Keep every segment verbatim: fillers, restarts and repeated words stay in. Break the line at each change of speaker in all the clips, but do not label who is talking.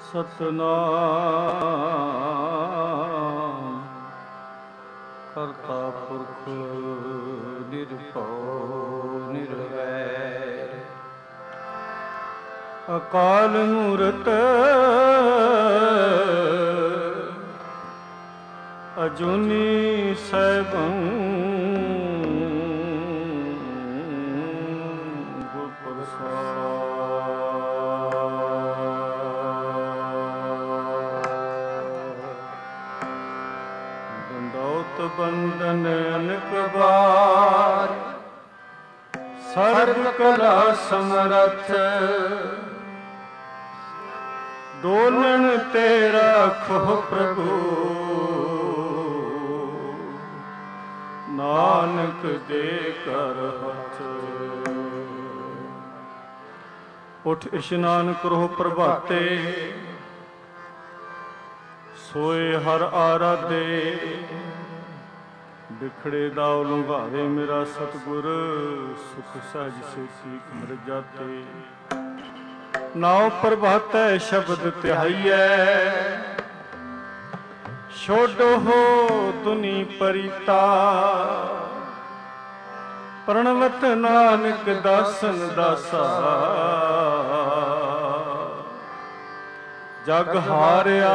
ਸਤਨਾਮ ਕਰਤਾ ਪੁਰਖ ਨਿਰਭਉ ਨਿਰਵੈਰ ਅਕਾਲ ਮੂਰਤ ਅਜੂਨੀ ਸੈਭੰ ਗੁਰ ਪ੍ਰਸਾਦ। ਦੰਡੌਤ ਬੰਦਨ ਅਨੇਕ ਬਾਰ ਸਰਬ ਕਲਾ ਸਮਰੱਥ ਡੋਲਣ ਤੇ ਰੱਖੋ ਪ੍ਰਭੂ ਨਾਨਕ ਦੇ ਕਰ ਹੱਥ। ਉਠ ਇਸ਼ਨਾਨ ਕਰੋ ਪ੍ਰਭਾਤੇ ਸੋਏ ਹਰ ਆਰਾਧੇ ਬਿਖੜੇ ਦਾਉ ਲੰਘਾਵੇ ਮੇਰਾ ਸਤਿਗੁਰ ਸੁਖ ਸਹਿਜ ਸੇਤੀ ਮਿਲ ਜਾਤੇ। ਨਾਉ ਪ੍ਰਭਾਤੈ ਸ਼ਬਦ ਧਿਆਈਐ ਛੋਡੋ ਦੁਨੀ ਪਰੀਤਾ ਪ੍ਰਣਵਤ ਨਾਨਕ ਦਾਸਨ ਦਾਸਾ ਜਗ ਹਾਰਿਆ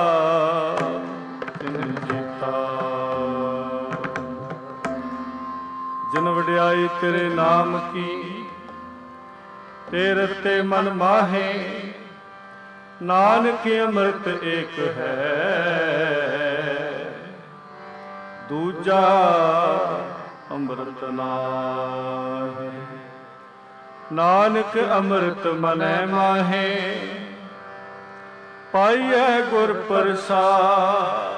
ਤਿਨ ਜੀਤਾ। ਜਿਨ ਵਡਿਆਈ ਤੇਰੇ ਨਾਮ ਕੀ ਤੇਰੇ ਤੇ ਮਨ ਮਾਹੇ ਨਾਨਕ ਅੰਮ੍ਰਿਤ ਏਕ ਹੈ ਦੂਜਾ ਅੰਮ੍ਰਿਤ ਨਾਹਿ। ਨਾਨਕ ਅੰਮ੍ਰਿਤ ਮਨੈ ਮਾਹੇ ਪਾਈਐ ਗੁਰ ਪ੍ਰਸਾਦ।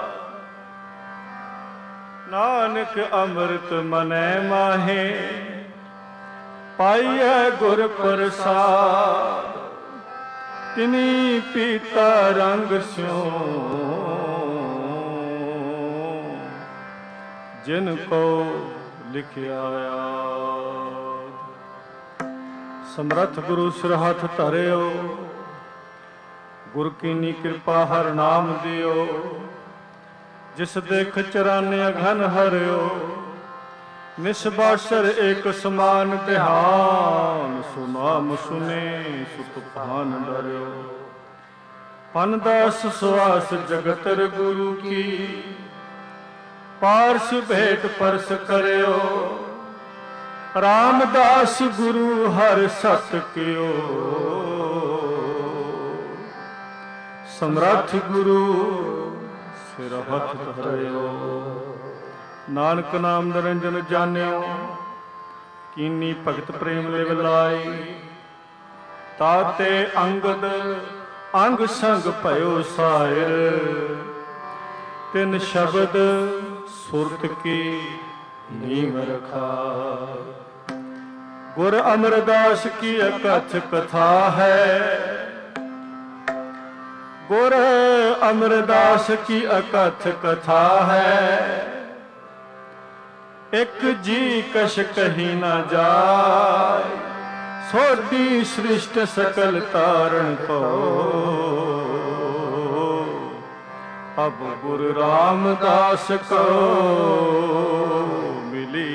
ਨਾਨਕ ਅੰਮ੍ਰਿਤ ਮਨੈ ਮਾਹੇ ਪਾਈਐ ਗੁਰ ਪ੍ਰਸਾਦ। ਤਿਨੀ ਪੀਤਾ ਰੰਗ ਸਿਉ ਜਿਨ ਕੋ ਲਿਖਿਆ ਆਦ। ਸਮਰੱਥ ਗੁਰੂ ਸਿਰ ਹੱਥ ਧਰਿਓ ਗੁਰ ਕੀਨੀ ਕਿਰਪਾ ਹਰ ਨਾਮ ਦਿਓ। ਜਿਸ ਦੇਖ ਚਰਾਨੇ ਅਘਨ ਹਰਿਓ ਨਿਸਬਾਸ਼ਰ ਏਕ ਸਮਾਨ ਧਿਆਨ। ਸੋ ਨਾਮ ਸੁਨੇ ਸੁਖ ਭਾਨ ਡਰਿਓ ਪਨ ਦਾਸ ਸੁਆਸ ਜਗਤਰ ਗੁਰੂ ਕੀ ਪਾਰਸ ਭੇਟ ਪਰਸ ਕਰਿਓ। ਰਾਮਦਾਸ ਗੁਰੂ ਹਰ ਸਤ ਕਿਓ ਸਮਰੱਥ ਗੁਰੂ ਸਿਰ ਹੱਥ ਧਰਿਓ। ਨਾਨਕ ਨਾਮ ਨਿਰੰਜਨ ਜਾਣਿਓ ਕੀਨੀ ਭਗਤ ਪ੍ਰੇਮ ਲਿਵ ਲਾਈ। ਤਾਤੇ ਅੰਗਦ ਅੰਗ ਸੰਗ ਭਇਓ ਸਾਇਰ ਤਿਨ ਸ਼ਬਦ ਸੁਰਤ ਕੀ ਨੀਵ ਰਖਾਇ। ਗੁਰ ਅਮਰਦਾਸ ਕੀ ਅਕਥ ਕਥਾ ਹੈ ਗੁਰ ਅਮਰਦਾਸ ਕੀ ਅਕਥ ਕਥਾ ਹੈ। ਇਕ ਜੀ ਕਛ ਕਹੀ ਨਾ ਜਾਏ ਸੋਢੀ ਸ੍ਰਿਸ਼ਟ ਸਕਲ ਤਾਰਨ ਕੋ। ਅਬ ਗੁਰ ਰਾਮਦਾਸ ਕੋ ਮਿਲੀ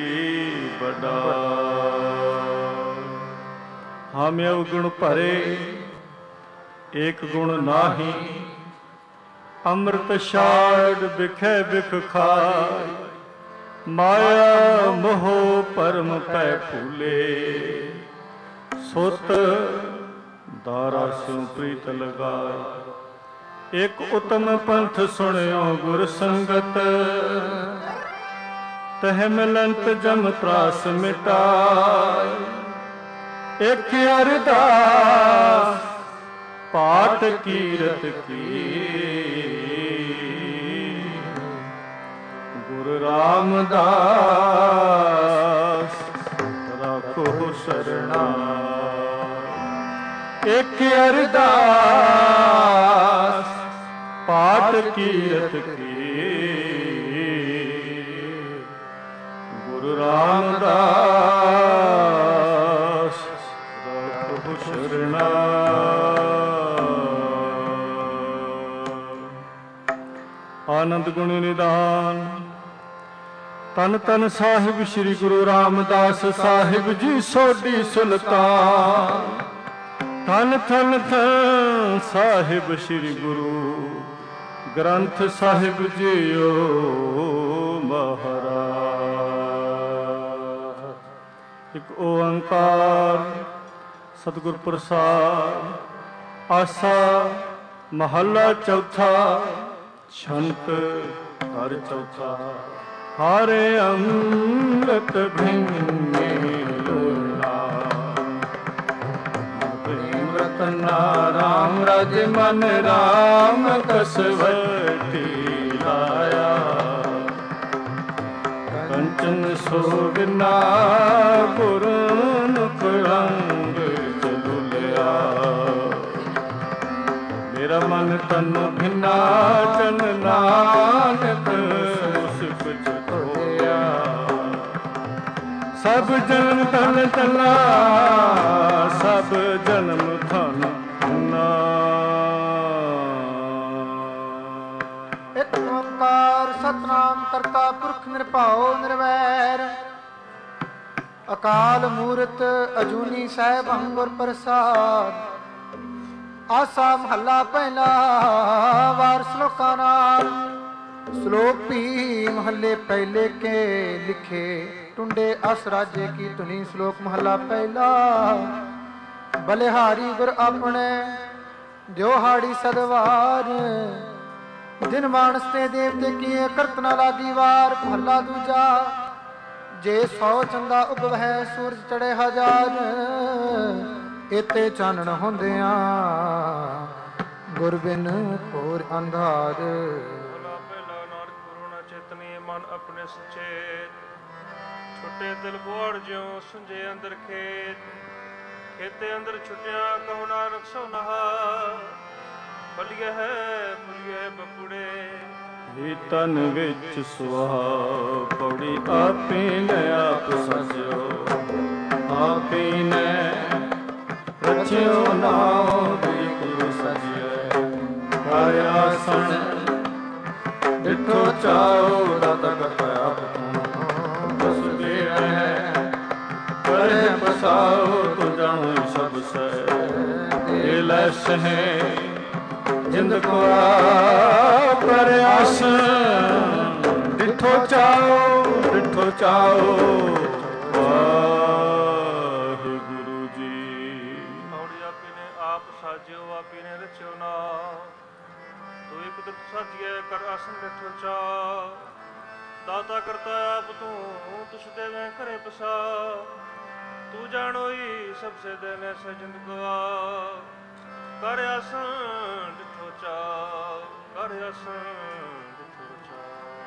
ਬੜਾਈ। ਹਮ ਅਵਗੁਣ ਭਰੇ ਏਕ ਗੁਣ ਨਾਹੀ ਅੰਮ੍ਰਿਤ ਛਾੜ ਬਿਖੈ ਬਿਖ ਖਾਇ। ਮਾਇਆ ਮੋਹ ਪਰਮ ਪੈ ਭੂਲੇ ਸੁਤ ਦਾਰਾ ਸਿਉ ਪ੍ਰੀਤ ਲਗਾਏ। ਇਕ ਉਤਮ ਪੰਥ ਸੁਣਿਓ ਗੁਰ ਸੰਗਤ ਤਹ ਮਿਲੰਤ ਜਮ ਤਰਾਸ ਮਿਟਾਏ। ਇਕ ਅਰਦਾਸ ਪਾਠ ਕੀਰਤ ਕੀ ਗੁਰੂ ਰਾਮਦਾਸ ਰਾਖੋ ਸਰਣਾ। ਇਕ ਅਰਦਾਸ ਪਾਠ ਕੀਰਤ ਕੀ ਗੁਰੂ ਰਾਮਦਾਸ ਰਾਖੋ ਸਰਣਾ। ਆਨੰਦ ਗੁਣ ਨਿਦਾਨ। ਤਨ ਤਨ ਸਾਹਿਬ ਸ੍ਰੀ ਗੁਰੂ ਰਾਮਦਾਸ ਸਾਹਿਬ ਜੀ ਸੋਢੀ ਸੁਲਤਾਨ। ਤਨ ਤਨ ਤਨ ਸਾਹਿਬ ਸ੍ਰੀ ਗੁਰੂ ਗ੍ਰੰਥ ਸਾਹਿਬ ਜੀਓ ਮਹਾਰਾਜ। ਇੱਕ ਓੰਕਾਰ ਸਤਿਗੁਰ ਪ੍ਰਸਾਦ। ਆਸਾ ਮਹੱਲਾ ਚੌਥਾ। ਛੰਤ ਹਰ ਚੌਥਾ। ਹਰ ਅੰਮ੍ਰਿਤ ਭਿੰਨੇ ਲੋਲਾ। ਪ੍ਰੇਮ ਰਤਨਾ ਰਾਮ ਰਾਜ ਮਨ ਰਾਮ ਕਸਵਟੀ ਲਾਇਆ। ਕੰਚਨ ਸੋਗਨਾ ਗੁਰਮੁਖ ਰੰਗ ਚਲੁਲਿਆ। ਮੇਰਾ ਮਨ ਤਨ ਭਿੰਨਾ ਚਨ ਨਾਨਕ ਸੁਖ ਚਤੋਇਆ। ਸਭ ਜਨਮ ਧਨ ਤਨਾ ਸਭ ਜਨਮ ਧਨ ਨਾ।
ਇਕ ਓੰਕਾਰ ਸਤਿਨਾਮ ਕਰਤਾ ਪੁਰਖ ਨਿਰਭਉ ਨਿਰਵੈਰ। ਅਕਾਲ ਮੂਰਤ ਅਜੂਨੀ ਸੈਭੰ ਗੁਰ ਪ੍ਰਸਾਦ। ਆਸਾ ਮਹੱਲਾ ਪਹਿਲਾ। ਵਾਰ ਸ਼ਲੋਕਾਂ ਨਾਲ। ਸ਼ਲੋਕ ਵੀ ਮਹੱਲੇ ਪਹਿਲੇ ਕੇ ਲਿਖੇ ਟੁੰਡੇ ਅਸ ਰਾਜੇ ਕੀ ਧੁਨੀ। ਸ਼ਲੋਕ ਮਹੱਲਾ ਪਹਿਲਾ। ਬਲਿਹਾਰੀ ਗੁਰ ਆਪਣੇ ਦਿਓ ਹਾੜੀ ਸਦਵਾਰ। ਜਿਨ ਮਾਨਸ ਤੇ ਦੇਵਤੇ ਕੀਏ ਕਰਤ ਨਾ ਲਾਗੀ ਵਾਰ। ਮਹੱਲਾ ਦੂਜਾ। ਜੇ ਸੌ ਚੰਦਾ ਉਗਵਹਿ ਸੂਰਜ ਚੜੇ ਹਜ਼ਾਰ। ਇਤੇ ਚਾਨਣ ਹੁੰਦਿਆਂ ਗੁਰ ਬਿਨ ਘੋਰ ਅੰਧਾਰ।
ਪਹਿਲਾ ਨਾਨਕ ਗੁਰੂ ਨਾ ਚੇਤਨੀ ਮਨ ਆਪਣੇ ਸੁਚੇਤ। ਛੁੱਟੇ ਦਿਲ ਬੋੜ ਜਿਉ ਸੁੰਝੇ ਅੰਦਰ ਖੇਤ। ਖੇਤੇ ਅੰਦਰ ਛੁੱਟਿਆ ਕਹੋ ਨਾਨਕ ਸੋ ਨਹਾ। ਫਲੀਏ ਹੈ ਫਲੀਏ ਬਪੁੜੇ।
ਇਹ ਤਨ ਵਿੱਚ ਸੁਹਾ ਪੌੜੀ ਆਪੇ ਨੇ ਆਪ ਸਜਿਓ। ਆਪੇ ਨੇ ਰਚਿਓ ਨਾਮ ਦੇ ਗੁਰੂ ਸਜਿਓ। ਹਰ ਆਸਣ ਡਿਠੋ ਚਾਓ ਦਾਤਾ ਕਰਤਾ ਆਪ ਤੂੰ। ਬਸਦੇ ਰਹਿ ਕਰੇ ਬਸਾਓ ਤੂੰ ਜਾਣੋ ਸਭ ਸੈ। ਇਹ ਲੈ ਸਹਿ ਜਿੰਦ ਕੋ ਪਰ ਆਸ। ਡਿਠੋ ਚਾਓ ਡਿਠੋ ਚਾਓ ਵਾਹਿਗੁਰੂ ਜੀ।
ਔੜੀ ਆਪੀ ਨੇ ਆਪ ਸਾਜਿਓ ਆਪੀ ਨੇ ਰਚਿਓ ਨਾ। ਤੂੰ ਇੱਕ ਦਿਨ ਸਾਜੀਏ ਕਰ ਆਸਨ ਡਿਠੋ ਚਾ। ਦਾਤਾ ਕਰਤਾ ਆਪ ਤੂੰ ਤੁਸ ਦੇਵੇਂ ਕਰੇ ਪਸਾ। ਤੂੰ ਜਾਣੋਈ ਸਭ ਸੇ ਦੇਨੇ ਸੇ ਜਿੰਦ ਗਵਾ। ਕਰ ਆਸਨ ਡਿਠੋ ਚਾ ਕਰ ਆਸਨ ਡਿਠੋ ਚਾ।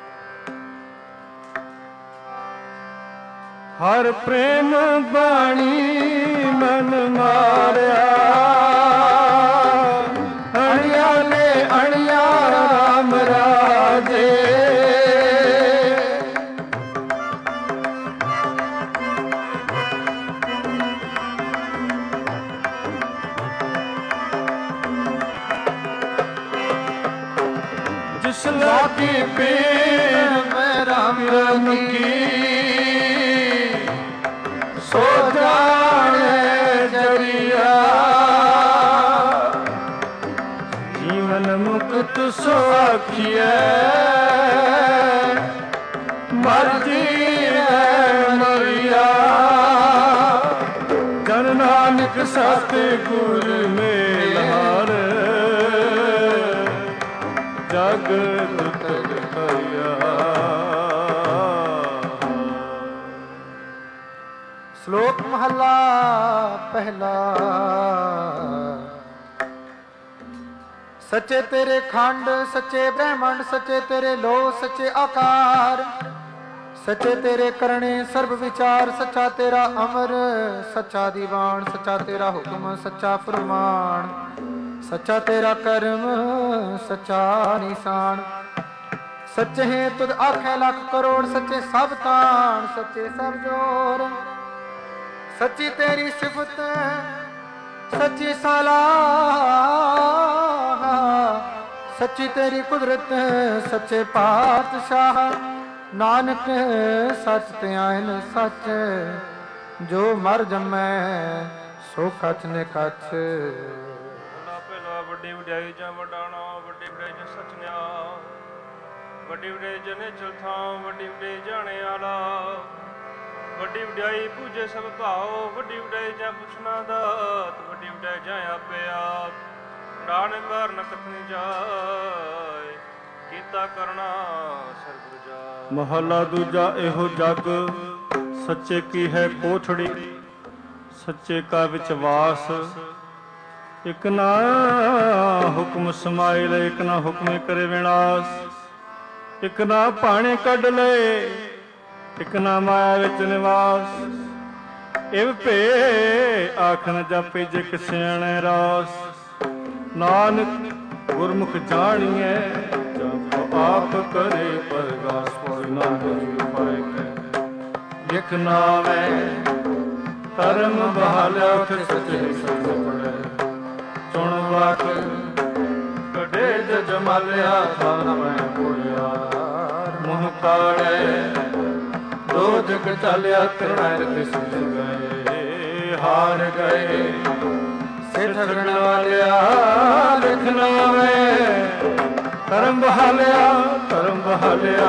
ਹਰ ਪ੍ਰੇਮ ਬਾਣੀ ਮਨ ਮਾਰਿਆ। ਅਣਿਆ ਨੇ ਅਣਿਆ ਰਾਮ ਰਾਜੇ। ਜਿਸ ਲਾਗੀ ਪੀਰ ਮੈਂ ਰਾਮ ਕੀ। ਸੋ ਜਾਣੇ ਜਰੀਆ। ਜੀਵਨ ਮੁਕਤ ਸੋ ਆਖੀਐ। ਮਰਜੀ ਹੈ ਮਰੀਆ। ਜਨ ਨਾਨਕ ਸਤਿਗੁਰ ਮੇਲਾਰ। ਜਗਤ ਤਰਿਆ।
ਸ਼ਲੋਕ ਮਹੱਲਾ ਪਹਿਲਾ। ਸੱਚੇ ਤੇਰੇ ਖੰਡ ਸੱਚੇ ਬ੍ਰਹਮੰਡ। ਸੱਚੇ ਤੇਰੇ ਲੋ ਸੱਚੇ ਆਕਾਰ। ਸੱਚੇ ਤੇਰੇ ਕਰਨੇ ਸਰਬ ਵਿਚਾਰ। ਸੱਚਾ ਤੇਰਾ ਅਮਰ ਸੱਚਾ ਦੀਵਾਨ। ਸੱਚਾ ਤੇਰਾ ਹੁਕਮ ਸੱਚਾ ਫਰਮਾਨ। ਸੱਚਾ ਤੇਰਾ ਕਰਮ ਸੱਚਾ ਨਿਸ਼ਾਨ। ਸੱਚੇ ਹੈ ਤੁਧ ਆਖੇ ਲੱਖ ਕਰੋੜ। ਸੱਚੇ ਸਭ ਤਾਣ ਸੱਚੇ ਸਭ ਜੋਰ। ਸੱਚੀ ਤੇਰੀ ਸਿਫਤ ਸੱਚੀ ਸਲਾਹ। ਸੱਚੀ ਤੇਰੀ ਕੁਦਰਤ ਸੱਚੇ ਪਾਤਸ਼ਾਹ, ਨਾਨਕ ਸੱਚ ਧਿਆਨ ਸੱਚ, ਜੋ ਮਰ ਜੰਮੈ ਸੋ ਕਛ ਨੇ ਕਛ।
ਪਹਿਲਾ ਪਹਿਲਾ ਵੱਡੀ ਵਡਿਆਈ ਜਾਂ ਵਡਾਣਾ, ਵੱਡੀ ਵਡਿਆਈ ਜਾਂ ਸਚਨਿਆ, ਵੱਡੀ ਵਡਿਆਈ ਜਨੇ ਚਲਥਾਂ, ਵੱਡੀ ਵਡਿਆਈ ਜਾਣੇ ਆਲਾ, ਵੱਡੀ ਵਡਿਆਈ ਪੂਜੇ ਸਭ ਭਾਓ, ਵੱਡੀ ਵਡਿਆਈ ਜਾਂ ਪੁੱਛਣਾ ਦਾਤ, ਵੱਡੀ ਵਡਿਆਈ ਜਾਂ ਆਪੇ ਆਪ, ਨਾਨਕ ਘਰ ਨ ਕਥਨੀ ਜਾਏ, ਕੀਤਾ ਕਰਨਾ ਸਰਗੁਰ ਜਾਏ।
ਮਹਲਾ ਦੂਜਾ ਇਹੋ ਜਗ ਸੱਚੇ ਕੀ ਹੈ ਕੋਠੜੀ, ਸੱਚੇ ਕਾ ਵਿਚਵਾਸ, ਇਕ ਨਾ ਹੁਕਮ ਸਮਾਇ ਲੈ, ਇਕ ਨਾ ਹੁਕਮੇ ਕਰੇ ਵਿਨਾਸ਼, ਇਕ ਨਾ ਭਾਣੇ ਕੱਢ ਲਏ, ਇਕ ਨਾ ਮਾਇਆ ਵਿੱਚ ਨਿਵਾਸ, ਇਵ ਭੇ ਆਖ ਨ ਜਾਪੇ ਜੇ ਸਿਆਣੇ ਰਾਸ, ਨਾਨਕ ਗੁਰਮੁਖ ਜਾਣੀਐ ਜਪ ਆਪ ਕਰੇ ਪਰਗਾਸ, ਕੋਈ ਨਾ ਹੋਈ ਪਾਏ ਕੈ ਲਿਖ ਨਾਵੈ, ਧਰਮ ਬਹਾਲਿਆ ਉਠ ਸੱਚੇ ਸੱਚ ਪੜੈ, ਚੁਣ ਵਾਕ ਕਢੇ ਜ ਜਮਾਲਿਆ, ਥਾਨ ਮੈਂ ਕੋੜਿਆ ਮੋਹ ਕਾੜੈ, ਦੋ ਜਗ ਚਾਲਿਆ ਤਿਰਣੈ ਤਿਸ ਗਏ, ਹਾਰ ਗਏ ਸਿੱਠ ਗਣ ਵਾਲਿਆ, ਲਿਖਣਾ ਵੇ ਧਰਮ ਬਹਾਲਿਆ, ਧਰਮ ਬਹਾਲਿਆ।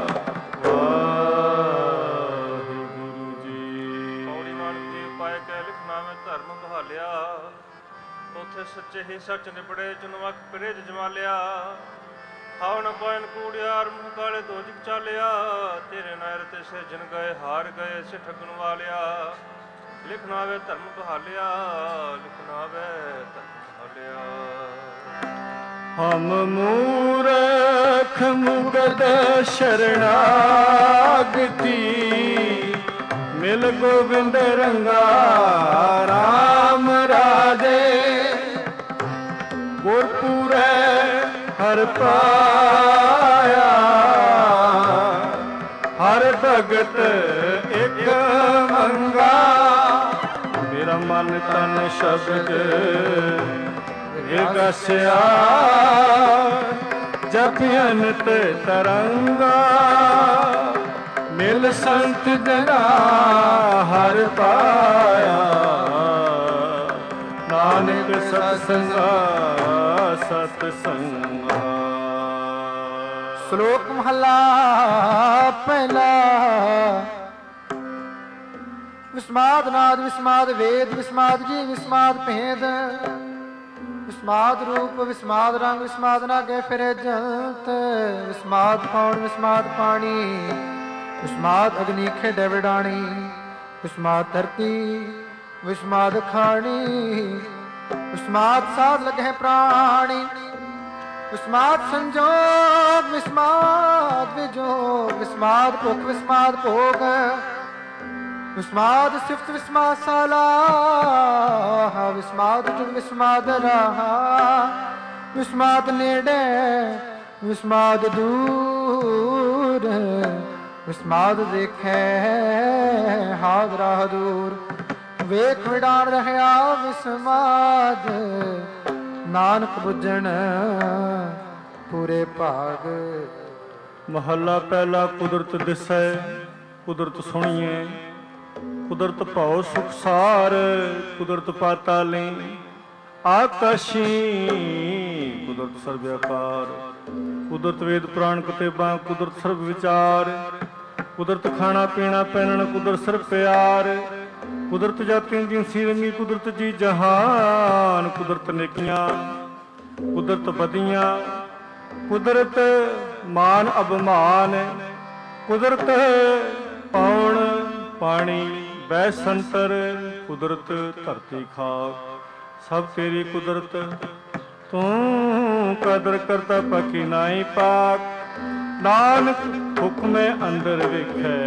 ਸੱਚੇ ਹੀ ਸੱਚ ਨਿਬੜੇ, ਚੁਨਵਕ ਪਰੇ ਜਮਾਲਿਆ, ਖਾਉ ਨ ਪਾਇਨ ਕੂੜਿਆਰ, ਮੂੰਹ ਕਾਲੇ ਦੋਜਕ ਚਾਲਿਆ, ਤੇਰੇ ਨਹਿਰ ਤੇ ਸਿਰਜਣ ਗਏ, ਹਾਰ ਗਏ ਸਿੱਠ ਗਣ ਵਾਲਿਆ, ਲਿਖਣਾ ਵੇ ਧਰਮ ਬਹਾਲਿਆ, ਲਿਖਣਾ ਵੇ ਧਰਮ ਬਹਾਲਿਆ।
ਹਮ ਮੂਰਖ ਮੁਗਦ ਸ਼ਰਣਾਗਤੀ, ਮਿਲ ਗੋਬਿੰਦ ਰੰਗਾ ਰਾਮ ਰਾਜੇ, ਗੁਰਪੂਰੈ ਹਰ ਪਾਇਆ, ਹਰ ਭਗਤ ਇਕ ਮੰਗਾ, ਮੇਰਾ ਮਨ ਤਨ ਸ਼ਬਦ ਵਿਗਸਿਆ, ਜਪਿਅਨਤ ਤਰੰਗਾ, ਮਿਲ ਸੰਤ ਜਨਾ ਹਰ ਪਾਇਆ, ਨਾਨਕ ਸਤ ਸੰਗਾ ਸਤ ਸੰਗਾ।
ਸ਼ਲੋਕ ਮਹਲਾ ਪਹਿਲਾ। ਵਿਸਮਾਦ ਨਾਦ ਵਿਸਮਾਦ ਵੇਦ, ਵਿਸਮਾਦ ਜੀ ਵਿਸਮਾਦ ਭੇਦ, ਵਿਸਮਾਦ ਰੂਪ ਵਿਸਮਾਦ ਰੰਗ, ਵਿਸਮਾਦ ਨਾਗੇ ਫਿਰੇ ਜੰਤ, ਵਿਸਮਾਦ ਕੌਣ ਵਿਸਮਾਦ ਪਾਣੀ, ਵਿਸਮਾਦ ਅਗਨੀ ਖੇਡੇ ਵਿਡਾਣੀ, ਵਿਸਮਾਦ ਧਰਤੀ ਵਿਸਮਾਦ ਖਾਣੀ, ਵਿਸਮਾਦ ਸਾਧ ਲਗੇ ਪ੍ਰਾਣੀ, ਵਿਸਮਾਦ ਸੰਜੋਗ ਵਿਸਮਾਦ ਵਿਜੋਗ, ਵਿਸਮਾਦ ਭੁਖ ਵਿਸਮਾਦ ਭੋਗ, ਵਿਸਮਾਦ ਸਿਫਤ ਵਿਸਮਾਦ ਸਲਾਹ, ਵਿਸਮਾਦ ਜੁਗ ਵਿਸਮਾਦ ਰਾਹਾ, ਵਿਸਮਾਦ ਨੇੜੇ ਵਿਸਮਾਦ ਦੂਰ, ਵਿਸਮਾਦ ਦੇਖੈ ਹਾਜ਼ਰਾ ਹਜ਼ੂਰ, ਵੇਖ ਵਿਡਾਣ ਰਹਿਆ ਵਿਸਮਾਦ, ਨਾਨਕ ਬੁੱਝਣ ਪੂਰੇ ਭਾਗ।
ਮਹੱਲਾ ਪਹਿਲਾ। ਕੁਦਰਤ ਦਿਸੈ ਕੁਦਰਤ ਸੁਣੀਏ, ਕੁਦਰਤ ਭਉ ਸੁਖ ਸਾਰ, ਕੁਦਰਤ ਪਾਤਾਲੇ ਆਕਾਸ਼ੀ, ਕੁਦਰਤ ਸਰਬ ਆਕਾਰ, ਕੁਦਰਤ ਵੇਦ ਪੁਰਾਣ ਕਿਤਾਬਾਂ, ਕੁਦਰਤ ਸਰਬ ਵਿਚਾਰ, ਕੁਦਰਤ ਖਾਣਾ ਪੀਣਾ ਪਹਿਨਣ, ਕੁਦਰਤ ਸਰਬ ਪਿਆਰ, ਕੁਦਰਤ ਜਾਤੀਆਂ ਜਿਨਸੀ ਰੰਗੀ, ਕੁਦਰਤ ਜੀ ਜਹਾਨ, ਕੁਦਰਤ ਨੇਕੀਆਂ ਕੁਦਰਤ ਬਦੀਆਂ, ਕੁਦਰਤ ਮਾਨ ਅਭਿਮਾਨ, ਕੁਦਰਤ ਪਾਉਣ ਪਾਣੀ ਬੈ ਸੰਤਰ, ਕੁਦਰਤ ਧਰਤੀ ਖਾਕ, ਸਭ ਤੇਰੀ ਕੁਦਰਤ, ਤੂੰ ਕਦਰ ਕਰਤਾ ਪਕੀ ਨਾਹੀ ਪਾਕ, ਨਾਨਕ ਹੁਕਮੇ ਅੰਦਰ ਵੇਖੈ,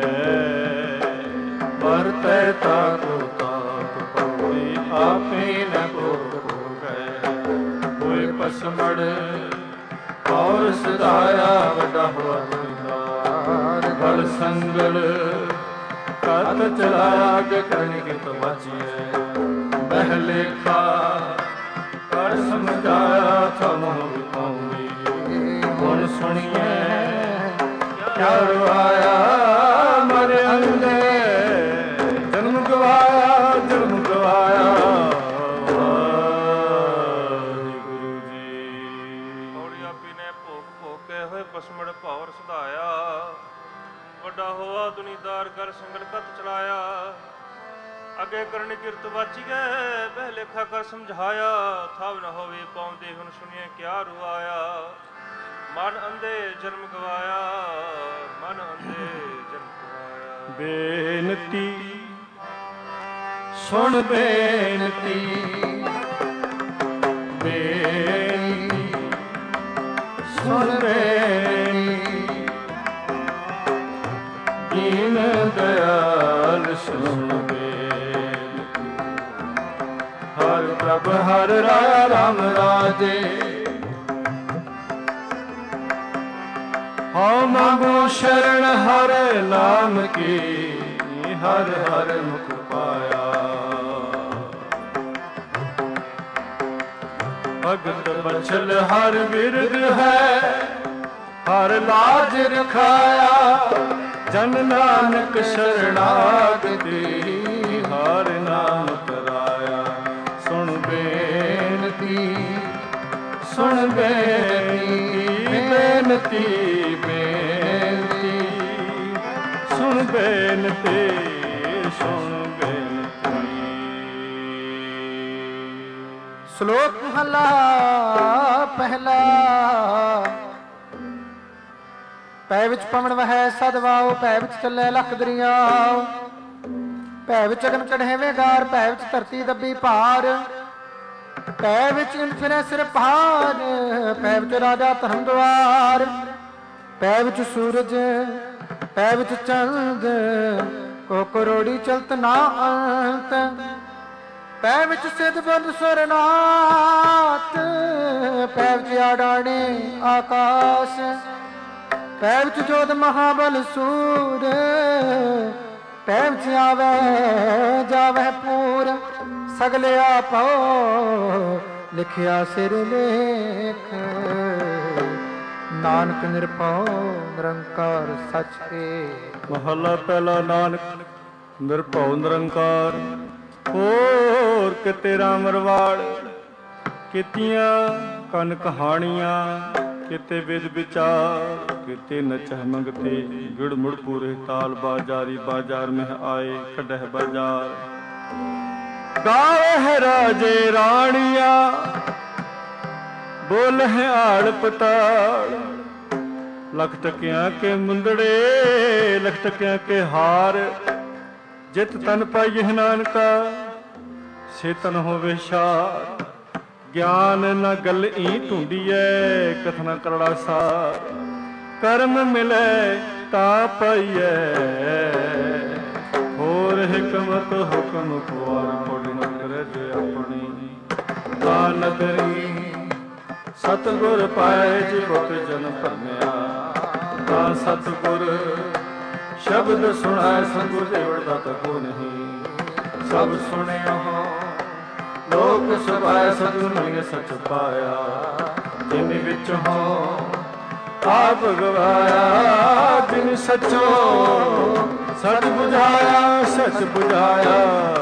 ਵਰਤੈ ਤਾਕੋ ਤਾਕ ਪਉੜੀ, ਆਪੇ ਨ ਭੋਗ ਭੋਗੈ, ਹੋਏ ਪਸਮੜ ਔਰ ਸਦਾਇਆ, ਵੱਡਾ ਹੋਆ ਨਿਦਾਨ, ਗਲ ਸੰਗਲ ਕਤ ਚਲਾਇਆ, ਕਿ ਕਰਨੀ ਕਿਤ ਵਾਚੀਐ, ਬਹਿ ਲੇਖਾ ਕਰ ਸਮਝਾਇਆ, ਥਮ ਵਿਖਾਉਂਗੀ, ਸੁਣੀਏ ਕਿਆ ਰਵਾਇਆ ਮਨ ਅੰਦੇ ਜਨਮ ਗਵਾਇਆ ਜਨਮ ਗਵਾਇਆ ਵਾਹਿਗੁਰੂ ਜੀ।
ਪੌੜੀ ਆਪੀ ਨੇ ਭੋਗ ਭੋਗੇ ਹੋਏ ਪਸਮੜ ਭੌਰ ਸੁਧਾਇਆ ਵੱਡਾ ਹੋਆ ਦੁਨੀਦਾਰ ਕਰ ਸੰਗਲ ਕਤ ਚਲਾਇਆ ਅੱਗੇ ਕਰਨੀ ਕਿਰਤ ਵਾਚੀ ਗਏ ਬਹਿ ਲੇਖਾ ਕਰ ਸਮਝਾਇਆ ਥਾਵ ਨ ਹੋਵੇ ਪਾਉਂਦੇ ਹੁਣ ਸੁਣੀਏ ਕਿਆ ਰੁਆਇਆ ਮਨ ਅੰਧੇ ਜਨਮ ਗਵਾਇਆ ਮਨ ਅੰਧੇ ਜਨਮ ਗਵਾਇਆ।
ਬੇਨਤੀ ਸੁਣ ਬੇਨਤੀ ਬੇਨਤੀ ਸੁਣ ਬੇਨਤੀ ਦੀਨ ਦਇਆਲ ਸੁਣ ਬੇਨਤੀ ਹਰ ਪ੍ਰਭ ਹਰ ਰਾਇਆ ਰਾਮ ਰਾਜੇ ਹਉ ਮੰਗੂ ਸ਼ਰਨ ਹਰ ਨਾਮ ਕੀ ਹਰ ਹਰ ਮੁਖ ਪਾਇਆ। ਭਗਤ ਬਚਲ ਹਰ ਬਿਰਦ ਹੈ ਹਰ ਲਾਜ ਰਖਾਇਆ ਜਨ ਨਾਨਕ ਸ਼ਰਣਾਗਤੀ ਹਰ ਨਾਮ ਕਰਾਇਆ। ਸੁਣ ਬੇਨਤੀ ਸੁਣ ਬੇਨਤੀ ਬੇਨਤੀ ਬੇਨਤੀ ਸੁਣ ਬੇਨਤੀ ਸੁਣ ਬੇਨਤੀ।
ਸ਼ਲੋਕ ਮਹਲਾ ਪਹਿਲਾ। ਪੈ ਵਿੱਚ ਪਵਨ ਵਹੈ ਸਦਵਾਓ ਭੈ ਵਿੱਚ ਚੱਲੇ ਲਖ ਦਰਿਆਓ ਭੈ ਵਿੱਚ ਅਗਨ ਚੜ੍ਹੇਵੇਂ ਗਾਰ ਭੈ ਵਿੱਚ ਧਰਤੀ ਦੱਬੀ ਭਾਰ ਭੈ ਵਿੱਚ ਫਿਰੇ ਸਿਰ ਭਾਰ ਭੈ ਵਿੱਚ ਰਾਜਾ ਧਰਮ ਦੁਆਰ ਭੈ ਵਿੱਚ ਸੂਰਜ ਭੈ ਵਿੱਚ ਚੰਦ ਕੋ ਕਰੋੜੀ ਚਲਤ ਨਾ ਅੰਤ ਭੈ ਵਿੱਚ ਸਿਧ ਬੁੱਧ ਸੁਰਨਾਥ ਭੈ ਵਿੱਚ ਆਡਾਣੇ ਆਕਾਸ਼ ਭੈ ਵਿੱਚ ਜੋਤ ਮਹਾਬਲ ਸੂਰ ਭੈ ਵਿੱਚ ਆਵੈ ਜਾਵੈ ਪੂਰ ਸਗਲੇ ਆਪੋ ਲਿਖਿਆ ਸਿਰ ਲੇਖ ਨਾਨਕ ਨਿਰਭਉ ਨਿਰੰਕਾਰ ਸੱਚ ਹੈ।
ਮਹਲਾ ਪਹਿਲਾ। ਨਾਨਕ ਨਿਰਭਉ ਨਿਰੰਕਾਰ ਹੋਰ ਕਿਤੇ ਰਾਮ ਰਵਾੜ ਕੀਤੀਆਂ ਕਨ ਕਹਾਣੀਆਂ ਕਿਤੇ ਵਿਦ ਵਿਚਾਰ ਕਿਤੇ ਨਚਹ ਮੰਗਤੇ ਗਿੜ ਮੁੜ ਪੂਰੇ ਤਾਲ ਬਾਜਾਰੀ ਬਾਜ਼ਾਰ ਮਹਿ ਆਏ ਕੱਢਹਿ ਬਾਜ਼ਾਰ ਗਾਏ ਹੈ ਰਾਜੇ ਰਾਣੀਆਂ ਬੋਲ ਹੈ ਆੜ ਪਤਾਲ ਲਖ ਟਕਿਆਂ ਕੇ ਮੁੰਦੜੇ ਲਖ ਟਕਿਆਂ ਕੇ ਹਾਰ ਜਿਤ ਤਨ ਪਾਈਏ ਨਾਨਕਾ ਸੇ ਤਨ ਹੋਵੇ ਸ਼ਾਰ ਗਿਆਨ ਨ ਗਲ ਈ ਢੂੰਡੀਐ ਕਥਨਾ ਕਰੜਾ ਸਾਰ ਕਰਮ ਮਿਲੇ ਤਾਂ ਪਾਈਐ ਹੋਰ ਹਿਕਮਤ ਹੁਕਮ ਪੁਆਰ ਪੜ ਨ ਕਰੇ ਜੇ ਆਪਣੀ ਤਾਂ ਨਦਰੀ ਸਤਿਗੁਰ ਪਾਏ ਜੀ ਬੁੱਤ ਜਨ ਭਰਮਿਆ ਤਾਂ ਸਤਿਗੁਰ ਸ਼ਬਦ ਸੁਣਾਏ ਸਤਿਗੁਰ ਦੇਵੜ ਦਾ ਤਕੋ ਨਹੀਂ ਸਭ ਸੁਣਿਓ ਲੋਕ ਸੁਭਾਏ ਸਤਿਗੁਰ ਮਿਲ ਸੱਚ ਪਾਇਆ ਜਿਨ ਵਿੱਚ ਹੋ ਆਪ ਗਵਾਇਆ ਜਿਨ ਸੱਚੋ ਸੱਚ ਬੁਝਾਇਆ ਸੱਚ ਬੁਝਾਇਆ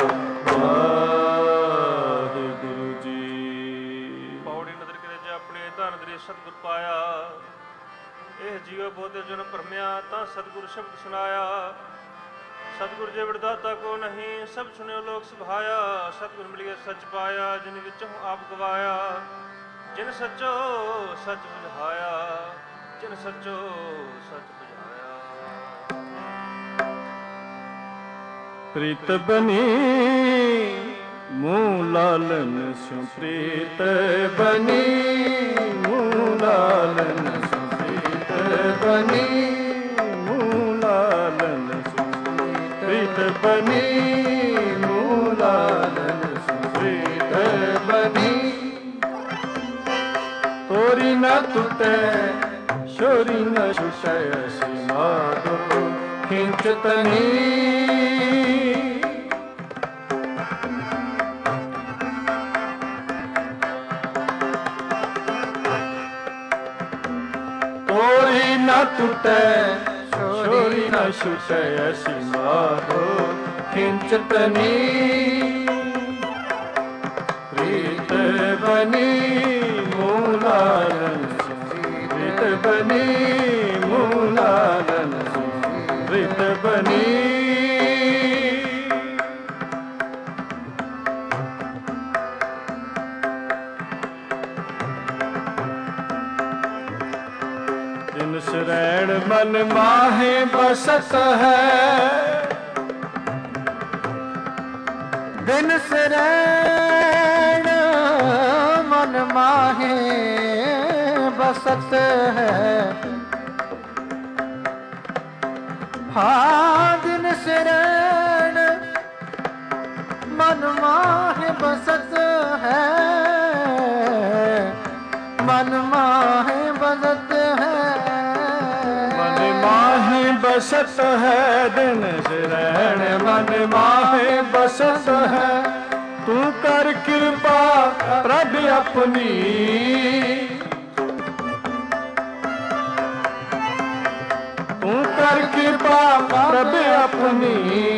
ਵਾਹਿਗੁਰੂ ਜੀ।
ਪੌੜੀ ਨਦਰ ਕਰੇ ਜੇ ਆਪਣੇ ਧਨ ਦਰੇ ਸਤਿਗੁਰ ਪਾਇਆ ਇਹ ਜੀਵ ਬੋਧੇ ਜਨ ਭਰਮਿਆ ਤਾਂ ਸਤਿਗੁਰ ਸ਼ਬਦ ਸੁਣਾਇਆ ਸਤਿਗੁਰ ਜੇ ਵਿੜਦਾਤਾ ਕੋ ਨਹੀਂ ਸਭ ਸੁਣਿਓ ਲੋਕ ਸੁਭਾਇਆ ਸਤਿਗੁਰ ਮਿਲਿਆ ਸੱਚ ਪਾਇਆ ਜਿਨ ਵਿੱਚੋਂ ਆਪ ਗਵਾਇਆ ਜਿਨ ਸੱਚੋ ਸੱਚ ਬੁਝਾਇਆ ਜਿਨ ਸੱਚੋ ਸੱਚ ਬੁਝਾਇਆ।
ਪ੍ਰੀਤ ਬਨੀ ਮੂਹ ਲਾਲਨ ਸਿਉ ਪ੍ਰੀਤ ਬਨੀ ਮੂਹ ਲਾਲਨ ਸਿਉ ਪ੍ਰੀਤ ਬਨੀ ਮੂਹ ਲਾਲਨ ਪ੍ਰੀਤ ਬਨੀ ਮੂਹ ਲਾਲਨ ਪ੍ਰੀਤ ਬਨੀ ਤੋਰੀ ਨ ਟੁੱਟੇ ਸ਼ੋਰੀ ਨ ਛੁਟੈ ਅਸੀ ਮਾਧੋ ਖਿੰਚਤਨੀ
टूटे
छोरी न छूटे ऐसी माधो
खिंचतनी
प्रीत बनी मूलालन प्रीत बनी मूलालन प्रीत बनी दिन शरण मन माहे बसत है
दिन शरण मन माहे बसत है हाँ दिन शरण मन माहे बसत है मन माहे बसत है
मन माहे बसत है दिन शरण मन माहे बसत है तू कर कृपा प्रभ अपनी तू कर कृपा प्रभ अपनी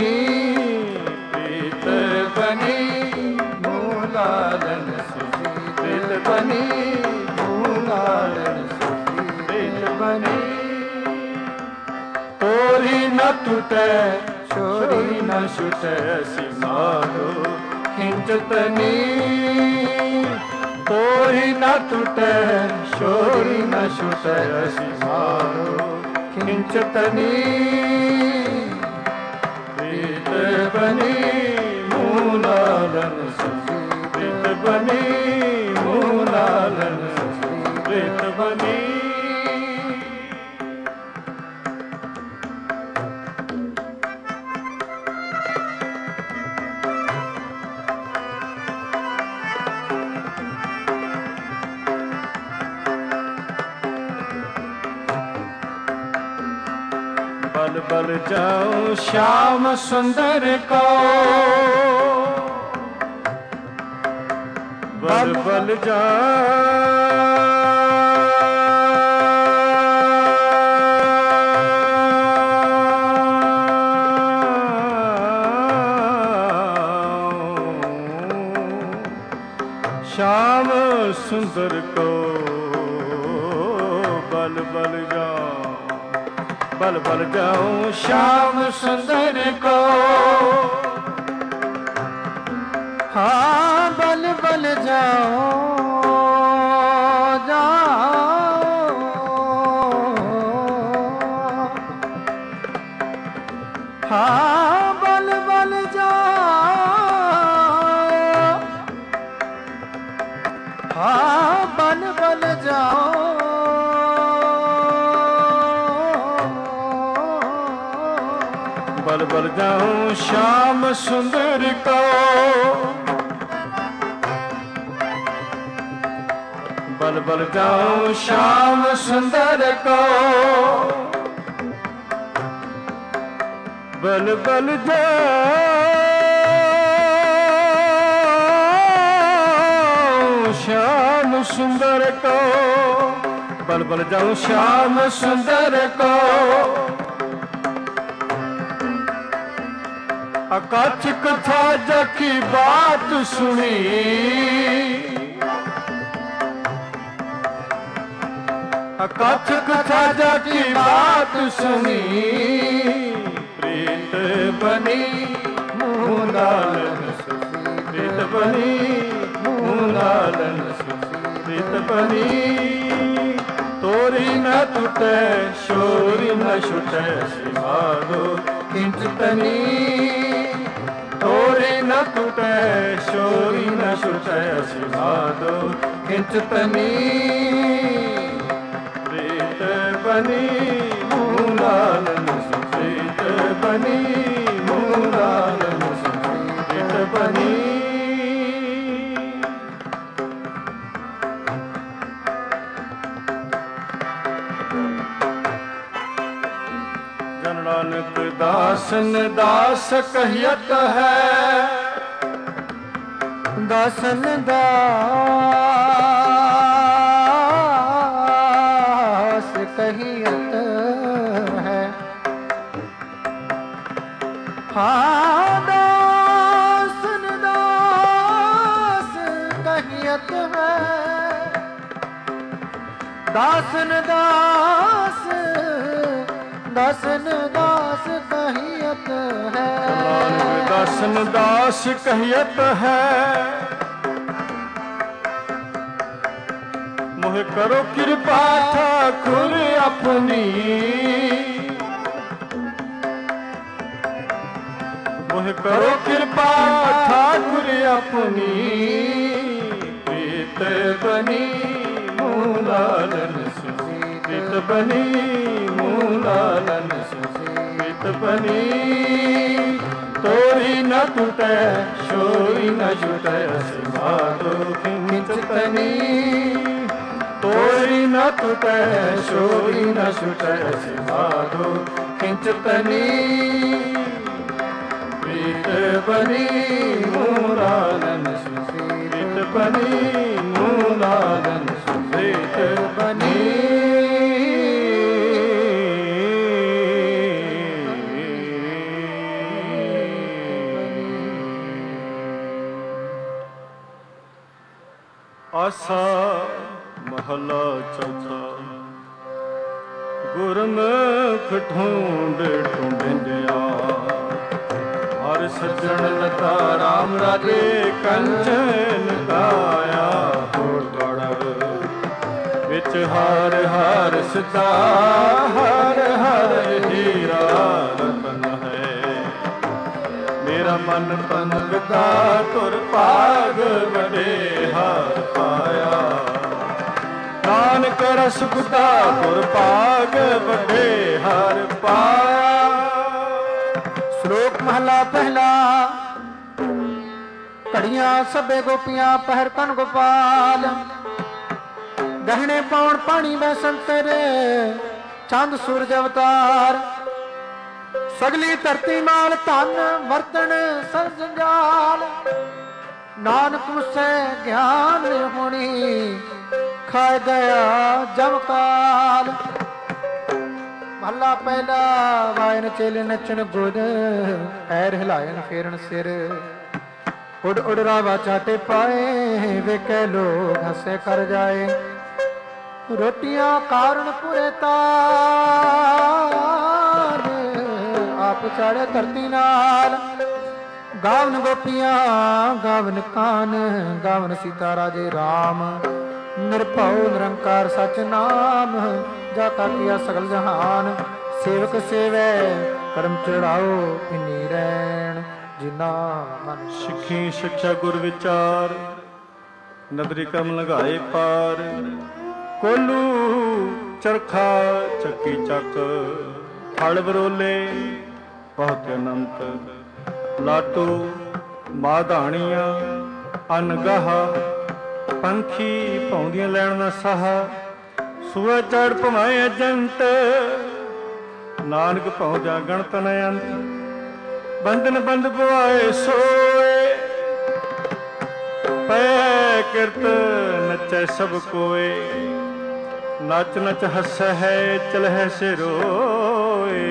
प्रीत बनी मूलालन प्रीत बनी मूलालन प्रीत बनी तोरी न टूटे छोरी न छूटे सिमारो खिंचतनी तोरी न टूटे छोरी न छूटे सिमारो खिंचतनी प्रीत बनी मूलालन प्रीत बनी मूलालन प्रीत बनी बल बल जाऊं श्याम सुंदर को बल बल जाऊं श्याम सुंदर को बल बल जाऊं बल बल जाऊं श्याम सुंदर को
हाँ बल बल जाओ जाओ हाँ बल बल जाओ हाँ बल बल जाओ
बल बल जाऊं श्याम सुंदर को बल बल जाऊं श्याम सुंदर को बल बल जाऊं श्याम सुंदर को बल बल जाऊं श्याम सुंदर को अकाच कथा जकी बात सुनी अकाच कथा जकी बात सुनी प्रीत बनी मूलालन प्रीत बनी मूलालन प्रीत बनी तोरी न टूटे शोरी न छूटे सिमारो खिंचतनी तोरी न टूटे शोरी न छूटे सिमारो खिंचतनी प्रीत बनी मूलालन प्रीत बनी मूलालन प्रीत बनी नानक दासन दास कहियत है
दासन दास कहियत दासन दास दासन दास कहियत है।
दासन दास कहियत है। मोहे करो कृपा ठाकुर अपनी, मोहे करो कृपा ठाकुर अपनी। प्रीत बनी मूलालन प्रीत बनी मूलालन प्रीत बनी। तोरी न टूटे शोरी न छूटे माधो खिंचतनी। तोरी न टूटे शोरी न छूटे माधो खिंचतनी। प्रीत बनी मूलालन प्रीत बनी मूलालन प्रीत बनी। आसा महला चौथा। गुरमुख ढूंढ ढूंढिया हर सज्जन लता राम राधे कंचन काया। विच हर हर सदा हर हर हीरा रतन है। मेरा मन पनगता तुर पाग बड़े हार पाया। नानक रस गुदा तुर पाग बड़े हार पाया।
श्लोक महला पहला। घड़ियां सबे गोपियां पहर कन गोपाल। गहने पाउण पानी में संतरे चंद सूरज अवतार। सगली धरती माल धन वर्तन संजाल। नानक मुझसे ज्ञान होनी खाए गया जमकाल। महला पहला। वायन चेले नचन गुद पैर हिलायन फेरन सिर। उड़ उड़ रावा चाटे पाए वेखे लोग हंसे कर जाए। रोटियां कारण पुरे ताल आप चाड़े धरती नाल। गावन गोपियां गावन कान गावन सीता राजे राम। निरभਉ निरंकार सच नाम जाका किया सगल जहान। सेवक सेवै करम चढ़ाओ इन्नी रैन जिना मन।
सिखी शिक्षा गुर विचार नदरी कम लगाए पार। कोलू चरखा ਚੱਕੀ ਚੱਕ ਫਲ ਬਰੋਲੇ ਬਹੁਤ ਅਨੰਤ ਲਾਟੂ ਮਾਧਾਣੀਆਂ ਅਨਗਾਹ ਪੰਖੀ ਪਾਉਂਦੀਆਂ ਲੈਣ ਨਾ ਸਾਹਾ ਸੂਆ ਚੜ ਭਵਾਏ ਅਜੰਤ ਨਾਨਕ ਪਹੁੰਚਾ ਗਣਤ ਨ ਅੰਤ ਬੰਧਨ ਬੰਦ ਪਵਾਏ ਸੋਏ ਪੈ ਕਿਰਤ ਨਚੈ ਸਭ ਕੋਏ ਨਚ ਨਚ ਹੱਸ ਹੈ ਚਲਹਿ ਸਿਰੋਏ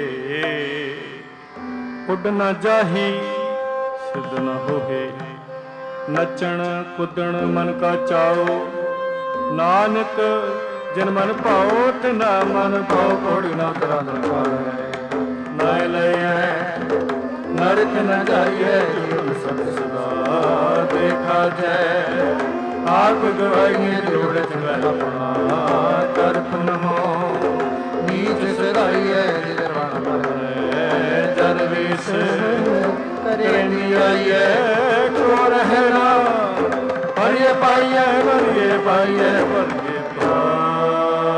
ਉੱਡ ਨਾ ਜਾਹੀ ਸਿੱਧ ਨ ਹੋਏ ਨਚਣ ਕੁੱਦਣ ਮਨ ਕਾ ਚਾਓ ਨਾਨਕ ਜਿਨ ਮਨ ਭਾਉ ਤਿਨਾ ਮਨ ਭਾਉ ਕੋੜੀ ਨਾ ਕਰਾ ਦਰਕਾਰ ਨਾ ਲਈਐ ਨਰਕ ਨ ਜਾਈਐ ਜੀਵ ਸਤ ਸਦਾ ਦੇਖਾ ਜੈ ਆਪ ਗਵਾਈਏ ਜੋੜ ਚੰਗਾ ਆਪਣਾ ਤਰਫ ਨਮੋ ਨੀਚ ਸਦਾਈਐ ਨਿਰਵਾਣ ਪਰੈ ਜਰਵੇਸ ਕਰੇ ਨੀ ਆਈਐ ਕੋ ਰਹਿਣਾ ਪਰਿਏ ਪਾਈਐ ਵਰਿਏ ਪਾਈਐ ਵਰਿਏ ਪਾਈਐ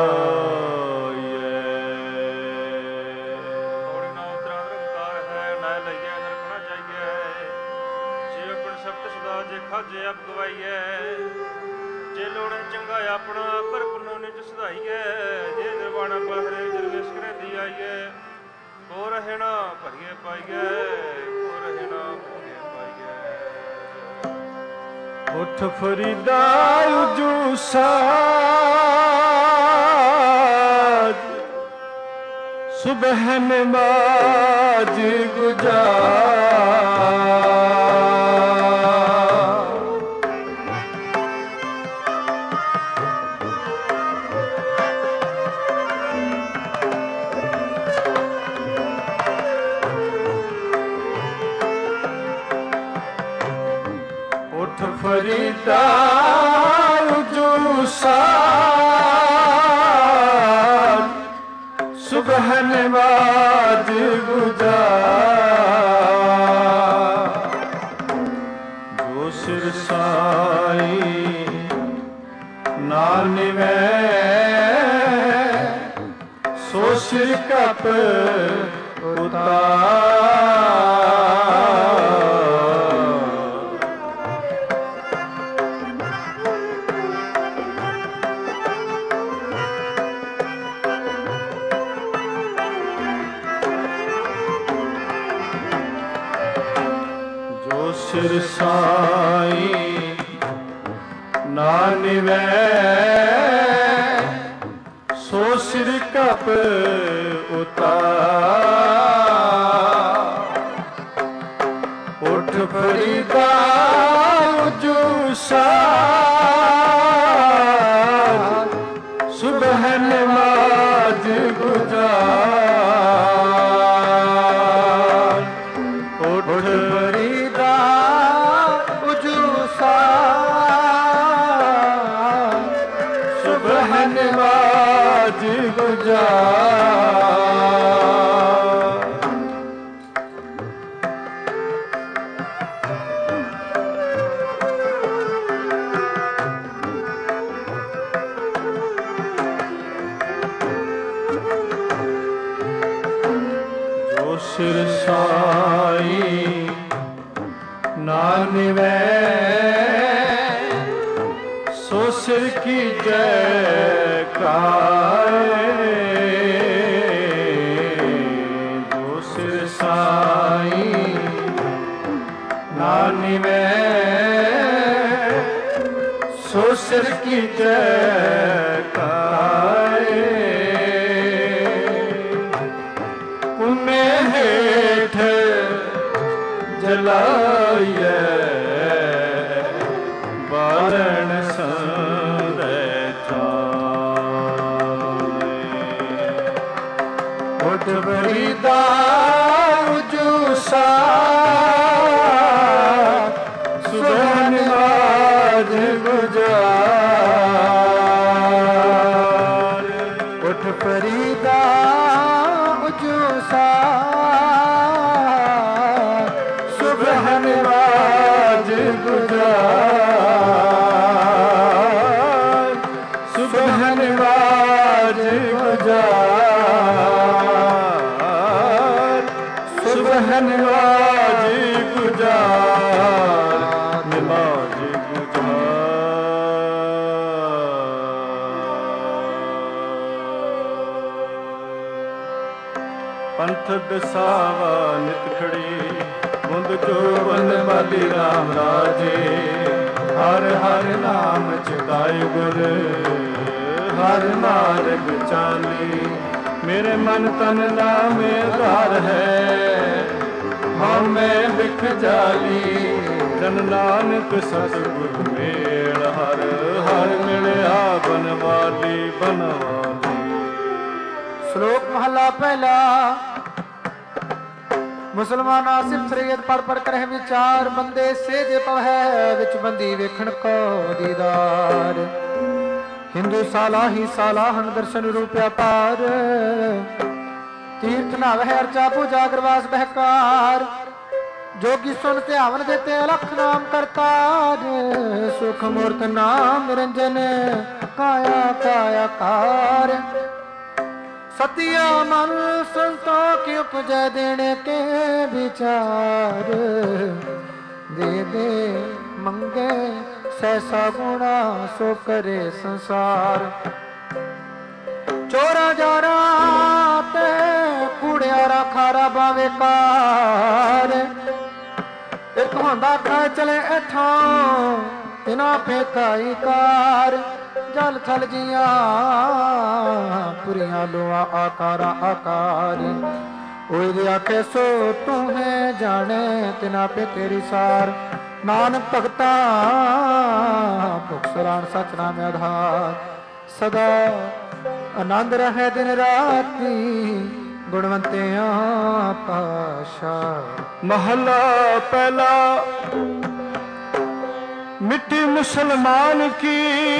ਥੋੜੀ ਨਾ ਉਤਰਾ ਨਿਰੰਕਾਰ ਹੈ ਨਾ ਲਈਐ ਨਰਕ ਨਾ ਜਾਈਐ ਜੇ ਆਪਣ ਸਬਤ ਸਦਾ ਜੇ ਖਾਜੇ ਆਪ ਗਵਾਈਐ ਜੇ ਲੋੜੇ ਚੰਗਾ ਆਪਣਾ ਪਰ ਪੁੰਨੋ ਨਿਜ ਸਦਾਈਐ ਜੇ ਨਿਰਵਾਣਾ ਪਹਰੇ ਜਰਵੇਸ ਕਰੇ ਦੀ ਆਈਐ ਕੋ ਰਹਿਣਾ ਭਰੀਏ ਪਾਈਐ ਕੋ ਰਹਿਣਾ ਭਰੀਏ ਪਾਈਐ
ਉਠ ਫਰੀਦਾ ਉਜੂ ਸਾਜ ਸੁਬਹ ਨਮਾਜ਼ ਗੁਜ਼ਾਰ उठ फरीदा उजूसार सुबह नवाज गुजार जो सिर साई नानिवे सो सिर कप सिर साई नानिवे सो सिर कप उतार उठ फरीदा उजूसार सुबह नमाज गुजार उठ फरीदा सुबह नवाज गुजार जो सिर साई नानिवे सो सिर की जयकार जो सिर साई नानिवे सो सिर की जयकार पुण्य हेठ जलाइए बारण उठ फरीदा उजूसार सुबह नवाज गुजार उठ फरीदा उजूसार सुबह नवाज गुजार सुबह नवाज गुजार सुबह नवाज गुजार नवाज गुजार पंथ दसावा नित खड़ी मुंद जोबन वाली राम राजे हर हर नाम चिताए गुर हर मार्ग चाली मेरे मन तन नाम आधार है हाँ मैं बिख जाली जन नानक सतगुर मेल हर हर मिलया बनवाली बनवाली।
श्लोक महला पहला। मुसलमान आसिफ सरीयत पढ़ पढ़ कर विचार बंदे से जे पवै विच बंदी वेखण को दीदार हिंदू साला ही सालाहन दर्शन रूप अपार तीर्थ नावै अर्चा पूजा अग्रवास बहकार जोगी सुन ध्यावन देते अलख नाम करतार सुख मूर्त नाम निरंजन काया काया कार सतिया मन संतो की उपजय देने के विचार दे दे मंगे सहसा गुणा सो करे संसार चोरा जारा ते कूड़ियारा खारा बावेकार एक होंदा खा चले एठां तिना फेकाई कार जल थल जिया पुरिया लोआ आकारा आकार ओए आखे सो तू है जाने तिना पे तेरी सार नानक भगता भुखसरान सच नाम आधार सदा आनंद रहे दिन राती गुणवंतिया पाशा।
महला पहला मिट्टी मुसलमान की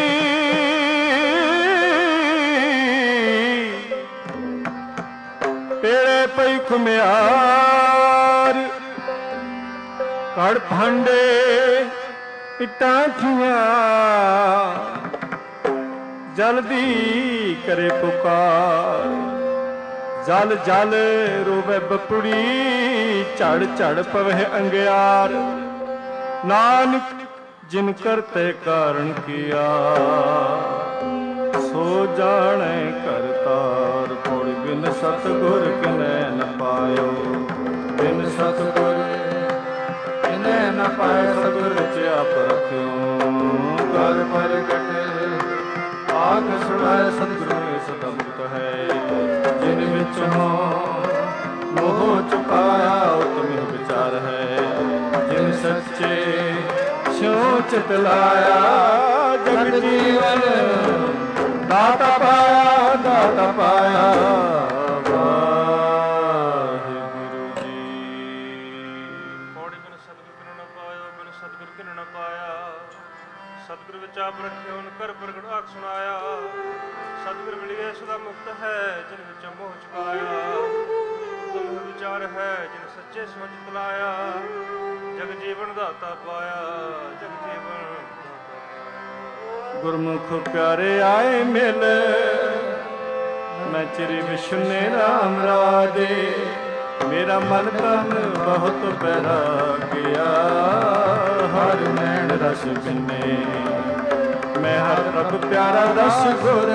पेड़े पई खुमियार कड़ भांडे इटा थिया जल्दी करे पुकार जल जल रोवे बपुड़ी झड़ झड़ पवे अंगियार नानक जिन करते कारण किया सो जाने करतार पौड़ी बिन सतगुर किने न पायो बिन सतगुर किने न पाए सतगुर च आप रखियो कर प्रगट आग सुनाए सतगुरु सदा मुक्त है जिन विच हो मोह चुकाया तुम विचार है जिन सच्चे स्यों चितलाया जग जीवन दाता पाया दाता पाया वाहिगुरु जी।
पौड़ी बिन सतगुर किन न पायो बिन सतगुर किन न पाया सतगुर विच आप रखे उन कर प्रगट आख सुनाया सतगुर मिलिए सदा मुक्त है जिन विच मोह चुकाया तुम विचार है जिन सच्चे स्यों चितलाया जग जीवन दाता पाया जग जीवन
गुरमुख प्यारे आए मिल मैं चिरी विष्णु राम राधे मेरा मन तन बहुत पैरा गया हर नैन रस बिने मैं हर प्रभ प्यारा रस गुर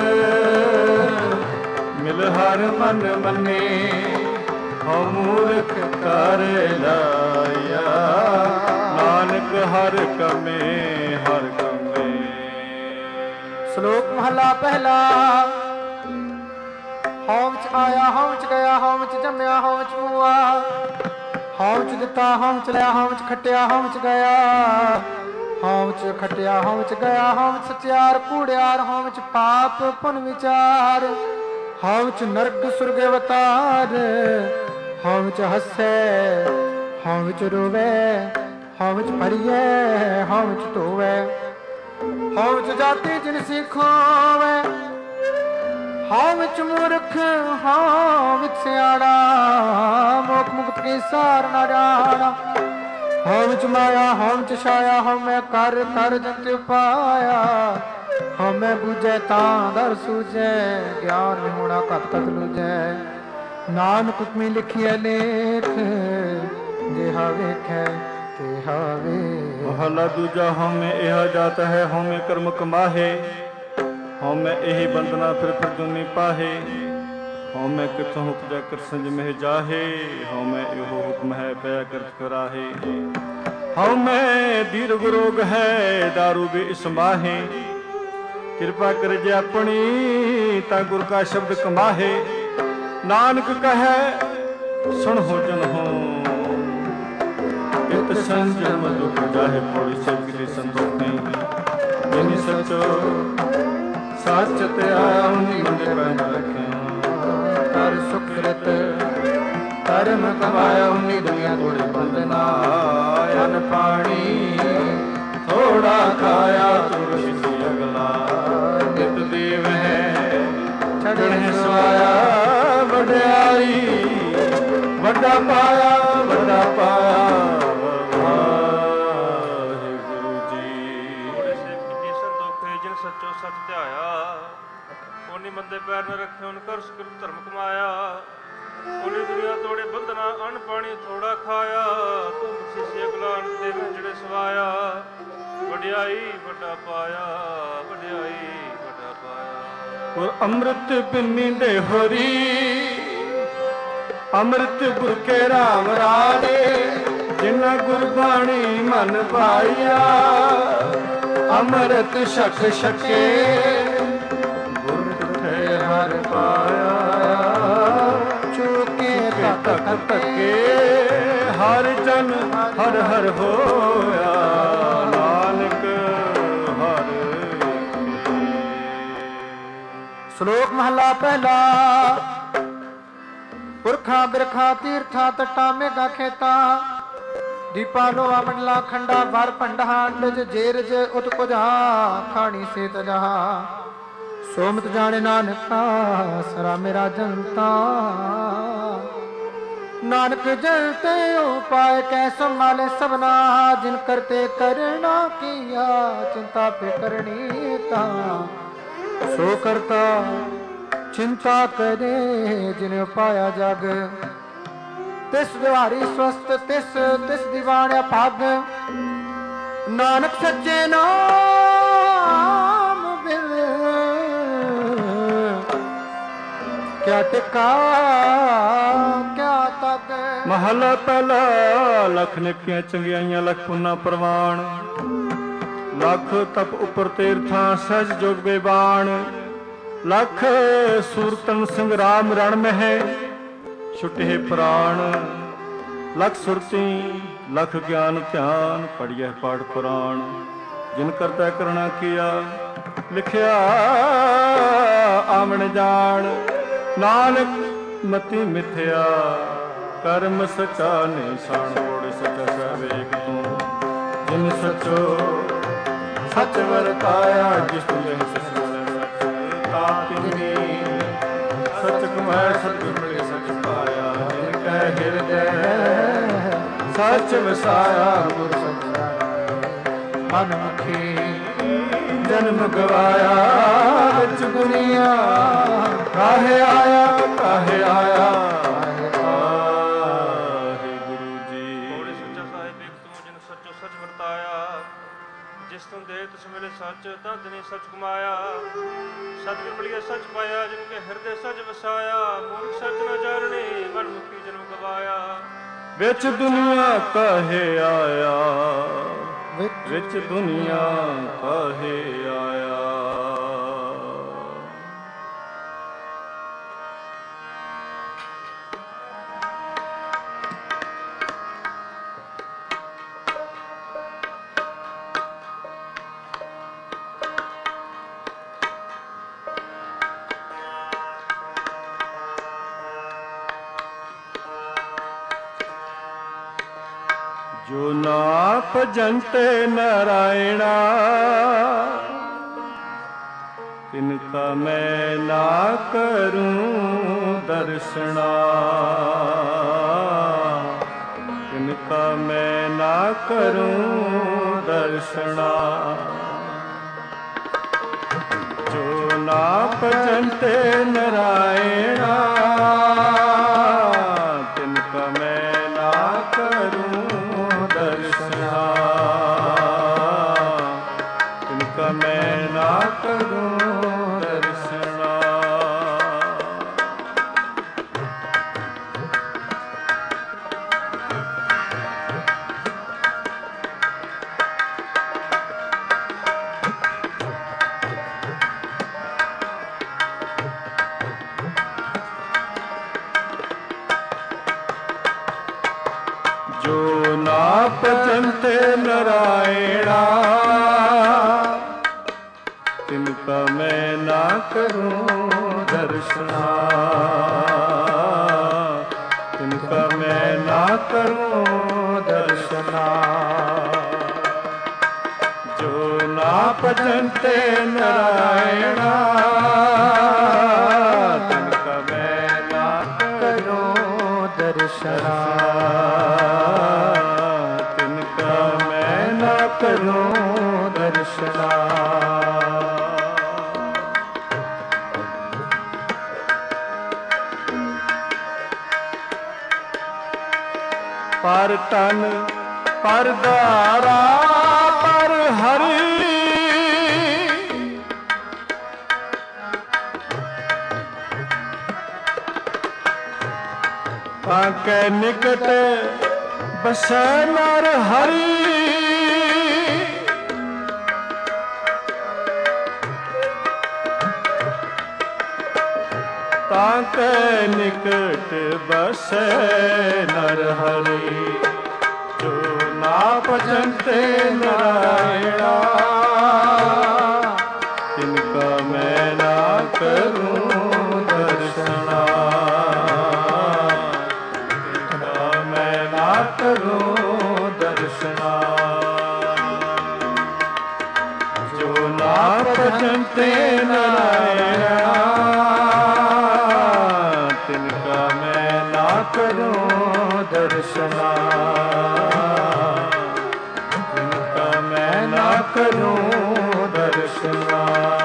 मिल हर मन मने हो मूर्ख कर लाया नानक हर कमे हर कमे।
श्लोक महला पहला हौम च आया हौम च गया हौम च जम्या हौम च मुआ हौम च दिता हौम च लिया हौम च खटिया हौम च गया हौम च खटिया हौम च गया हौम च सत्यार कूड़ियार हौम च पाप पुन विचार हौम च नरक सुर्ग अवतार हौम च हसे हौम च रोवे हौम च भरिए हौम च धोवे हौम च जाति जिन सिखोवे हौम च मूर्ख हौम च सियाड़ा मोख मुक्त की सार न जाना हौम च माया हौम च छाया हौमै कर कर जंत पाया हौमै बूझे तां दर सूझे ज्ञान विहूणा कत कत लूझे नानक हुक्मी लिखिए लेख जेहा वेखै तेहा वे।
महला दूजा हमें यह जाता है हमें कर्म कमाहे हमें यही बंदना फिर फिर दुनी पाहे हमें किथों उपजा कर संज में जाहे हमें यो हुक्म है पै कर कराहे हमें दीर्घ रोग है दारू भी इसमाहे कृपा कर जे अपनी ता गुर का शब्द कमाहे नानक कहे सुन हो जन हो इत संजम दुख जाहे पौड़ी से किसी संतोष नहीं जिनी सचो सच ते आया उन्हीं मंदे पैन रखे कर सुकृत कर्म कमाया उन्हीं दुनिया थोड़ी बंदना अन पानी थोड़ा खाया तुलसी सी अगला नित देव है छड़े स्वाया वड्याई वड्डा पाया वड्डा पाया वाहिगुरु जी।
थोड़े से किन्नी संतोखे जिन सच्चो सच ध्याया उन्हीं मंदे पैर न रखे उन कर सुकृत धर्म कमाया उन्हीं दुनिया तोड़े बंधना अन्न पानी थोड़ा खाया तुम शीशे गुलान दे जड़े सवाया वड्याई वड्डा पाया वड्याई वड्डा पाया।
और अमृत बिन्नी दे होरी अमृत गुर के राम राजे जिन्ना गुरबाणी मन पाइया अमृत शक शके गुर तुठे हर पाया चूके तक तके हर जन हर हर होया नानक हर।
श्लोक महला पहला पुरखा बिरखा तीर्था तटा मेघा खेता ਦੀਪਾ ਲੋਹਾ ਮੰਡਲਾ ਖੰਡਾ ਵਰ ਭੰਡਾ ਅੰਡਜ ਜੇਰਜ ਉਤਪੁਜਾ ਖਾਣੀ ਸੇ ਤਜਹਾ ਸੋਮਤ ਜਾਣੇ ਨਾਨਕਾ ਸਰਾ ਮੇਰਾ ਜਨਤਾ ਨਾਨਕ ਜਲ ਤੇ ਉਪਾਇ ਕੈ ਸੰਭਾਲੇ ਸਭਨਾ ਜਿਨ ਕਰਤੇ ਕਰਨਾ ਕੀਆ ਚਿੰਤਾ ਫਿਕਰਣੀ ਤਾਂ ਸੋ ਕਰਤਾ ਚਿੰਤਾ ਕਰੇ ਜਿਨ ਪਾਇਆ ਜਗ ਤਿਸ ਦੁਆਰੀ ਸਵਸਤ ਤਿਸ ਤਿਸ ਦੀਵਾਨ ਭਾਗ ਨਾਨਕ ਸੱਚੇ ਨਾਮ ਬਿਨ ਕਿਆ ਟਿਕਾ ਕਿਆ ਤਕ।
ਮਹਲਾ ਪਹਿਲਾ ਲਖ ਨਿੱਕੀਆਂ ਚੰਗਿਆਈਆਂ ਲਖ ਪੁੰਨਾ ਪ੍ਰਵਾਨ ਲੱਖ ਤਪ ਉਪਰ ਤੀਰਥਾਂ ਸਹਿਜ ਜੋਗ ਬੇਬਾਨ ਲੱਖ ਸੂਰਤਨ ਸੰਗਰਾਮ ਰਣ ਮਹਿ ਛੁਟੇ ਪ੍ਰਾਣ ਲਖ ਸੁਰਤੀ ਲਖ ਗਿਆਨ ਧਿਆਨ ਪੜਿਐ ਪਾਠ ਪੁਰਾਣ ਜਿਨ ਕਰਤਾ ਕਰਣਾ ਕੀਆ ਲਿਖਿਆ ਆਵਣ ਜਾਣ ਨਾਨਕ ਮਤੀ ਮਿਥਿਆ ਕਰਮ ਸਚਾ ਨਿਸ਼ਾਨ ਕੋੜ ਸਚਾ ਸਵੇਕ ਤੂੰ ਜਿਨ ਸਚੋ ਸਚ ਵਰਤਾਇਆ ਜਿਸ ਤੁਲੇ ਸਚ ਸਚ ਤਾਕਿਨੀ ਸਚ ਕਮੈ ਸਚ ਮਿਲੇ ਸਚ ਪਾਇਆ ਜਿਨ ਕੈ ਹਿਰਦੈ ਸਚ ਵਸਾਇਆ ਗੁਰ ਸਚਾ ਮਨ ਮੁਖੀ ਜਨਮ ਗਵਾਇਆ ਵਿੱਚ ਦੁਨੀਆ ਕਾਹੇ ਆਇਆ ਕਾਹੇ ਆਇਆ ਵਾਹਿ ਗੁਰੂ ਜੀ।
ਕੋੜੇ ਸੱਚਾ ਸਾਹਿਬ ਇੱਕ ਤੂੰ ਜਿਨ ਸੱਚੋ ਸੱਚ ਵਰਤਾਇਆ ਜਿਸ ਤੁਮ ਦੇ ਤਿਸ ਮਿਲੇ ਸੱਚ ਤਦ ਨੇ ਸੱਚ ਕਮਾਇਆ ਸਤਿਗੁਰ ਮਿਲਿਆ ਸੱਚ ਪਾਇਆ ਜਿਨ ਕੇ ਹਿਰਦੇ ਸੱਚ ਵਸਾਇਆ ਮੂਰਖ ਸੱਚ ਨਾ ਜਾਣਨੇ ਮਨ ਮੁਖੀ ਜਨਮ ਗਵਾਇਆ
ਵਿੱਚ ਦੁਨੀਆ ਕਾਹੇ ਆਇਆ ਵਿੱਚ ਦੁਨੀਆ ਕਾਹੇ ਆਇਆ। ਜੋ ਨਾ ਭਜੰਤੇ ਨਾਰਾਇਣਾ ਤਿਨਕਾ ਮੈਂ ਨਾ ਕਰੂੰ ਦਰਸ਼ਨਾ ਤਿਨਕਾ ਮੈਂ ਨਾ ਕਰੂੰ ਦਰਸ਼ਨਾ ਜੋ ਨਾ ਭਜੰਤੇ ਨਾਰਾਇਣਾ ਤਿਨਕਾ ਮੈਂ ਨਾ ਕਰੂੰ ਤਿਨਕਾ ਮੈਂ ਨਾ ਕਰੂੰ ਦਰਸ਼ਨਾ। ਜੋ ਨਾ ਭਜੰਤੇ ਨਾਰਾਇਣਾ ਤਿਨਕਾ ਮੈਂ ਨਾ ਕਰੂੰ ਦਰਸ਼ਨਾ ਤਿਨਕਾ ਮੈਂ ਨਾ ਕਰੂੰ ਦਰਸ਼ਨਾ। ਜੋ ਨਾ ਭਜੰਤੇ ਨਾਰਾਇਣਾ ਤਿਨਕਾ ਮੈਂ ਨਾ ਕਰੂੰ ਦਰਸ਼ਨਾ ਤਿਨਕਾ ਮੈਂ ਨਾ ਕਰੂੰ ਦਰਸ਼ਨਾ। ਪਰ ਤਨ ਪਰ ਦਾਰਾ ਪਰ ਹਰੀ ਤਾਕੇ ਨਿਕਟ ਬਸੈ ਨਰ ਹਰੀ ਤਾਕੇ ਨਿਕਟ ਬਸੈ ਨਰ ਹਰੀ ਜੋ ਨਾ ਭਜੰਤੇ ਨਾਰਾਇਣਾ ਤਿਨਕਾ ਮੈਂ ਨਾ ਕਰੂੰ ਦਰਸ਼ਨਾ ਤਿਨਕਾ ਮੈਂ ਨਾ ਕਰੂੰ ਦਰਸ਼ਨਾ। भजन्ते नारायणा तिनका मैं ना करूं दर्शना तिनका मैं ना करूं दर्शना।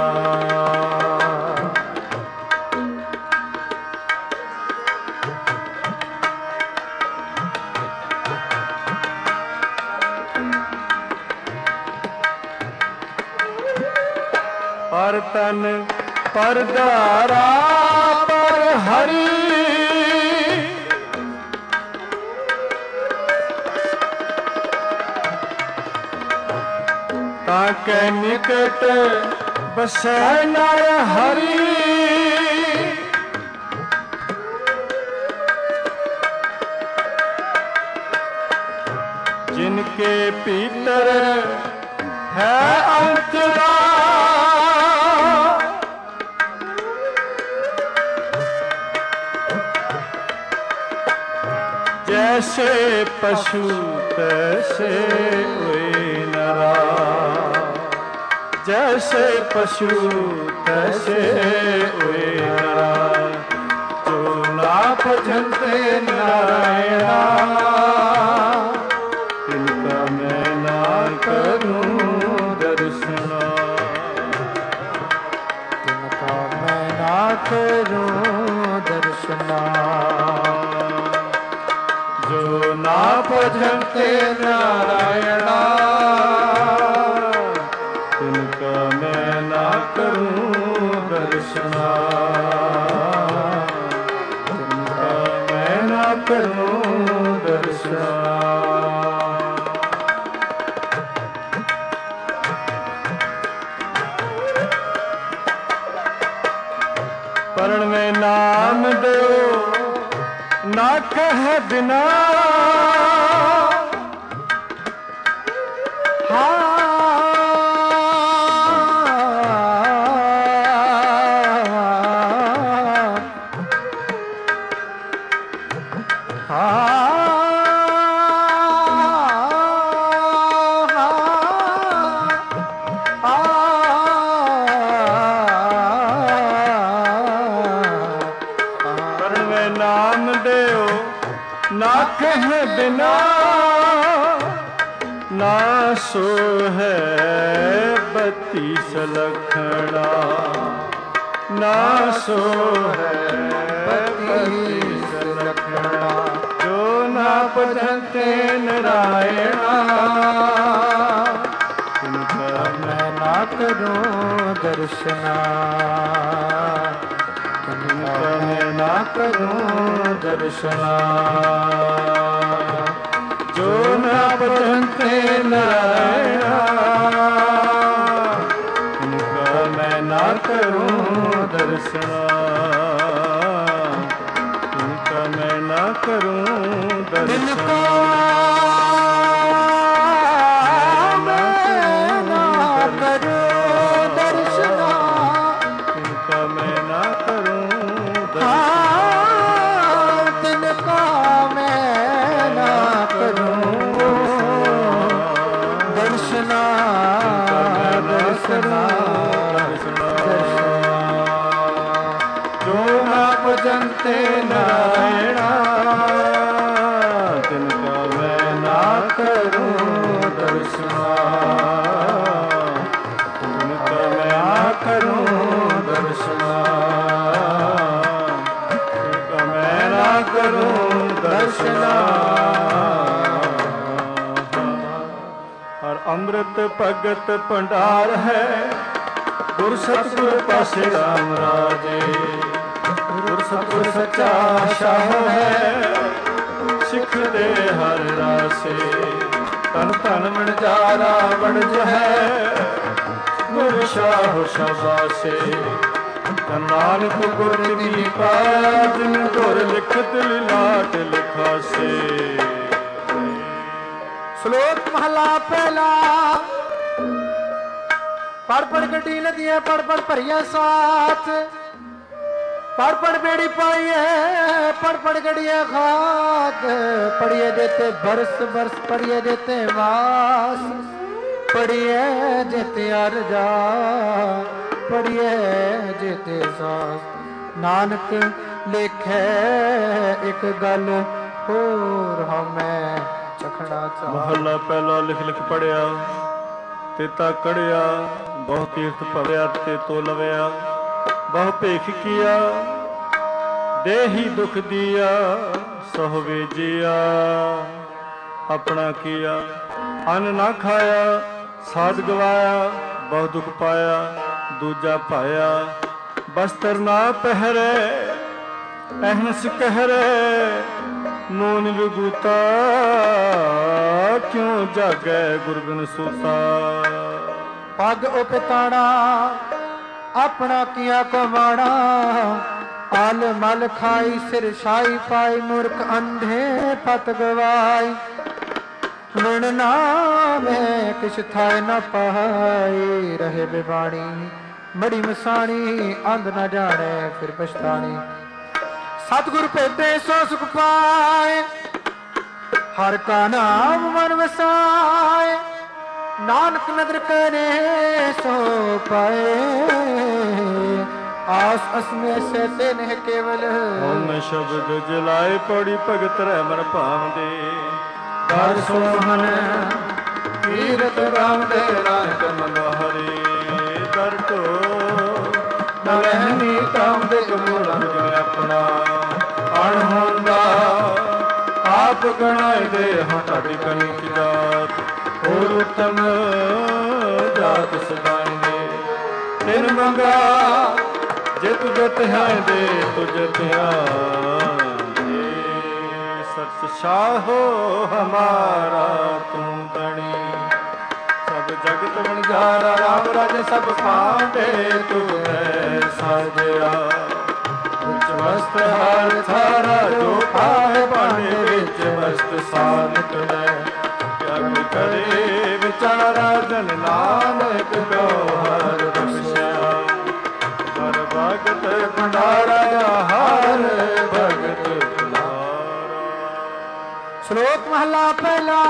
पर तन पर दारा पर हरि ताके निकट बसै नर हरि जिनके भीतर है अंतरा जैसे पशु तैसे हुए नरा जैसे पशु तैसे हुए नरा जो ना भजन्ते नारायणा तिनका मैं ना करूं दर्शना
तिनका मैं ना करूं दर्शना।
जो ना भजन्ते नारायणा तिनका मैं ना करूं दर्शना तिनका मैं ना करूं दर्शना। परण में नाम दो ना कह बिना ना कह बिना ना सो है बत्तीस लखना ना सो है बत्तीस लखना। जो ना भजन्ते नारायणा तिनका मैं ना करूं दर्शना तिनका मैं ना करूं दर्शना। जो ना भजन्ते नारायणा तिनका मैं ना करूं दर्शना तिनका मैं ना करूं दर्शना। भजन्ते नारायणा तिनका मैं ना करूं दर्शना तिनका मैं ना करूं दर्शना तिनका मैं ना करूं दर्शना। और अमृत भगत भंडार है गुर सतगुर पासे राम राजे गुर सतगुर सच्चा शाह है सिख दे हर रासे तन तन मणजारा बणज है गुर शाह शाबासे नानक गुर दीपा जिन गुर लिखत लाट लिखासे।
श्लोक महला पहला पढ़ पढ़ गड्डी नदियां पढ़ पढ़ भरिया साथ पढ़ पढ़ बेड़ी पाइए पढ़ पढ़ गड़िया खाद पढ़िए देते बरस बरस पढ़िए देते मास ਪੜੀਏ ਜਿਤੇ ਅਰਜਾ ਪੜੀਏ ਜਿਤੇ ਸਾਸ ਨਾਨਕ ਲੇਖੈ ਇੱਕ ਗੱਲ ਹੋਰ ਹਮੈ ਚਖਣਾ ਚਾਹ।
ਮਹੱਲਾ ਪਹਿਲਾ ਲਿਖ ਲਿਖ ਪੜਿਆ ਤੇਤਾ ਕੜਿਆ ਬਹੁ ਤੀਰਥ ਭਵਿਆ ਤੇ ਤੋ ਲਵਿਆ ਬਹੁ ਭੇਖ ਕੀਆ ਦੇਹੀ ਦੁਖ ਦੀਆ ਸਹੁ ਵੇਜਿਆ ਆਪਣਾ ਕੀਆ ਅੰਨ ਨਾ ਖਾਇਆ ਸਾਧ ਗਵਾਇਆ ਬਹੁ ਦੁਖ ਪਾਇਆ ਦੂਜਾ ਪਾਇਆ ਬਸਤਰ ਨਾ ਪਹਿਰੇ ਅਹਨਸ ਕਹਿਰੇ ਨੂਨ ਵਿਗੂਤਾ ਕਿਉਂ ਜਾਗੈ ਗੁਰਬਿਨ ਸੂਤਾ।
ਪਗ ਉਪਤਾਣਾ ਆਪਣਾ ਕੀਆ ਕਮਾਣਾ ਆਲ ਮਲ ਖਾਈ ਸਿਰ ਛਾਈ ਪਾਈ ਮੂਰਖ ਅੰਧੇ ਪਤ ਗਵਾਈ ਗੁਣ ਨਾਮੇ ਕਿਛ ਥਾਇ ਨ ਪਾਈ ਰਹੇ ਬਿਬਾਣੀ ਮੜੀ ਮਸਾਣੀ ਅੰਧ ਨ ਜਾਣੇ ਫਿਰ ਪਛਤਾਣੀ। ਸਤਿਗੁਰ ਭੇਟੇ ਸੋ ਸੁਖ ਪਾਏ ਹਰ ਕਾ ਨਾਮ ਮਨ ਵਸਾਏ ਨਾਨਕ ਨਦਰ ਕਰੇ ਸੋ ਪਾਏ ਆਸ ਅਸਮੇ ਸੇ ਤੇ ਨਹਿ ਕੇਵਲ
ਹੁਣ ਸ਼ਬਦ ਜਲਾਏ ਪੜੀ ਭਗਤ ਰਹਿ ਮਨ ਭਾਵਦੇ
ਦਰ ਸੋਹਨ ਕੀਰਤ ਗਾਵਦੇ ਨਾਨਕ
ਮਨੋਹਰੀ ਦਰ ਟੋ
ਨਵਹਿਮੀ ਤਾਮ ਦੇ
ਮੂਲਾਂ ਜਿਵੇਂ ਆਪਣਾ ਅਣ ਹੁੰਦਾ ਆਪ ਗਣਾਏ ਦੇ ਹਾਂ ਤੁਹਾਡੀ ਕਣੀ ਕੀ ਦਾਤ ਹੋਰ ਉਤਮ ਜਾਤ ਸਦਾਈ ਦੇ ਤਿਨ ਮੰਗਾ ਜੇ ਤੁਝ ਤਿਹਾ ਦੇ ਤੁਝ ਤਿਹਾ ਸਚ ਸ਼ਾਹੋ ਹਮਾਰਾ ਤੂੰ ਤਣੀ ਸਭ ਜਗਤ ਵਣਜਾਰਾ ਰਾਮ ਰਾਜੇ ਸਭ ਪਾਂਡੇ ਤੂੰ ਹੈ ਸਾਜਿਆ ਵਿੱਚ ਮਸਤ ਹਾਰ ਥਾਰਾ ਜੋ ਪਾਏ ਬਾਣੇ ਵਿੱਚ ਮਸਤ ਸਾਨਕ ਲੈ ਜਗ ਕਰੇ ਵਿਚਾਰਾ ਜਨ ਨਾਨਕ ਕੋ ਹਰ ਬਖਸ਼ਿਆ ਹਰ ਭਗਤ ਭੰਡਾਰਾ ਹਰ ਭਗਤ ਭੰਡਾਰਾ।
ਸ਼ਲੋਕ ਮਹਲਾ ਪਹਿਲਾ।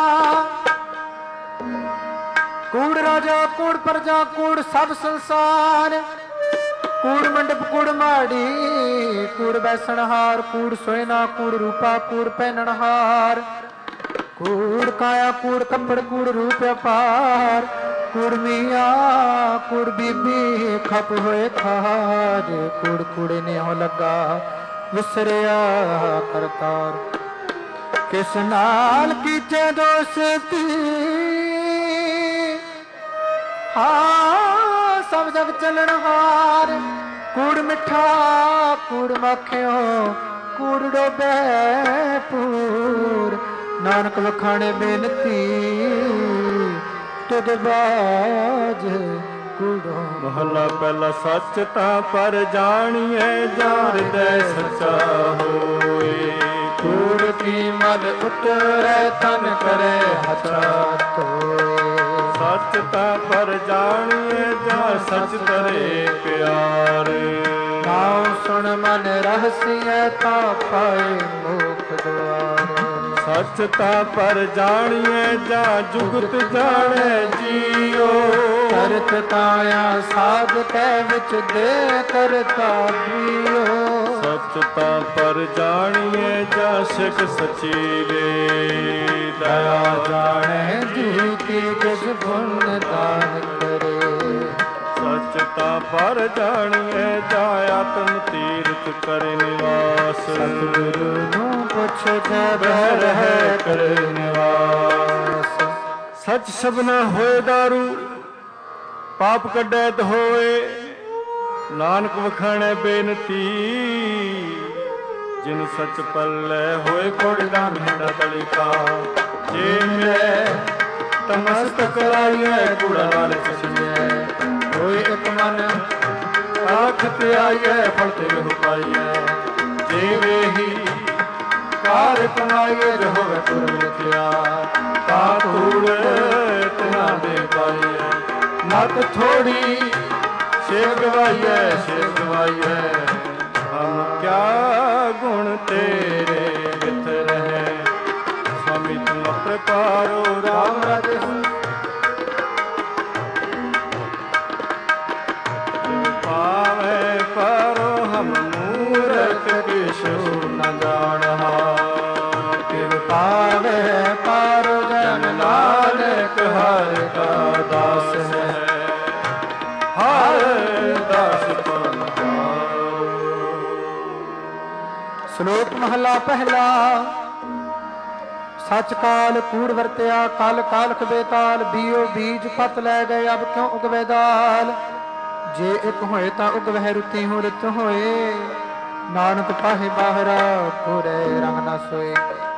ਕੂੜ ਰਾਜਾ ਕੂੜ ਪ੍ਰਜਾ ਕੂੜ ਸਭ ਸੰਸਾਰ ਕੂੜ ਮੰਡਪ ਕੂੜ ਮਾੜੀ ਕੂੜ ਬੈਸਣਹਾਰ ਕੂੜ ਸੋਇਨਾ ਕੂੜ ਰੂਪਾ ਕੂੜ ਪਹਿਨਣਹਾਰ ਕੂੜ ਕਾਇਆ ਕੂੜ ਕੱਪੜ ਕੂੜ ਰੂਪ ਅਪਾਰ ਕੂੜ ਮੀਆਂ ਕੂੜ ਬੀਬੀ ਖਪ ਹੋਏ ਖਾਜ ਕੂੜ ਕੂੜੇ ਨੇ ਹੋ ਲੱਗਾ ਵਿਸਰਿਆ ਕਰਤਾਰ ਕਿਸ ਨਾਲ ਕੀਤੇ ਦੋਸਤੀ ਹਾਂ ਸਭ ਜਗ ਚੱਲਣ ਹਾਰ ਕੂੜ ਮਿੱਠਾ ਕੂੜ ਮੱਖਿਓ ਕੂੜ ਡੋਬੇ ਪੂਰ ਨਾਨਕ ਵਖਾਣੇ ਬੇਨਤੀ ਤੁਧ ਬਾਜ ਕੂੜੋ।
ਮਹੱਲਾ ਪਹਿਲਾ ਸੱਚ ਤਾਂ ਪਰ ਜਾਣੀਏ ਜਾਂ ਹਿਰਦੈ ਸੱਚਾ ਹੋਏ
ਕੂੜ ਕੀ ਮਲ ਉਤਰੈ ਤਨ ਕਰੇ ਹਥਾ ਧੋਏ
ਸੱਚ ਤਾਂ ਪਰ ਜਾਣੀਏ ਜਾਂ ਸੱਚ ਤਰੇ ਪਿਆਰੇ
ਨਾਉ ਸੁਣ ਮਨ ਰਹਸੀਐ ਤਾਂ ਪਾਏ ਮੁਖ ਦੁਆਰ
ਸੱਚ ਤਾਂ ਪਰ ਜਾਣੀਏ ਜਾਂ ਜੁਗਤ ਜਾਣੇ ਜੀਓ
ਕਰਤ ਤਾਇਆ ਸਾਧ ਕੈ ਵਿੱਚ ਦੇ ਕਰਤਾ ਜੀਓ
ਸੱਚ ਤਾਂ ਪਰ ਜਾਣੀਏ ਜਾਂ ਸਿੱਖ ਸੱਚੀ ਵੇ ਦਇਆ
ਜਾਣੇ ਜੀ ਕੀ ਕਿਸ ਪੁੰਨ ਦਾਨ ਕਰੇ
ਸੱਚ ਤਾਂ ਪਰ ਜਾਣੀਏ ਜਾਂ ਆਤਮ ਤੀਰਥ ਕਰੇ ਨਿਵਾਸ
ਸਤਿਗੁਰੂ ਨੂੰ ਪੁੱਛ
ਬਹਿ ਰਹਿ ਕਰੇ ਨਿਵਾਸ ਸੱਚ ਸਭਨਾ ਹੋਏ ਦਾਰੂ ਪਾਪ ਕੱਢੈ ਤ ਹੋਏ ਨਾਨਕ ਵਖਾਣੈ ਬੇਨਤੀ ਜਿਨ ਸੱਚ ਪੱਲੇ ਹੋਏ ਕੋੜਦਾ ਮਹਿੰਦਾ ਤਲਿਕਾ ਜੇ ਮਿਲੇ ਤਮਸਤਕ ਲਾਈਐ ਕੂੜਾ ਨਾਲ ਕਿਸਨੈ ਹੋਏ ਇੱਕ ਮਨ ਆਖ ਤੇ ਆਈਐ ਫਲ ਤੇ ਹੋ ਪਾਈਐ ਜਿਵੇਂ ਹੀ ਕਾਰ ਕਮਾਈਏ ਜੋ ਹੋਵੇ ਤੁਰ ਲਿਖਿਆ ਤਾ ਕੂੜ ਤਨਾ ਦੇ ਪਾਈਐ ਨਤ ਥੋੜੀ ਸ਼ੇਰ ਗਵਾਈਐ ਸ਼ੇਰ ਗਵਾਈਐ ਹਮ ਕਿਆ ਗੁਣ ਤੇਰੇ ਵਿਤ ਰਹੇ ਸਵਾਮੀ ਤੁਮ ਪ੍ਰਪਾਰੋ ਰਾਮ ਰਾਜੇ
दास है
ਹਰ ਦਾਸ ਕੋ
ਸ਼ਲੋਕ ਮਹਲਾ ਪਹਿਲਾ। ਸੱਚ ਕਾਲ ਕੂੜ ਵਰਤਿਆ ਕਲ ਕਾਲਖ ਬੇਤਾਲ ਬੀਓ ਬੀਜ ਪਤ ਲੈ ਗਏ ਅਬ ਕਿਉਂ ਉਗਵੇ ਦਾਲ। ਜੇ ਇੱਕ ਹੋਏ ਤਾਂ ਉਗਵਹਿ ਰੁੱਤੀ ਹੋ ਰਿਤ ਹੋਏ ਨਾਨਕ ਪਾਹੇ ਬਾਹਰਾ ਕੋਰੇ ਰੰਗ ਨਾ ਸੋਏ।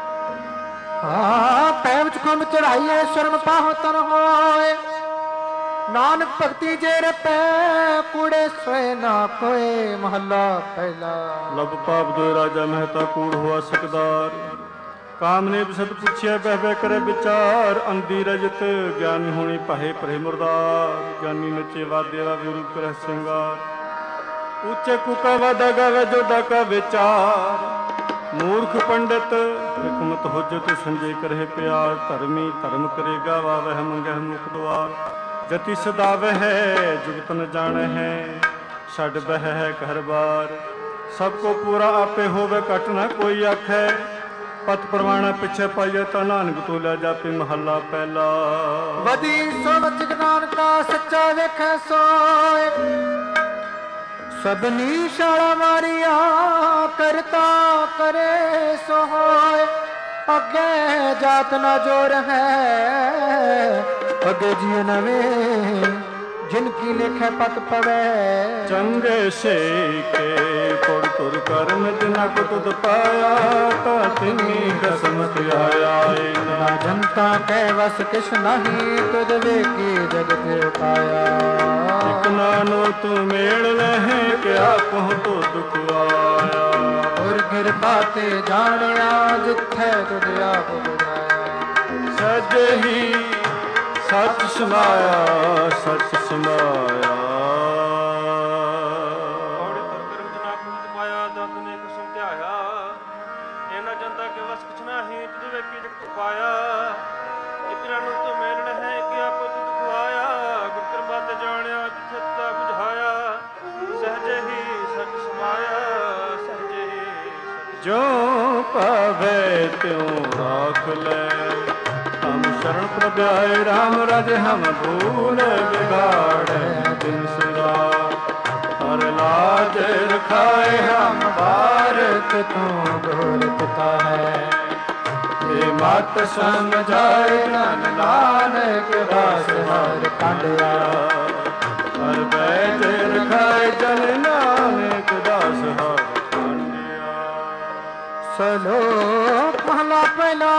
ਹਾਂ ਪੈ ਵਿੱਚ ਖੰਭ ਚੜਾਈਏ ਸ਼ਰਮ ਪਾਹੋ ਤਨ ਹੋਏ ਨਾਨਕ ਭਗਤੀ ਜੇ ਰਪੈ ਕੂੜੇ ਸੋਏ ਨਾ ਕੋਏ। ਮਹੱਲਾ ਪਹਿਲਾ।
ਲਬ ਪਾਪ ਦੋਇ ਰਾਜਾ ਮਹਿਤਾ ਕੂੜ ਹੋਆ ਸਕਦਾਰ। ਕਾਮ ਨੇ ਬਿਸਤ ਪੁੱਛਿਆ ਬਹਿ ਬਹਿ ਕਰੇ ਵਿਚਾਰ। ਅੰਦੀ ਰਜਤ ਗਿਆਨੀ ਹੋਣੀ ਪਹੇ ਪਰੇ ਮੁਰਦਾਰ। ਗਿਆਨੀ ਨਚੇ ਵਾਦਿਆ ਵਿਰੂਪ ਕਰਹਿ ਸਿੰਗਾਰ। ਉੱਚੇ ਕੁਕਾ ਵਾਦਾ ਗਾਵੇ ਜੋਦਾ ਕਾ ਵਿਚਾਰ। ਮੂਰਖ ਪੰਡਿਤ ਹਕਮਤ ਹੁਜਤ ਸੰਜੇ ਕਰਹਿ ਪਿਆਰ। ਧਰਮੀ ਧਰਮ ਕਰੇ ਗਾਵਾ ਵਹਿ ਮੰਗਹਿ ਮੁਖ ਦੁਆਰ। ਜਤੀ ਸਦਾ ਵਹਿ ਜੁਗਤ ਨ ਜਾਣੈ ਹੈ ਛੱਡ ਬਹਿ ਹੈ ਘਰ ਬਾਰ। ਸਭ ਕੋ ਪੂਰਾ ਆਪੇ ਹੋਵੇ ਘਟ ਨਾ ਕੋਈ ਆਖੈ। ਪਤ ਪ੍ਰਵਾਣਾ ਪਿੱਛੇ ਪਾਈਏ ਤਾਂ ਨਾਨਕ ਤੋਲਿਆ ਜਾਪੇ। ਮਹੱਲਾ ਪਹਿਲਾ।
ਵਧੀ ਸੋ ਵਚਿਕ ਨਾਨਕਾ ਸੱਚਾ ਵੇਖੈ ਸੋਏ। ਸਭਨੀ ਸ਼ਾਲਾ ਮਾਰੀਆ ਕਰਤਾ ਕਰੇ ਸੋ ਹੋਏ। ਅੱਗੇ ਜਾਤ ਨਾ ਜੋਰ ਹੈ ਅੱਗੇ ਜੀ ਨਵੇਂ ਜਿਨ ਕੀ ਲੇਖੈ ਪਤ ਪਵੈ।
ਚੰਗੇ ਸੇ ਕੇ ਪੁਰ ਤੁਰ ਕਰਮ ਜਿਨਾ ਕੋ ਤੁਧ ਪਾਇਆ। ਤਾਂ ਤਿਨੀ ਦਸਮਤ ਆਇਆ
ਨਾ ਜਨਤਾ ਕਹਿ ਵਸ ਕਿਛ ਨਹੀਂ ਤੁਧ ਵੇਖੀ ਜਗਤ ਉਪਾਇਆ।
ਇਕ ਨਾਨੋ ਤੂੰ ਮੇਲ ਲਹਿ ਕਿਆ ਕਹੂੰ ਤੋ ਦੁਖ ਆਇਆ।
ਔਰ ਕਿਰਪਾ ਤੇ ਜਾਣਿਆ ਜਿੱਥੈ ਤੁਧ ਆਪ ਬੁਝਾਇਆ।
ਸਜੇ ਹੀ ਸੱਚ ਸਮਾਇਆ ਸੱਚ ਸਮਾਇਆ।
ਔੜੇ ਤੁਰ ਕਰਮ ਜਨਾ ਕੁਝ ਪਾਇਆ ਦੰਦ ਨੇ ਕਿਸਮ ਧਿਆਇਆ। ਇਹਨਾਂ ਜਨਤਾ ਕੇ ਵਸ ਕਿਛ ਨਾਹੀਂ ਤੁਧ ਵੇਖੀ ਜਗਤ ਪਾਇਆ। ਇਤਨਾ ਨੂੰ ਤੂੰ ਮੇਲਣ ਹੈ ਕਿ ਆਪੋ ਤੁਧ ਖੁਆਇਆ। ਗੁਰ ਕਿਰਪਾ ਤੇ ਜਾਣਿਆ ਜਿੱਥੇ ਤਾ ਬੁਝਾਇਆ। ਸਹਜੇ ਹੀ ਸੱਚ ਸਮਾਇਆ ਸਹਜੇ ਹੀ ਸੱਚ।
ਜੋ ਪਾਵੇ ਤਿਉ ਰਾਖ ਲੈ ਹਮ ਸ਼ਰਨ ਪ੍ਰਭ ਆਏ। ਰਾਮ ਰਾਜ ਹਮ ਭੂਲ ਬਿਗਾੜੈ ਦਿਨ ਸਦਾ। ਹਰ ਲਾਜ ਰਖਾਏ ਹਮ
ਭਾਰਤ ਤੂੰ ਗੋਰ ਪਿਤਾ ਹੈ।
ਇਹ ਮਤ ਸਮਝਾਏ
ਨਨ ਨਾਨਕ ਦਾਸ ਹਰ ਕੰਡਿਆ।
ਹਰ ਬੈਜ ਰਖਾਏ ਜਨ ਨਾਨਕ ਦਾਸ ਹਰ ਕੰਡਿਆ।
ਸਲੋਕ ਮਹਲਾ ਪਹਿਲਾ।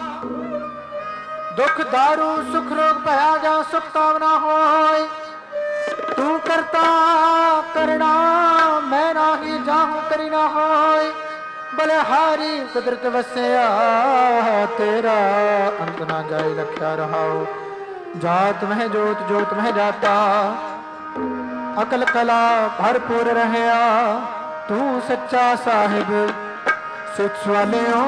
ਦੁਖ ਦਾਰੂ ਸੁਖ ਰੋਗ ਭਇਆ ਜਾ ਸੁਖ ਕਾਮਨਾ ਹੋਏ। ਤੂੰ ਕਰਤਾ ਕਰਣਾ ਮੈਂ ਨਾਹੀ ਜਾਹੂੰ ਕਰੀ ਨਾ ਹੋਏ। ਬਲਿਹਾਰੀ ਕੁਦਰਤ ਵਸਿਆ ਤੇਰਾ ਅੰਤ ਨਾ ਜਾਏ ਲਖਿਆ ਰਹਾਓ। ਜਾਤ ਮਹਿ ਜੋਤ ਜੋਤ ਮਹਿ ਜਾਤਾ ਅਕਲ ਕਲਾ ਭਰਪੂਰ ਰਹਿਆ। ਤੂੰ ਸੱਚਾ ਸਾਹਿਬ ਸਿੱਖ ਸਵਾਲਿਓ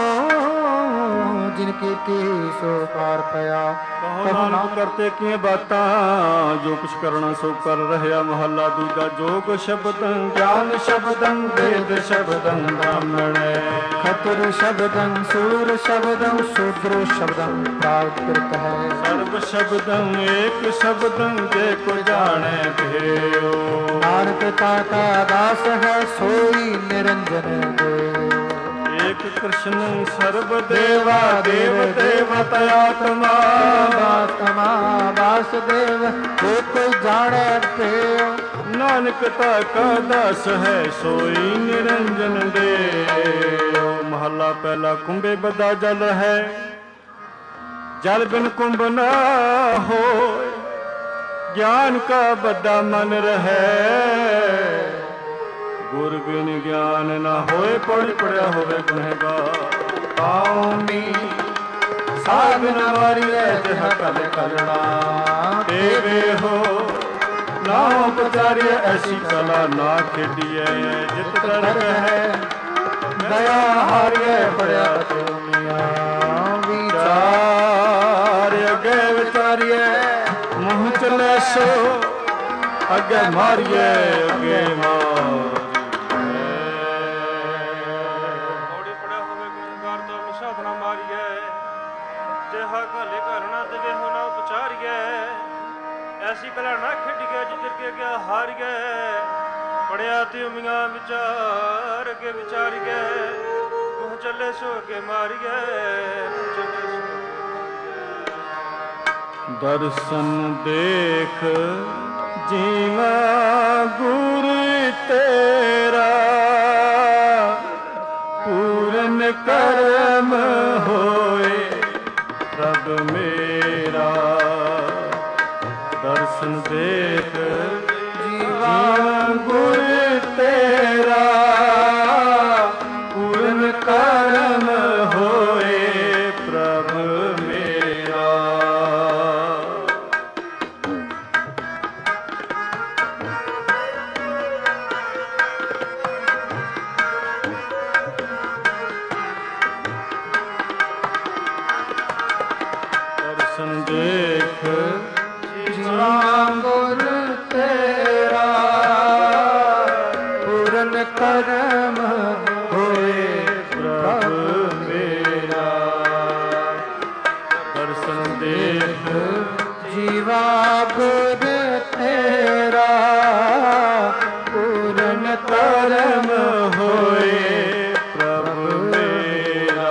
ਜਿਨ ਕੀਤੀ ਸੋ ਪਾਰ ਪਿਆ।
ਕਹੋ ਨਾਨਕ ਕਰਤੇ ਕੀ ਬਾਤਾਂ ਜੋ ਕੁਛ ਕਰਨਾ ਸੋ ਕਰ ਰਹਿਆ। ਮਹੱਲਾ ਦੂਜਾ। ਜੋਗ ਸ਼ਬਦੰ ਗਿਆਨ ਸ਼ਬਦੰ ਵੇਦ ਸ਼ਬਦੰ ਬ੍ਰਾਹਮਣੈ।
ਖਤਰ ਸ਼ਬਦੰ ਸੂਰ ਸ਼ਬਦੰ ਸ਼ੂਦਰ ਸ਼ਬਦੰ ਪ੍ਰਾਪਤ ਕਰਤ ਹੈ।
ਸਰਬ ਸ਼ਬਦੰ ਏਕ ਸ਼ਬਦੰ ਜੇ ਕੋ ਜਾਣੈ ਭੇਓ। ਨਾਨਕ
ਤਾ ਕਾ ਦਾਸ ਹੈ ਸੋਈ ਨਿਰੰਜਨ ਦੇ।
ਏਕ ਕ੍ਰਿਸ਼ਨ ਸਰਬ ਦੇਵਾ ਦੇਵ ਦੇਵਤ ਆਤਮਾ।
ਆਤਮਾ ਵਾਸੁਦੇਵ ਜੇ ਕੋਈ ਜਾਣੈ ਭੇਉ।
ਨਾਨਕ ਤਾ ਕਾ ਦਾਸ ਹੈ ਸੋਈ ਨਿਰੰਜਨ ਦੇਉ। ਮਹੱਲਾ ਪਹਿਲਾ। ਕੁੰਭੇ ਬਦਾ ਜਲ ਹੈ ਜਲ ਬਿਨ ਕੁੰਭ ਨਾ ਹੋਇ। ਗਿਆਨ ਕਾ ਬੱਦਾ ਮਨ ਰਹੈ। ਗੁਰ ਬਿਨ ਗਿਆਨ ਨਾ ਹੋਏ ਪੜ੍ਹ ਪੜਿਆ ਹੋਵੇ ਗੁਨਹਗਾਰ। ਆਉਣੀ ਸਾਧ ਨ ਵਾਰੀਐ ਜਿਹ ਕਲ ਕਲਣਾ। ਦੇਵੇ ਹੋ ਨਾ ਉਪਚਾਰੀਐ ਐਸੀ ਕਲਾ ਨਾ ਖੇਡੀਐ। ਜਿਤ ਤਰਕ ਹੈ ਦਇਆ ਹਾਰੀਐ ਪੜਿਆ ਤੁਮੀਆਂ। ਵਿਚਾਰ ਅਗੇ ਵਿਚਾਰੀਐ ਮੂੰਹ ਚਲੇ ਸੋ ਅੱਗੇ ਮਾਰੀਐ ਅੱਗੇ ਮਾਰ।
ਜਿਹਾ ਘਾਲੇ ਘਰ ਨਾ ਦੇਵੇ ਹੋ ਨਾ ਉਪਚਾਰੀਐ। ਐਸੀ ਕਲਾ ਨਾ ਖੇਡੀਏ ਜਿੱਧਰ ਕੇ ਗਿਆ ਹਾਰ ਗਏ, ਪੜਿਆ ਤੇ ਉਮੀਆਂ ਵਿਚਾਰ ਅੱਗੇ ਵਿਚਾਰ ਗਏ, ਉਹ ਚੱਲੇ ਸੋ ਕੇ ਮਾਰ ਗਏ, ਚੱਲੇ ਸੋ
ਦਰਸ਼ਨ ਦੇਖ ਜੀਵਾ ਗੁਰ ਤੇਰਾ, ਪੂਰਨ ਕਰਮ ਹੋਏ ਪ੍ਰਭ ਮੇਰਾ। ਦਰਸ਼ਨ ਦੇਖ ਜੀਵਾ ਗੁਰ ਤੇਰਾ, ਪੂਰਨ ਕਰਮ ਹੋਏ ਪ੍ਰਭ ਮੇਰਾ। ਦਰਸ਼ਨ ਦੇਖ ਜੀਵਾ ਗੁਰ ਤੇਰਾ, ਪੂਰਨ ਕਰਮ ਹੋਏ ਪ੍ਰਭ ਮੇਰਾ। ਦਰਸ਼ਨ ਦੇਖ ਜੀਵਾ ਗੁਰ ਤੇਰਾ, ਪੂਰਨ ਕਰਮ ਹੋਏ ਪ੍ਰਭ ਮੇਰਾ।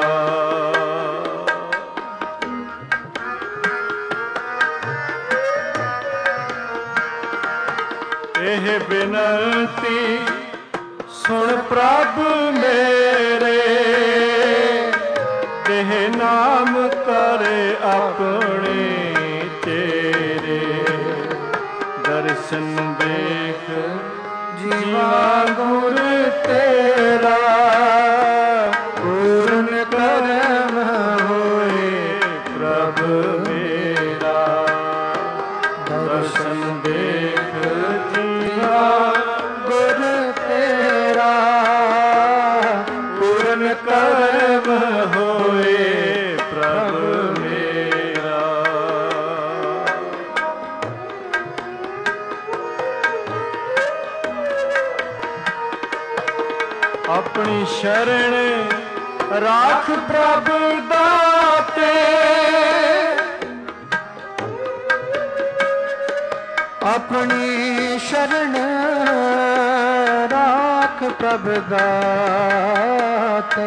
ਇਹ ਬਿਨਤੀ ਸੁਣ ਪ੍ਰਭ ਮੇਰੇ, ਦੇਹ ਨਾਮ ਕਰੇ ਆਪਣੇ ਤੇਰੇ। ਦਰਸ਼ਨ ਦੇਖ ਜੀਵਾ ਗੁਰ ਤੇਰਾ, ਪੂਰਨ ਕਰਮ ਹੋਏ ਪ੍ਰਭ ਮੇਰਾ। ਦਰਸ਼ਨ ਦੇਖ ਜੀਵਾ ਗੁਰ ਤੇਰਾ, ਪੂਰਨ ਕਰਮ ਹੋਏ ਪ੍ਰਭ ਮੇਰਾ। ਆਪਣੀ ਸ਼ਰਨ ਰਾਖ ਪ੍ਰਭ ਦਾਤੇ, ਆਪਣੀ ਸ਼ਰਨ ਰਾਖ ਪ੍ਰਭ ਦਾਤੇ।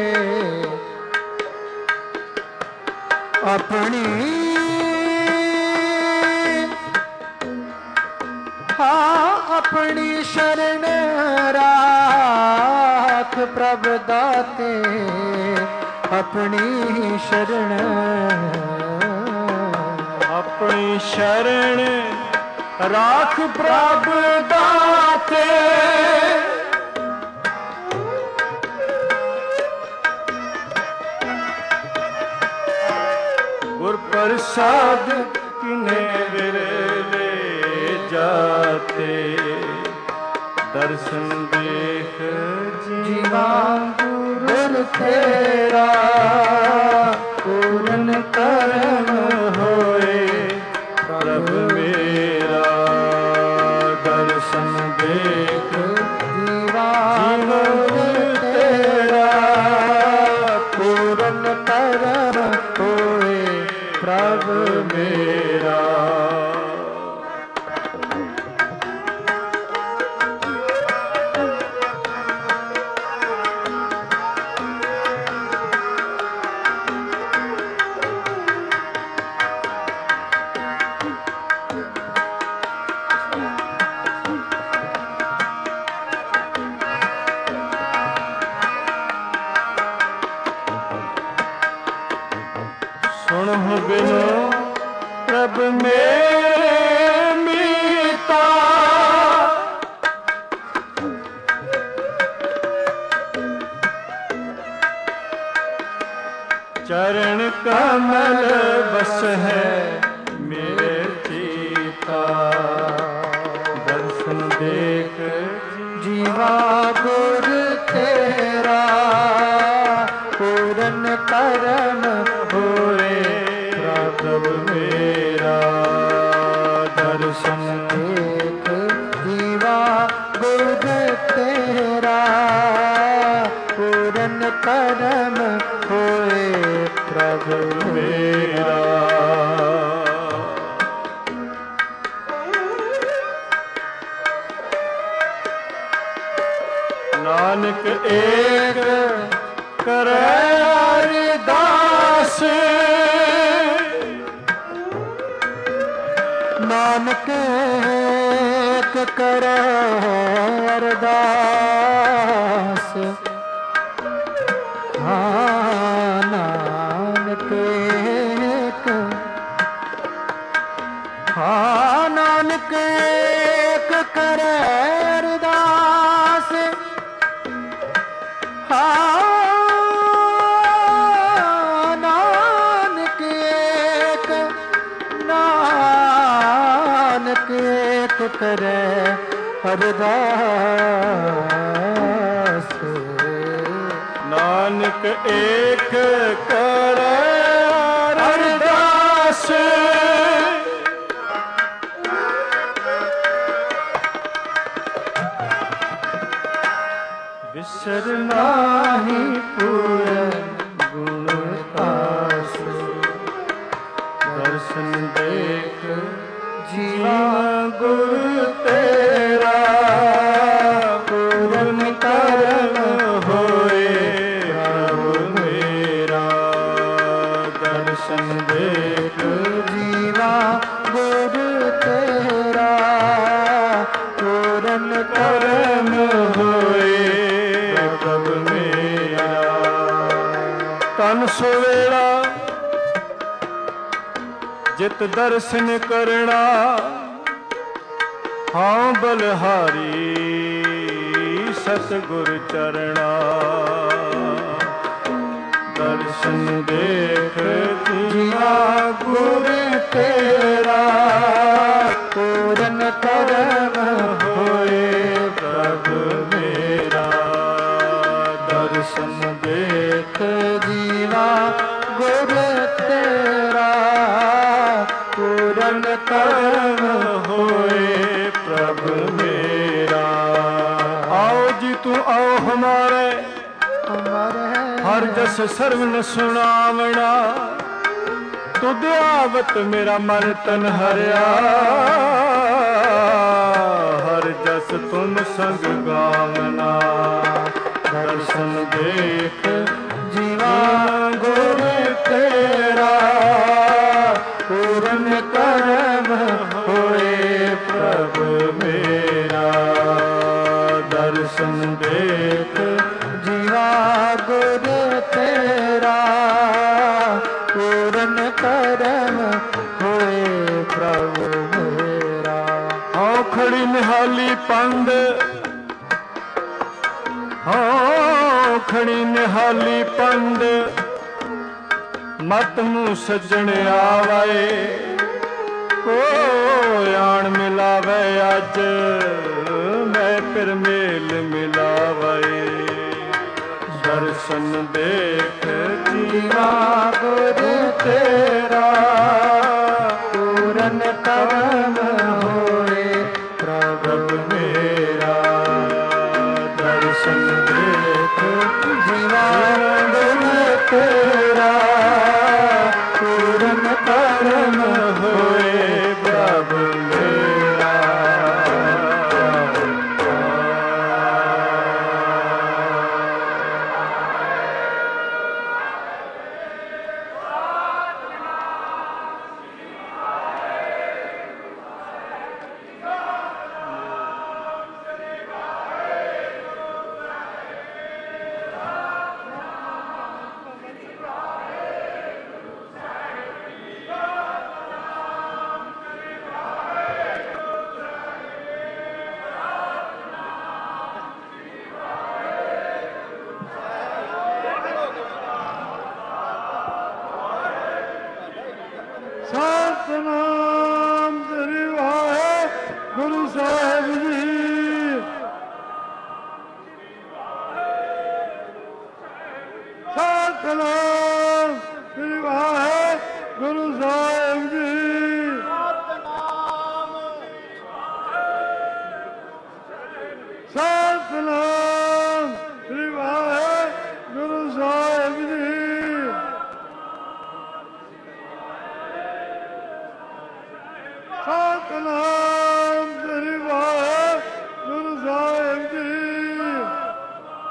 ਆਪਣੀ ਹਾਂ ਆਪਣੀ ਸ਼ਰਨ ਰਾਖ ਪ੍ਰਭ ਦਾਤੇ, ਆਪਣੀ ਸ਼ਰਨ ਆਪਣੀ ਸ਼ਰਨ ਰਾਖ ਪ੍ਰਭ ਦਾਤੇ। ਗੁਰ ਪ੍ਰਸਾਦ ਕਿਨੇ ਵਿਰਲੇ ਜਾਤੇ। ਦਰਸ਼ਨ ਦੇਖ ਜੀਵਾ ਗੁਰ ਤੇਰਾ, ਪੂਰਨ ਕਰਮ ਹੋਏ ਪ੍ਰਭ ਮੇਰਾ। ਦਰਸ਼ਨ ਦੇਖ ਜੀਵਾ ਗੁਰ ਤੇਰਾ, ਪੂਰਨ ਕਰਮ ਹੋਏ ਪ੍ਰਭ ਮੇਰਾ। ਸੁਣਹੁ ਬਿਨੋ ਪ੍ਰਭ ਮੇਰੇ ਮੀਤਾ, ਚਰਨ ਕਮਲ ਬਸ ਹੈ ਮੇਰੇ ਚੀਤਾ। ਦਰਸ਼ਨ ਦੇਖ ਜੀਵਾ ਗੁਰ ਤੇਰਾ, ਪੂਰਨ ਕਰਮ ਹੋਏ ਪ੍ਰਭ ਮੇਰਾ। ਦਰਸ਼ਨ ਦੇਖ ਜੀਵਾ ਗੁਰ ਤੇਰਾ, ਪੂਰਨ ਕਰਮ ਹੋਏ ਪ੍ਰਭ ਮੇਰਾ। ਨਾਨਕ ਏਕ ਕਰੈ ਅਰਦਾਸ
ਨਾਨਕ ਏਕ ਕਰੈ ਅਰਦਾਸ ਹਾਂ ਨਾਨਕ ਏਕ ਹਾਂ ਨਾਨਕ ਏਕ ਕਰੈ ਅਰਦਾਸ ਹਾਂ ਨਾਨਕ ਏਕ ਨਾਨਕ ਏਕ ਕਰੈ ਅਰਦਾਸ
ਨਾਨਕ ਏਕ ਕਰੈ ਅਰਦਾਸ ਵਿਸਰ ਨਾਹੀ ਪੂਰਨ ਗੁਣ ਤਾਸ ਦਰਸ਼ਨ ਦੇਖ ਜੀਵਾ ਗੁਰ ਤੇਰਾ ਪੂਰਨ ਕਰਮ ਹੋਏ ਪ੍ਰਭੂ ਮੇਰਾ ਦਰਸ਼ਨ ਦੇਖ
ਜੀਵਾ ਗੁਰ ਤੇਰਾ ਪੂਰਨ
ਕਰਮ ਹੋਏ ਪ੍ਰਭੂ ਮੇਰਾ ਤਨ ਸਵੇਲਾ ਜਿਤ ਦਰਸ਼ਨ ਕਰਣਾ ਹਾਂ ਬਲਹਾਰੀ ਸਤਿਗੁਰ ਚਰਣਾ ਦਰਸ਼ਨ ਦੇਖ ਜੀਵਾ ਗੁਰ ਤੇਰਾ
ਪੂਰਨ ਕਰਮ
ਹੋਏ ਪ੍ਰਭੂ ਮੇਰਾ ਦਰਸ਼ਨ ਦੇਖ
ਜੀਵਾ ਗੁਰ ਤੇਰਾ ਪੂਰਨ
ਕਰਮ ਹੋਏ ਪ੍ਰਭੂ ਮੇਰਾ ਆਓ ਜੀ ਤੂੰ ਆਓ ਹਮਾਰੇ
ਹਮਾਰੇ
ਹਰ ਜਸ ਸਰਵਨ ਸੁਣਾਵਣਾ ਤੁਧ ਆਵਤ ਮੇਰਾ ਮਨ ਤਨ ਹਰਿਆ ਹਰ ਜਸ ਤੁਮ ਸੰਗ ਗਾਵਨਾ ਦਰਸ਼ਨ ਦੇਖ ਜੀਵਾ ਗੁਰ ਤੇਰਾ ਪੂਰਨ ਕਰਮ ਹੋਏ ਪ੍ਰਭੂ ਮੇਰਾ ਦਰਸ਼ਨ ਦੇਖ
ਜੀਵਾ ਗੁਰ ਤੇਰਾ ਪੂਰਨ ਕਰਮ ਹੋਏ ਪ੍ਰਭੂ ਮੇਰਾ
ਹਉ ਖੜੀ ਨਿਹਾਲੀ ਪੰਡ ਹਉ ਖੜੀ ਨਿਹਾਲੀ ਪੰਡ ਮਤ ਮੂੰ ਸੱਜਣ ਆਵੇ ਕੋ ਆਣ ਮਿਲਾਵੇ ਅੱਜ ਮੈਂ ਫਿਰ ਮੇਲ ਮਿਲਾਵੇ ਦਰਸ਼ਨ ਦੇਖ ਜੀਵਾ ਗੁਰ ਤੇਰਾ
ਪੂਰਨ ਕਰਮ ਹੋਏ
ਪ੍ਰਭੂ ਮੇਰਾ ਦਰਸ਼ਨ ਦੇਖ
ਜੀਵਾ
ਗੁਰ ਤੇਰਾ
ਪੂਰਨ ਕਰਮ
ਹੋਏ ਪ੍ਰਭੂ ਮੇਰਾ ਸਤਿਨਾਮ ਸ੍ਰੀ ਵਾਹਿਗੁਰੂ ਸਾਹਿਬ ਜੀ ਸਤਿਨਾਮ ਸ੍ਰੀ ਵਾਹਿਗੁਰੂ ਸਾਹਿਬ ਜੀ ਸਤਿਨਾਮ ਸ੍ਰੀ ਵਾਹਿਗੁਰੂ ਸਾਹਿਬ ਜੀ ਸਤਿਨਾਮ ਸ੍ਰੀ ਵਾਹਿਗੁਰੂ ਸਾਹਿਬ ਜੀ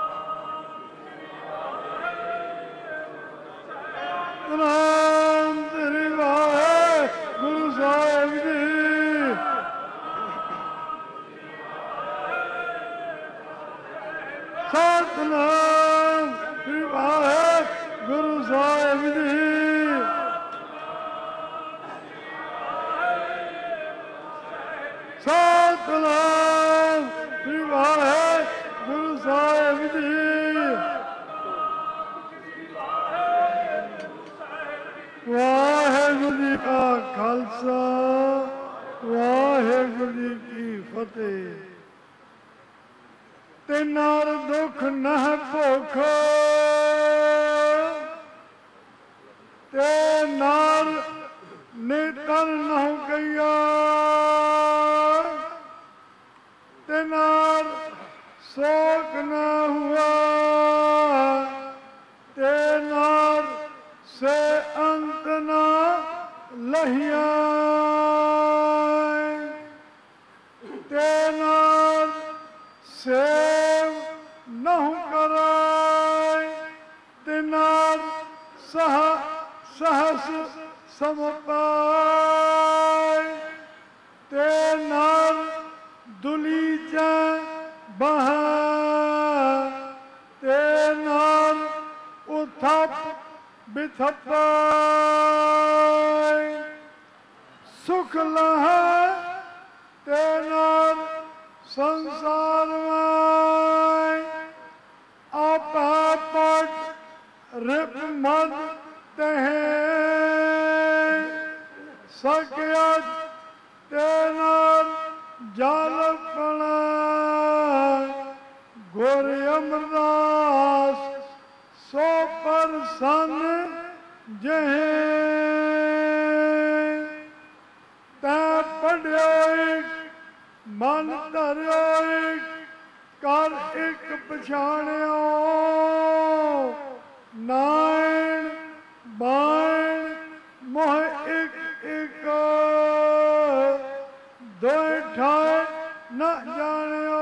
ਸਾਹਿਬ ਜੀ। ਸਤਿਨਾਮ ਸ੍ਰੀ ਵਾਹਿਗੁਰੂ ਸਾਹਿਬ ਜੀ। ਸਤਿਨਾਮ ਸ੍ਰੀ ਵਾਹਿਗੁਰੂ ਸਾਹਿਬ ਜੀ। ਵਾਹਿਗੁਰੂ ਜੀ ਕਾ ਖਾਲਸਾ ਵਾਹਿਗੁਰੂ ਜੀ ਕੀ ਫਤਿਹ। ਤੇ ਨਾਰ ਦੁੱਖ ਨਹ ਭੁੱਖ ਤੇ ਨਾਰ ਨਿਤਨ ਨਹੁ ਗਈਆ ਤੇ ਨਾਰ ਸੋਕ ਨਾ ਹੁਆ ਤੇ ਨਾਰ ਸੇ ਅੰਤ ਨਾ ਲਹਿਆ ਤੇ ਨਾਰ ਸੇਵ ਨਹੁ ਕਰਾਇ ਤੇ ਨਾਰ ਸਹ ਸਹਸ ਸਮ ਪਾਇ ਤੇ ਨਾਰ ਦੁਲੀ ਚੈ ਬਹ ਤੇ ਨਾਰ ਉਥਪ ਬਿਥਪਾਇ ਸੁਖ ਲਹ ਤੇ ਨਾਰ ਸੰਸਾਰ ਮੈਂ ਆਪਾ ਪਟ ਰਿਪ ਮਦ ਤਹਿ ਸਕਿਆ ਤੇ ਨਾਰ ਜਲ ਪਣ ਗੁਰ ਅਮਰਦਾਸ ਸੋ ਪਰਸਨ ਜਹੇ ਤੈ ਪੜਿਓ ਇਕ ਮਨ ਧਰਿਓ ਇਕ ਕਰ ਇੱਕ ਪਛਾਣਿਓ ਨਾਇਣ ਬਾਇਣ ਮੋਹ ਇੱਕ ਇੱਕ ਦੋਇ ਠਾਇ ਨ ਜਾਣਿਓ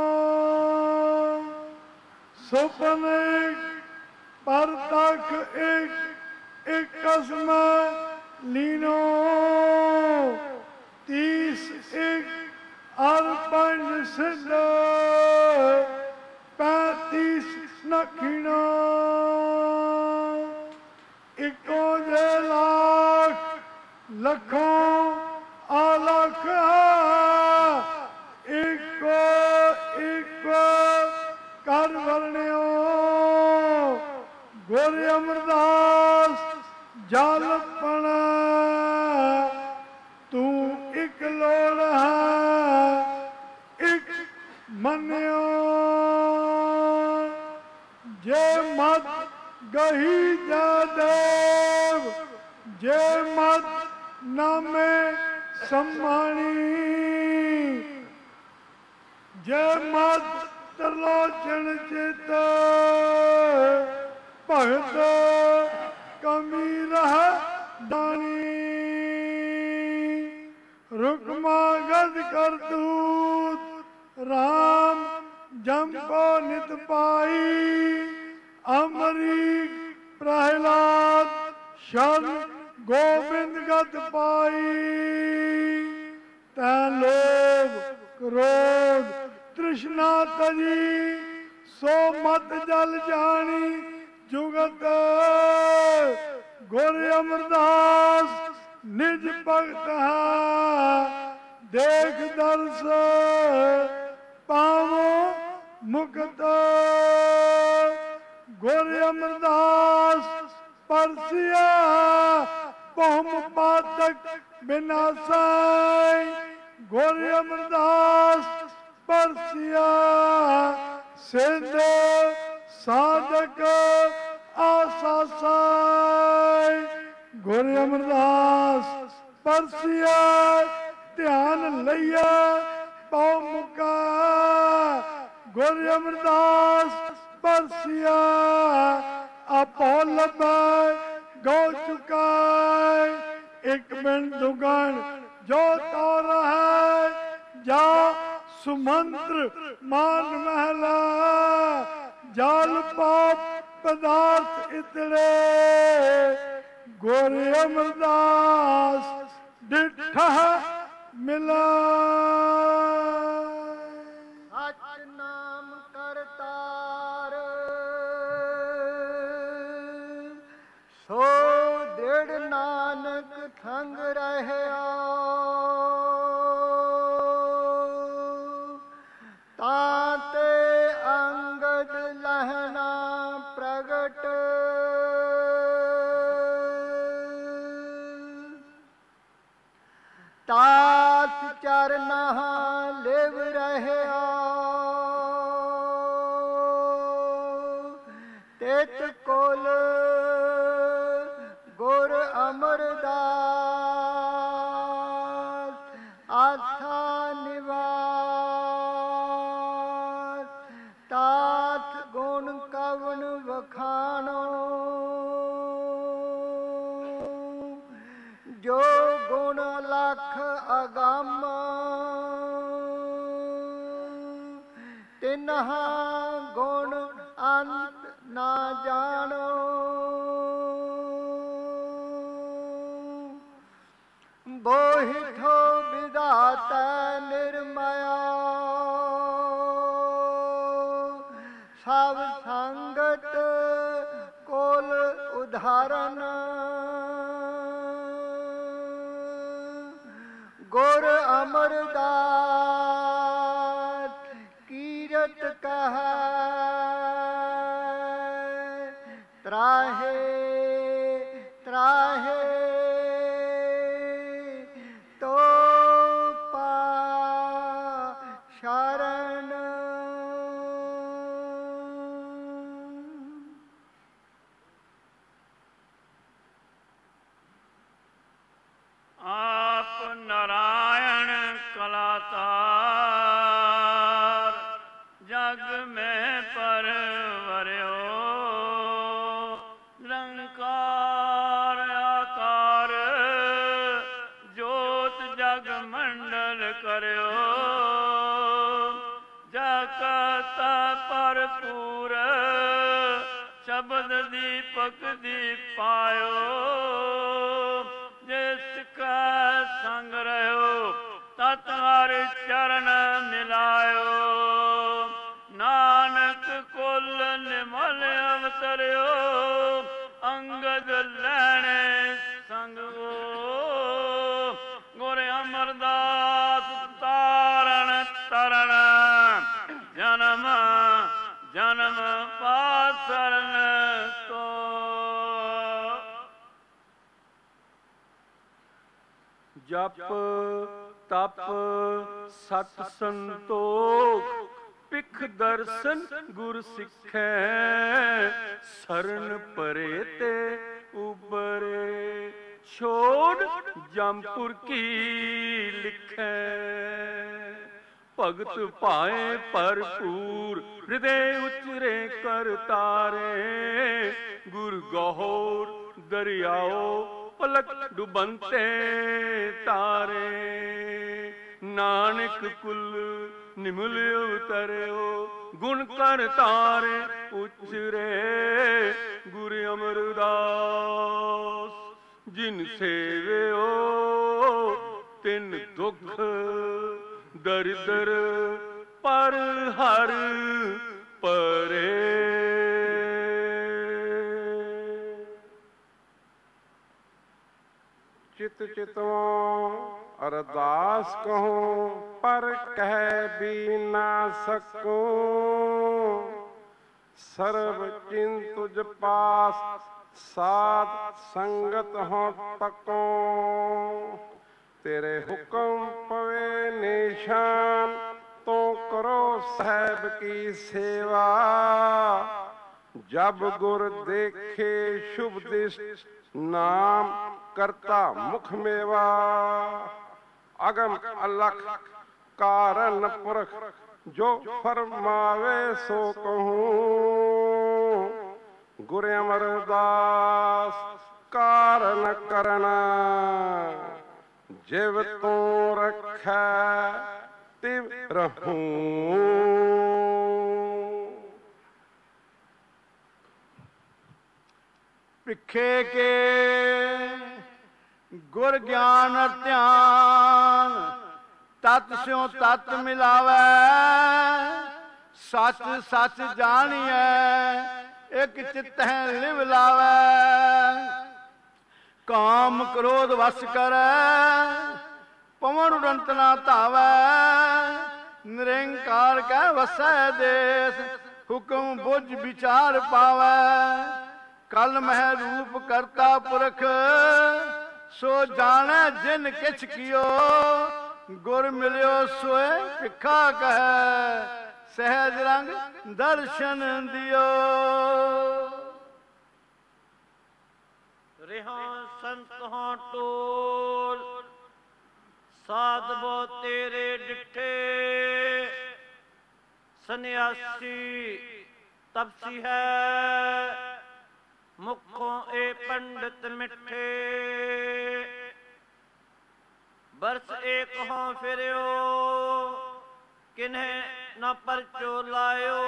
ਸੁਪਨ ਇੱਕ ਪਰਤਖ ਇੱਕ ਇੱਕ ਕਸਮ ਲੀਨੋ ਤੀਸ ਇੱਕ ਅਰ ਪੰਜ ਸਿੱਧ ਪੈਂਤੀਸ ਨਖਿਣੋ ਇੱਕੋ ਜੇ ਲੱਖ ਲੱਖੋਂ ਅਲਖ ਇੱਕੋ ਇੱਕੋ ਕਰ ਵਰਣਿਓ ਗੁਰ ਅਮਰਦਾਸ ਜਲ ਪਣ ਤੂੰ ਇੱਕ ਲੋੜ ਹੈ ਇੱਕ ਮੰਨਿਓ ਜੇ ਮਤ ਗਹੀ ਜਾ ਦੇਵ ਜੇ ਮਤ ਨਾਮੇ ਸੰਮਾਣੀ ਜੇ ਮਤ ਤਰਲੋਚਨ ਚਿਤ ਭਗਤ ਕਮੀ ਰਹ ਦਾਣੀ ਰੁਕਮਾ ਗਦ ਕਰ ਦੂਤ ਰਾਮ ਜਮ ਕੋ ਨਿਤ ਪਾਈ ਅਮਰੀਕ ਪ੍ਰਹਿਲਾਦ ਸ਼ਰਨ ਗੋਬਿੰਦ ਗਦ ਪਾਈ ਤੈ ਲੋਭ ਕ੍ਰੋਧ ਤ੍ਰਿਸ਼ਨਾ ਤਜੀ ਸੋ ਮਤ ਜਲ ਜਾਣੀ ਜੁਗਤ ਗੁਰ ਅਮਰਦਾਸ ਨਿਜ ਭਗਤ ਹੈ ਦੇਖ ਦਰਸ ਪਾਵੋ ਮੁਕਤ ਗੁਰ ਅਮਰਦਾਸ ਪਰਸਿਆ ਭਉਮ ਪਾਤਕ ਬਿਨਾਸੈ ਗੁਰ ਅਮਰਦਾਸ ਪਰਸਿਆ ਸਿੰਧ ਸਾਧਕ ਆਸਾਸੈ ਗੁਰ ਅਮਰਦਾਸ ਪਰਸਿਆ ਧਿਆਨ ਲਈਆ ਪਉ ਮੁਕਾ ਗੁਰ ਅਮਰਦਾਸ ਪਰਸਿਆ ਆਪੋ ਲੱਭੈ ਗੋ ਚੁਕਾਇ ਇੱਕ ਬਿਨ ਦੁਗਣ ਜੋ ਤੋ ਰਹੈ ਜਾ ਸੁਮੰਤਰ ਮਾਨ ਮਹਿਲਾ ਜਲ ਪਾਪ ਪਦਾਰਥ ਇਤੜੇ ਗੁਰ ਅਮਰਦਾਸ ਡਿਠਾ ਮਿਲਾ
ਸਚ ਨਾਮ ਕਰਤਾਰ ਸੋ ਦ੍ਰਿੜ ਨਾਨਕ ਸੰਗ ਰਹਿਆ ਤਾਂ ਤੇ ਅੰਗਦ ਲਹਿਣਾ ਪ੍ਰਗਟ ਤਾਤ ਚਰਨਾ ਲਿਵ ਰਹਿਆ ਤਿਤ ਕੋਲ ਗੁਰ ਅਮਰਦਾਸ ਆਥਾ ਨਿਵਾਸ ਤਾਤ ਗੁਣ ਕਵਨ ਵਖਾਣੋ ਜੋ ਗੁਣ ਲਖ ਅਗੰਮ ਤਿਨਹਾ ਗੁਣ ਅੰਤ ਨਾ ਜਾਣੋ ਬੋਹਿਥੋ ਵਿਧਾਤਾ ਨਿਰਮਇਆ ਸਭ ਸੰਗਤ ਕੋਲ ਉਧਾਰਨ ਗੁਰ ਅਮਰਦਾਸ ਕੀਰਤ ਕਹੈ ਤਰਾਹੇ ਤਰਾਹੇ ਤੋ ਪਾ ਸ਼ਰਨ
ਆਪ ਨਾਰਾਇਣ ਕਲਾਤਾਰ ਜਗ ਮੈਂ ਪਰਵਰਿਓ ਨਿਰੰਕਾਰ ਆਕਾਰ ਜੋਤ ਜਗ ਮੰਡਲ ਕਰਿਓ ਜਗਤ ਭਰਪੂਰ ਸ਼ਬਦ ਦੀਪਕ ਦੀਪ ਪਾਇਓ ਜਿਸ ਕਾ ਸੰਗ ਰਹਿਓ ਤਤ ਹਰ ਚਰਨ ਮਿਲਾਇਓ ਨਾਨਕ ਕੁਲ ਨਿਮਲ ਅਵਤਰਿਓ ਅੰਗਦ ਲੈਣੇ ਸੰਗੋ ਗੁਰ ਅਮਰਦਾਸ ਤਾਰਨ ਤਰਨ ਜਨਮ ਜਨਮ ਪਾਸਰਨ ਤੋ
ਜਪ ਤਪ ਸਤ ਸੰਤੋਖ ਪਿਖ ਦਰਸ਼ਨ ਗੁਰ ਸਿੱਖੈ ਸਰਨ ਪਰੇ ਤੇ ਉਬਰੇ ਛੋੜ ਜਮਪੁਰ ਕੀ ਲਿਖੈ ਭਗਤ ਭਾਏ ਭਰਪੂਰ ਹਿਰਦੇ ਉਚਰੇ ਕਰ ਤਾਰੇ ਗੁਰ ਗਹੋਰ ਦਰਿਆਓ ਪਲਕ ਡੁਬੰਤੇ ਤਾਰੇ ਨਾਨਕ ਕੁਲ ਨਿਮਲ ਉਤਰਿਓ ਗੁਣ ਕਰ ਤਾਰੇ ਉਚਰੇ ਗੁਰ ਅਮਰਦਾਸ ਜਿਨ ਸੇਵਿਓ ਤਿਨ ਦੁਖ ਦਰਿਦਰ ਪਰ ਹਰ ਪਰੇ
ਚਿਤ ਚਿਤਵੋਂ ਅਰਦਾਸ ਕਹੂੰ ਪਰ ਕਹਿ ਵੀ ਨਾ ਸਕੂੰ ਸਰਬ ਚਿੰਤ ਤੁਝ ਪਾਸ ਸਾਧ ਸੰਗਤ ਹੋ ਤਕੋ ਤੇਰੇ ਹੁਕਮ ਪਵੇ ਨਿਸ਼ਾਨ ਤੋ ਕਰੋ ਸਾਹਿਬ ਕੀ ਸੇਵਾ ਜਬ ਗੁਰ ਦੇਖੇ ਸ਼ੁਭ ਦਿਸ਼ ਨਾਮ ਕਰਤਾ ਮੁਖ ਮੇਵਾ ਅਗਮ ਅਲਖ ਕਾਰਨ ਪੁਰਖ ਜੋ ਫਰਮਾਵੇ ਸੋ ਕਹੂੰ ਗੁਰ ਅਮਰਦਾਸ ਕਾਰਨ ਕਰਨਾ ਜਿਵ ਤੂੰ ਰੱਖੈ ਤਿਵ ਰਹੂੰ
ਭਿਖੇ ਕੇ
ਗੁਰ ਗਿਆਨ ਅਰ ਧਿਆਨ ਤਤ ਸਿਉ ਤਤ ਮਿਲਾਵੈ ਸੱਚ ਸੱਚ ਜਾਣੀਐ ਇਕ ਚਿਤਹਿ ਲਿਵ ਲਾਵੈ ਕਾਮ ਕ੍ਰੋਧ ਵਸ ਕਰੈ ਪਵਨ ਉਡੰਤ ਨਾ ਧਾਵੈ ਨਿਰੰਕਾਰ ਕੈ ਵਸੈ ਦੇਸ ਹੁਕਮ ਬੁਝ ਵਿਚਾਰ ਪਾਵੈ ਕਲ ਮਹਿ ਰੂਪ ਕਰਤਾ ਪੁਰਖ ਸੋ ਜਾਣੈ ਜਿਨ ਕਿਛ ਕੀਓ ਗੁਰ ਮਿਲਿਓ ਸੋਏ ਭਿਖਾ ਕਹੈ ਸਹਿਜ ਰੰਗ ਦਰਸ਼ਨ ਦਿਓ।
ਰਿਹਾ ਸੰਤ ਹਾਂ ਟੋਲ ਸਾਧ ਬੋ ਤੇਰੇ ਡਿਠੇ ਸੰਨਿਆਸੀ ਤਪਸੀ ਹੈ ਮੁਖੋਂ ਏ ਪੰਡਿਤ ਮਿੱਠੇ ਬਰਸ ਏਕ ਹੋਂ ਫਿਰਿਓ ਕਿਨਹਿ ਨਾ ਪਰਚੋ ਲਾਇਓ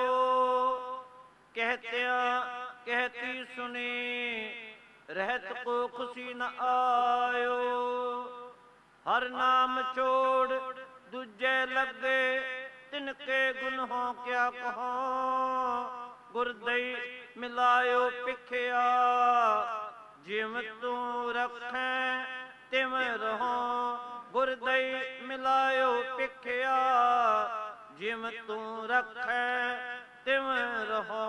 ਕਹਿਤਿਆਂ ਕਹਿਤੀ ਸੁਣੀ ਰਹਿਤ ਕੋ ਖੁਸ਼ੀ ਨ ਆਇਓ ਹਰ ਨਾਮ ਛੋੜ ਦੂਜੇ ਲੱਗੇ ਤਿਨਕੇ ਗੁਨਹੋਂ ਕਿਆ ਕਹੋ ਗੁਰਦਈ ਮਿਲਾਇਓ ਪਿਖਿਆ ਜਿਮ ਤੂੰ ਰੱਖੈ ਤਿਮ ਰਹੋ ਗੁਰਦਈ ਮਿਲਾਇਓ ਪਿਖਿਆ ਜਿਮ ਤੂੰ ਰੱਖੈ ਤਿਮ ਰਹੋ।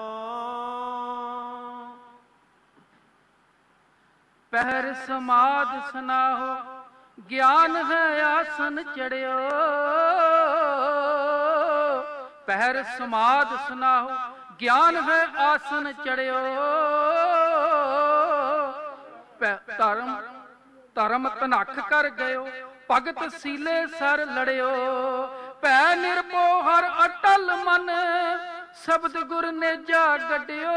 ਪਹਿਰ ਸਮਾਧ ਸੁਨਾਹੋ ਗਿਆਨ ਹੈ ਆਸਨ ਚੜਿਓ ਪਹਿਰ ਸਮਾਧ ਸੁਨਾਹੋ ਗਿਆਨ ਹੈ ਆਸਨ ਚੜਿਓ ਧਰਮ ਧਰਮ ਧਨਖ ਕਰ ਗਇਓ ਭਗਤ ਸੀਲੇ ਸਰ ਲੜਿਓ ਭੈ ਨਿਰਭਉ ਹਰ ਅਟਲ ਮਨ ਸ਼ਬਦ ਗੁਰ ਨੇਜਾ ਗੱਡਿਓ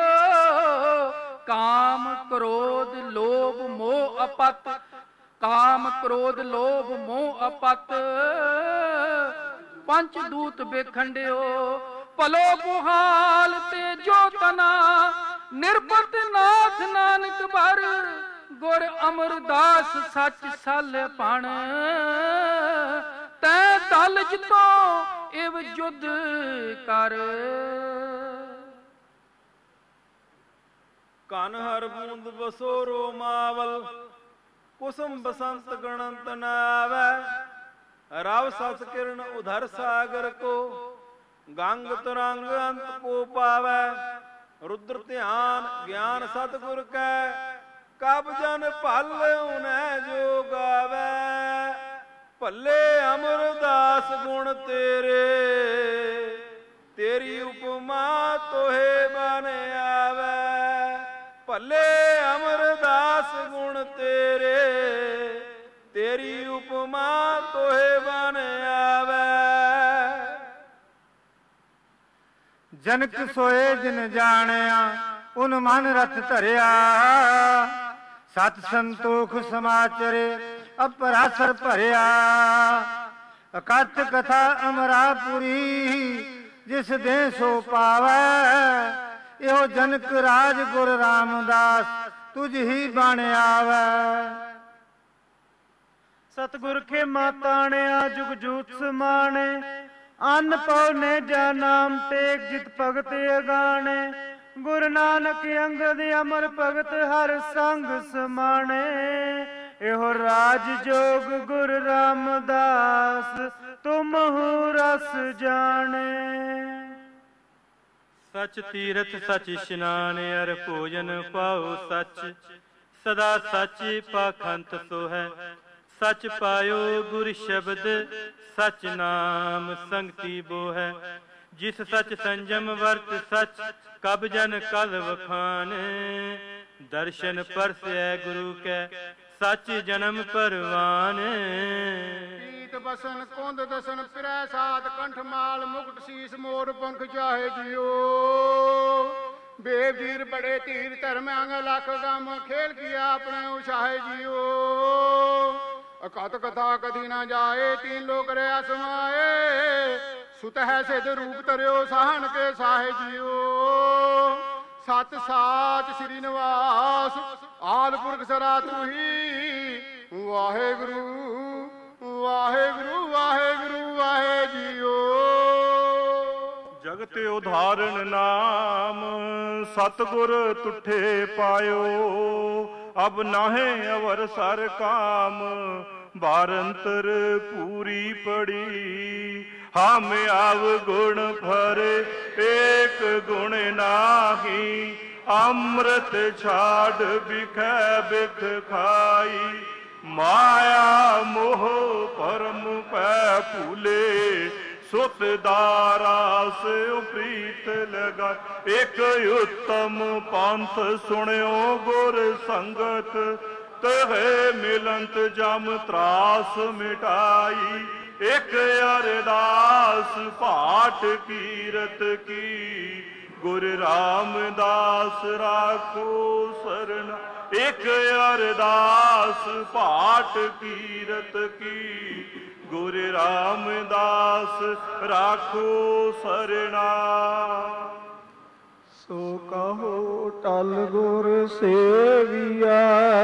ਕਾਮ ਕ੍ਰੋਧ ਲੋਭ ਮੋਹ ਅਪਤ ਕਾਮ ਕ੍ਰੋਧ ਲੋਭ ਮੋਹ ਅਪਤ ਪੰਚ ਦੂਤ ਬੇਖੰਡਿਓ ਭਲੋ ਪੁਹਾਲ ਤੇ ਜੋ ਤਨਾ ਨਿਰਪਤ ਨਾਥ ਨਾਨਕ ਭਰ ਗੁਰ ਅਮਰਦਾਸ ਸੱਚ ਸਲ ਪਣ ਤੈ ਤਲ ਜਿਤੋ ਇਵ ਜੁਧ ਕਰ
ਕਨ ਹਰ ਬੂੰਦ ਬਸੋ ਰੋਮਾਵਲ ਕੁਸਮ ਬਸੰਤ ਗਣੰਤ ਨਾਵੈ ਰਵ ਸਤ ਕਿਰਨ ਉਧਰ ਸਾਗਰ ਕੋ ਗੰਗ ਤਰੰਗ ਅੰਤ ਕੋ ਪਾਵੈ ਰੁਦਰ ਧਿਆਨ ਗਿਆਨ ਸਤਿਗੁਰ ਕੈ ਕਬ ਜਨ ਭਲ ਉਨੈ ਜੋ ਗਾਵੈ ਭੱਲੇ ਅਮਰਦਾਸ ਗੁਣ ਤੇਰੇ ਤੇਰੀ ਉਪਮਾ ਤੋਹੇ ਬਨ ਆਵੈ ਭੱਲੇ ਅਮਰਦਾਸ ਗੁਣ ਤੇਰੇ ਤੇਰੀ ਉਪਮਾ ਤੋਹੇ ਬਨ ਆਵੈ।
ਜਨਕ ਸੋਏ ਜਿਨ ਜਾਣਿਆ ਉਨ ਮਨ ਰਥ ਧਰਿਆ ਸਤ ਸੰਤੋਖ ਸਮਾਚਰੇ ਅਪਰਾਸਰ ਭਰਿਆ ਅਕਥ ਕਥਾ ਅਮਰਾਪੁਰੀ ਜਿਸ ਦੇ ਸੋ ਪਾਵੈ ਇਹੋ ਜਨਕ ਰਾਜ ਗੁਰ ਰਾਮਦਾਸ ਤੁਝ ਹੀ ਬਣ ਆਵੈ।
ਸਤਿਗੁਰ ਖੇਮਾ ਤਾਣਿਆ ਜੁਗ ਜੂਤ ਸਮਾਣੇ ਅੰਨ ਪਉ ਨੇ ਜਾ ਨਾਮ ਟੇਕ ਜਿਤ ਭਗਤ ਅਗਾਣੇ ਗੁਰ ਨਾਨਕ ਅੰਗਦ ਅਮਰ ਭਗਤ ਹਰ ਸੰਗ ਸਮਾਣੇ ਇਹੋ ਰਾਜ ਜੋਗ ਗੁਰ ਰਾਮਦਾਸ ਤੁਮਹੁ ਰਸ ਜਾਣੇ। ਸਚ ਤੀਰਥ ਸਚ ਇਸ਼ਨਾਨ ਅਰ ਭੋਜਨ ਪਾਉ ਸਚ ਸਦਾ ਸਚ ਪਾਖੰਤ ਸੋ ਹੈ ਸਚ ਪਾਇਓ ਗੁਰ ਸ਼ਬਦ ਸਚ ਨਾਮ ਸੰਗਤੀ ਬੋ ਹੈ ਜਿਸ ਸਚ ਸੰਜਮ ਵਰਤ ਸਚ ਕਬ ਜਨ ਕਲ ਵਖਾਨ ਦਰਸ਼ਨ ਪਰਸੈ ਗੁਰੂ ਕੈ ਸਚ ਜਨਮ ਪਰਵਾਨ।
ਪੀਤ ਬਸਨ ਕੁੰਦ ਦਸਨ ਫਿਰੈ ਸਾਧ ਕੰਠ ਮਾਲ ਮੁਕਟ ਸੀਸ ਮੋਰ ਪੰਖ ਚਾਹੇ ਜਿਓ ਬੇਵੀਰ ਬੜੇ ਧੀਰ ਧਰਮ ਅੰਗ ਲੱਖ ਗਮ ਖੇਲ ਕੀਆ ਆਪਣੇ ਉਛਾਹੇ ਜਿਓ ਅਕਤ ਕਥਾ ਕਦੀ ਨਾ ਜਾਏ ਤੀਨ ਲੋਕ ਰਿਆ ਸਮਾਏ ਸੁਤ ਹੈ ਸਿਧ ਰੂਪ ਧਰਿਓ ਸਾਹਣ ਕੇ ਸਾਹੇ ਜਿਓ ਸਤ ਸਾਚ ਸ੍ਰੀ ਨਿਵਾਸ ਆਦ ਪੁਰਖ ਸਰਾ ਤੁਹੀ
ਵਾਹਿਗੁਰੂ ਵਾਹਿਗੁਰੂ ਵਾਹਿਗੁਰੂ ਵਾਹਿ ਜੀਓ।
ਜਗਤ ਉਧਾਰਨ ਨਾਮ ਸਤਿਗੁਰ ਤੁਠੇ ਪਾਇਓ। ਅਬ ਨਾਹੇ ਅਵਰ ਸਰ ਕਾਮ ਬਾਰੰਤਰ ਪੂਰੀ ਪੜੀ। ਹਮ ਆਵ ਗੁਣ ਭਰੇ ਏਕ ਗੁਣ ਨਾਹੀ। ਅੰਮ੍ਰਿਤ ਛਾੜ ਬਿਖੈ ਬਿਖ ਖਾਈ। ਮਾਇਆ ਮੋਹ ਪਰਮ ਪੈ ਭੂਲੇ। ਸੁਤ ਦਾਰਾਸ ਪ੍ਰੀਤ ਲਗਾ। ਇੱਕ ਉਤਮ ਪੰਥ ਸੁਣਿਓ ਗੁਰ ਸੰਗਤ। ਤਹਿ ਮਿਲੰਤ ਜਮ ਤਰਾਸ ਮਿਟਾਈ। ਇੱਕ ਅਰਦਾਸ ਪਾਠ ਕੀਰਤ ਕੀ। ਗੁਰ ਰਾਮਦਾਸ ਰਾਖੋ ਸਰਣ। ਇੱਕ ਅਰਦਾਸ ਪਾਠ ਕੀਰਤ ਕੀ। ਗੁਰ ਰਾਮਦਾਸ ਰਾਖੋ ਸਰਣਾ।
ਸੋ ਕਹੋ ਟਲ ਗੁਰ ਸੇਵੀਆ।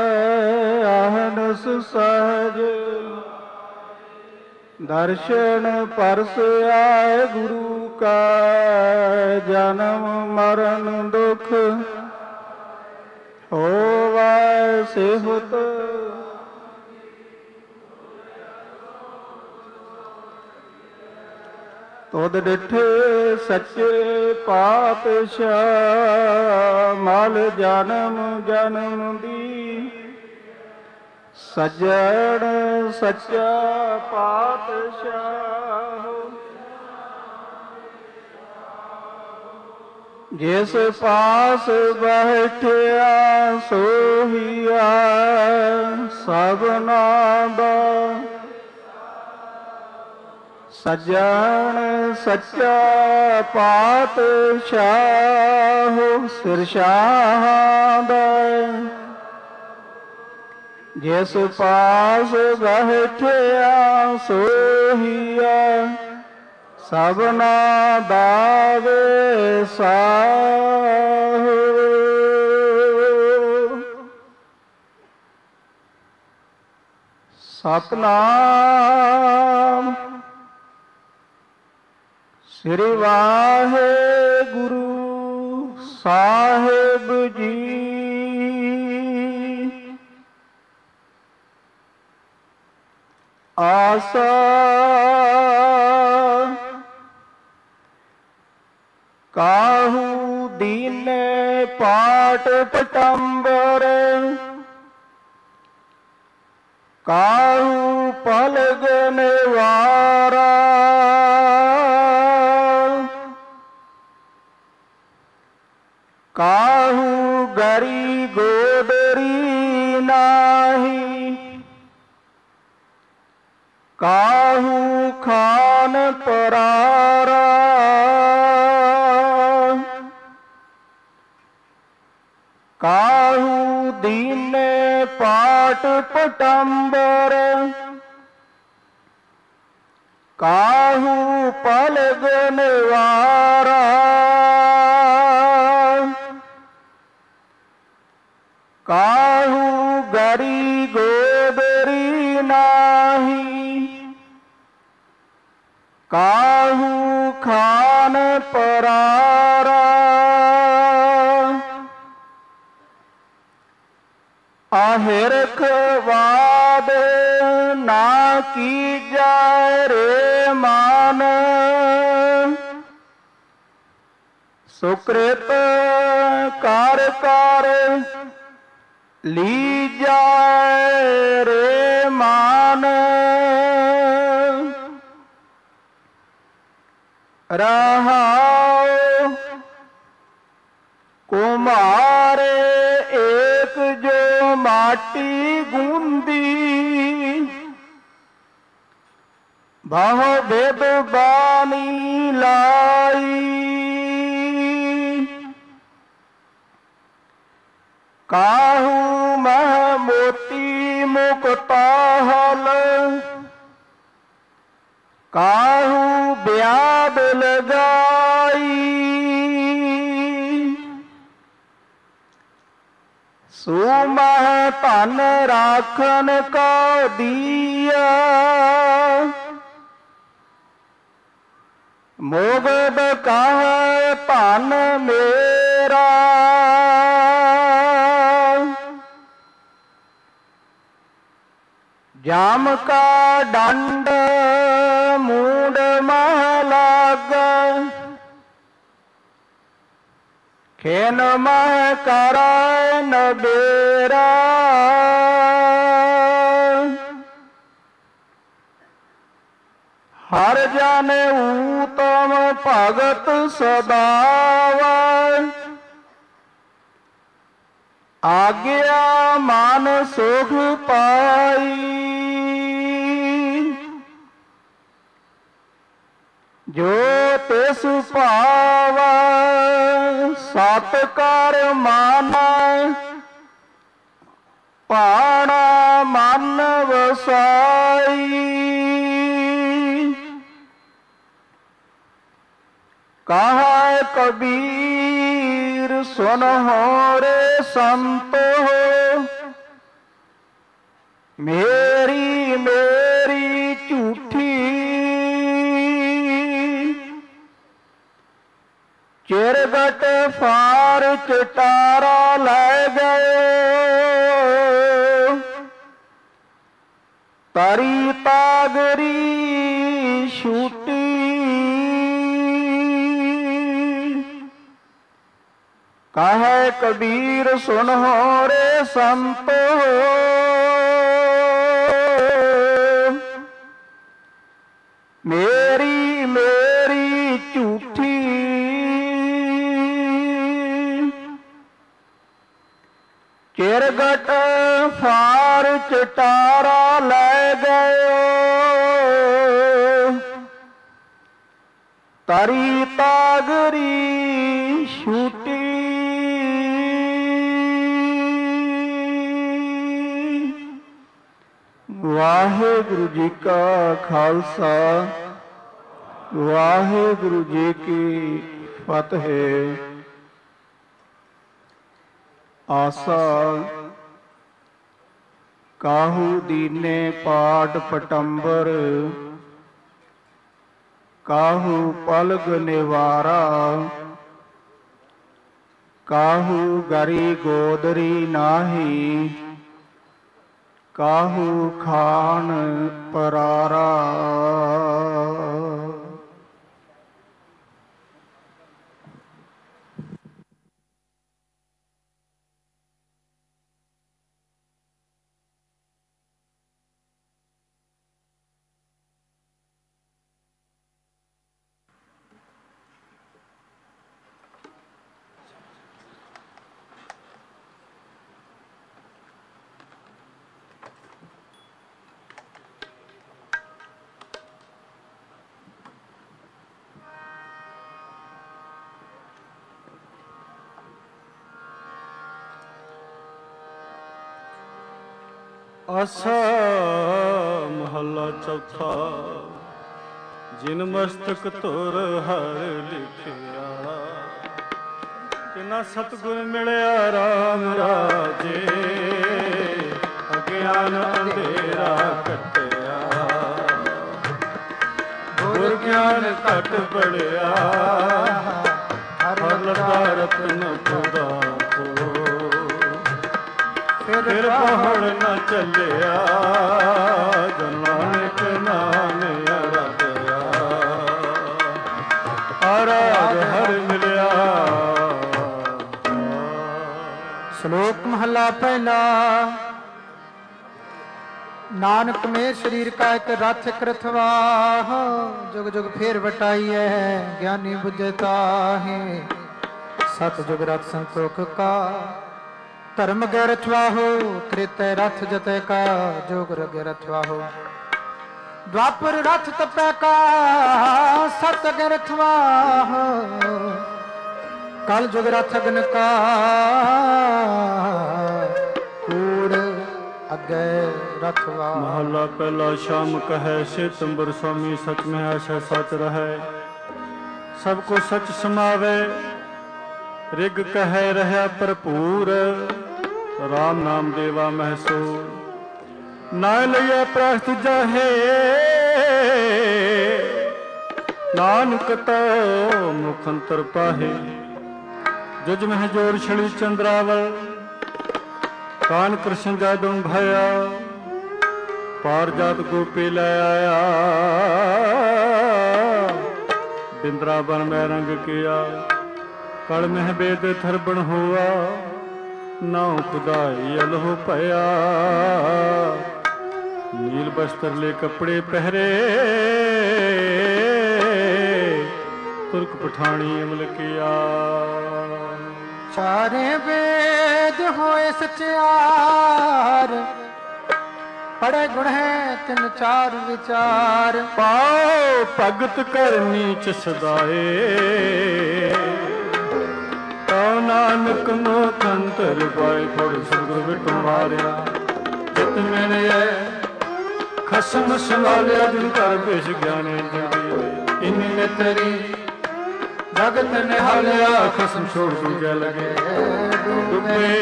ਅਹਨਸ ਸਹਜ ਦਰਸ਼ਨ ਪਰਸ ਆਏ ਗੁਰੂ ਕਾ। ਜਨਮ ਮਰਨ ਦੁਖ ਹੋਵੈ ਸਿਹਤ। ਤੁਧ ਡਿਠੇ ਸੱਚੇ ਪਾਤਸ਼ਾਹ। ਮਲ ਜਨਮ ਜਨਮ ਦੀ ਸਜਣ ਸੱਚਾ ਪਾਤਸ਼ਾਹ। ਜਿਸ ਪਾਸ ਬੈਠਿਆ ਸੋਹੀਆ। ਸਭਨਾ ਦਾ ਸਜਣ ਸੱਚਾ ਪਾਤਸ਼ਾਹ। ਸਿਰ ਸ਼ਾਹਾਂ ਦਾ ਜਿਸ ਪਾਸ ਬੈਠਿਆ ਸੋਹੀਆ। ਸਭਨਾ ਦਾ ਸਾਹੁ। ਸਤਿਨਾਮ ਸ੍ਰੀ ਵਾਹਿਗੁਰੂ ਸਾਹਿਬ ਜੀ। ਆਸਾ ਕਾਹੂ ਦੀਨੇ ਪਾਟ ਪਟੰਬਰ। ਕਾਹੂ ਪਲਗ ਨਿਵਾਰਾ। ਕਾਹੂ ਗਰੀ ਗੋਦਰੀ ਨਾਹੀ। ਕਾਹੂ ਖਾਨ ਪਰਾਰਾ। ਕਾਹੂ ਦੀਨੇ ਪਾਟ ਪਟੰਬਰ। ਕਾਹੂ ਪਲਗ ਨਿਵਾਰਾ। ਕਾਹੂ ਗਰੀ ਗੋਦਰੀ ਨਾਹੀ। ਕਾਹੂ ਖਾਨ ਪਰਾਰਾ। ਆਹਿਰਖ ਵਾਦ ਨਾ ਕੀਜੈ ਰੇ ਮਾਨ। ਸੁਕ੍ਰਿਤ ਕਰ ਕਰ ਲੀਜੈ ਰੇ ਮਾਨ। ਰਹਾਉ ਕੁਮਾਰ ਏਕ ਜੋ ਮਾਟੀ ਗੂੰਦੀ। ਬਹੁ ਬਿਦ ਬਾਣੀ ਲਾਈ। ਕਾਹੂ ਮਹਿ ਮੋਤੀ ਮੁਕਤਾ ਹਲ। ਕਾਹੂ ਬਿਆਦ ਲਗਾਈ।
ਸੁਮਹ ਧਨ ਰਾਖਨ ਕੋ ਦੀਆ ਮੁਗਦ ਕਹ ਧਨ ਮੇਰਾ ਜਾਮ ਕਾ ਡੰਡ ਮੂਡ ਮਹ ਲਾਗ ਖੇਨ ਮਹ ਕਰੈ ਨਬੇਰਾ ਹਰ ਜਨ ਊਤਮ ਭਗਤ ਸਦਾਵਾ ਆਗਿਆ ਮਨ ਸੁਖ ਪਾਈ ਜੋ ਤਿਸ ਭਾਵਾ ਸਤ ਕਰ ਮਾਨੈ ਪਾਣਾ ਮਨ ਵਸਾਈ ਕਹਾ ਕਬੀਰ ਸੁਨ ਹੋ ਰੇ ਸੰਤੋ ਮੇਰੀ ਮੇਰੀ ਝੂਠੀ ਚਿਰਗਟ ਫਾਰ ਚਟਾਰਾ ਲੈ ਗਏ ਤਰੀ ਤਾਗਰੀ ਛੂਟੀ ਕਹੈ ਕਬੀਰ ਸੁਨ ਹੋ ਰੇ ਸੰਤੋ ਮੇਰੀ ਮੇਰੀ ਝੂਠੀ ਚਿਰਗਟ ਫਾਰ ਚਟਾਰਾ ਲੈ ਗਏ ਤਰੀ ਤਾਗਰੀ ਛੂਟੀ ਵਾਹਿਗੁਰੂ ਜੀ ਕਾ ਖਾਲਸਾ ਵਾਹਿਗੁਰੂ ਜੀ ਕੀ ਫਤਿਹ। ਆਸਾ ਕਾਹੂ ਦੀਨੇ ਪਾਟ ਪਟੰਬਰ ਕਾਹੂ ਪਲਗ ਨਿਵਾਰਾ ਕਾਹੂ ਗਰੀ ਗੋਦਰੀ ਨਾਹੀ ਕਾਹੂ ਖਾਨ ਪਰਾਰਾ।
ਆਸਾ ਮਹੱਲਾ ਚੌਥਾ। ਜਿਨ ਮਸਤਕ ਧੁਰ ਹਰ ਲਿਖਿਆ ਤਿਨਾ ਸਤਿਗੁਰ ਮਿਲਿਆ ਰਾਮ ਰਾਜੇ ਅਗਿਆਨ ਅੰਧੇਰਾ ਕੱਟਿਆ ਗੁਰ ਗਿਆਨ ਘਟ ਪੜਿਆ ਹਰ ਲੱਗਾ ਰਤਨ ਖੁਦਾ ਫਿਰ ਪਹਾੜ ਨਾ ਚੱਲਿਆ ਨਾਨਕ ਨਾਮ ਅਰਧਿਆ ਆਰਾਧ ਹਰ ਮਿਲਿਆ।
ਸ਼ਲੋਕ ਮਹਲਾ ਪਹਿਲਾ। ਨਾਨਕ ਮੇਰ ਸਰੀਰ ਕਾ ਇੱਕ ਰਥ ਇੱਕ ਰਥਵਾਹ ਜੁਗ ਜੁਗ ਫੇਰ ਵਟਾਈਐ ਗਿਆਨੀ ਬੁੱਝੇ ਤਾਹੇ ਸਤ ਜੁਗ ਰਥ ਸੰਤੋਖ ਕਾ ਧਰਮ ਗੈ ਰਥਵਾਹੋ ਤ੍ਰੇਤੈ ਰਥ ਜਤੈ ਕਾ ਜੋਗ ਰਗੈ ਰਥਵਾਹੋ द्वापर रथ तपै का सत अग्नि रथवाह कल जुग रथ अग्न का कूड़ अग्नि रथवाह।
महला पहला शाम कहे सितंबर स्वामी सच में आशा सच रहे सबको सच समावे रिग कहे रहा भरपूर ਰਾਮ ਨਾਮ ਦੇਵਾ ਮਹਿਸੂਰ ਨਾ ਲਈਏ ਪ੍ਰਸਤ ਜਾਹੇ ਨਾਨਕ ਤੋ ਮੁਖ ਅੰਤਰ ਪਾਹੇ ਜੁਜ ਮਹਿ ਜੋਰ ਛੜੀ ਚੰਦਰਾਵਲ ਕਾਨ ਕ੍ਰਿਸ਼ਨ ਜਾਦੂ ਭਇਆ ਪਾਰ ਜਾਤ ਗੋਪੀ ਲੈ ਆਇਆ ਬਿੰਦਰਾਵਨ ਮੈਂ ਰੰਗ ਕੀਆ ਕਲ ਮਹਿ ਬੇਦ ਥਰਬਣ ਹੋਆ ਨਾਉ ਖੁਦਾਈ ਅਲਹੁ ਭਇਆ ਨੀਲ ਬਸਤਰ ਲੈ ਕੱਪੜੇ ਪਹਿਰੇ ਤੁਰਕ ਪਠਾਣੀ ਅਮਲ ਕੀਆ
ਚਾਰੇ ਵੇਦ ਹੋਏ ਸਚਿਆਰ ਪੜੇ ਗੁਣ ਹੈ ਤਿੰਨ ਚਾਰ ਵਿਚਾਰ
ਪਾਓ ਭਗਤ ਕਰਨੀ ਚ ਸਦਾਏ ਤਉ ਨਾਨਕ ਮੁਖ ਅੰਤਰ ਪਾਏ ਫੜ ਸਤਿਗੁਰ ਵਿਟੁ ਮਾਰਿਆ ਜਿਤ ਮਿਲਿਆ ਖਸਮ ਸੰਭਾਲਿਆ ਜਿਨ ਘਰ ਭੇਸ਼ ਗਿਆਨੇ ਜੁੜੀ ਇਨੀ ਨੇ ਤੇਰੀ ਜਗਤ ਨਿਹਾਲਿਆ ਖਸਮ ਛੋੜ ਦੂਜੇ ਲਗੇ ਡੁੱਬੇ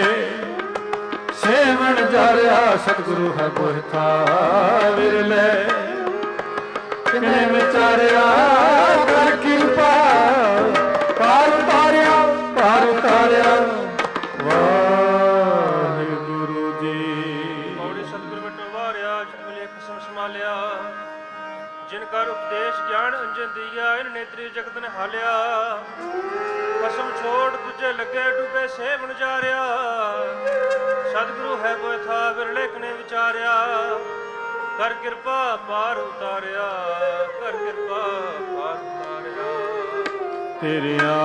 ਸੇਵਣ ਜਾਰਿਆ ਸਤਿਗੁਰੂ ਹੈ ਬੋਹਿਥਾ ਵਿਰਲੇ ਕਿਨੇ ਵਿਚਾਰਿਆ ਕਰ ਕਿਰਪਾ ਪਾਰ ਉਤਾਰਿਆ ਪਾਰ ਉਤਾਰਿਆ ਵਾਹਿਗੁਰੂ ਜੀ
ਔੜੇ ਸਤਿਗੁਰ ਵਿਟੋ ਵਾਰਿਆ ਜਿਤ ਮਿਲੇ ਖਸਮ ਸੰਭਾਲਿਆ ਜਿਨ ਕਰ ਉਪਦੇਸ਼ ਗਿਆਨ ਅੰਜਨ ਦੀਆ ਇਨ ਨੇਤਰੀ ਜਗਤ ਨੇ ਹਾਲਿਆ ਖਸਮ ਛੋੜ ਦੂਜੇ ਲੱਗੇ ਡੁੱਬੇ ਸੇਵਣ ਜਾਰਿਆ ਸਤਿਗੁਰੂ ਹੈ ਬੋਇਥਾ ਵਿਰਲੇ ਕਨੇ ਵਿਚਾਰਿਆ ਕਰ ਕਿਰਪਾ ਪਾਰ ਉਤਾਰਿਆ ਕਰ ਕਿਰਪਾ ਪਾਰ ਉਤਾਰਿਆ
ਤੇਰਿਆਂ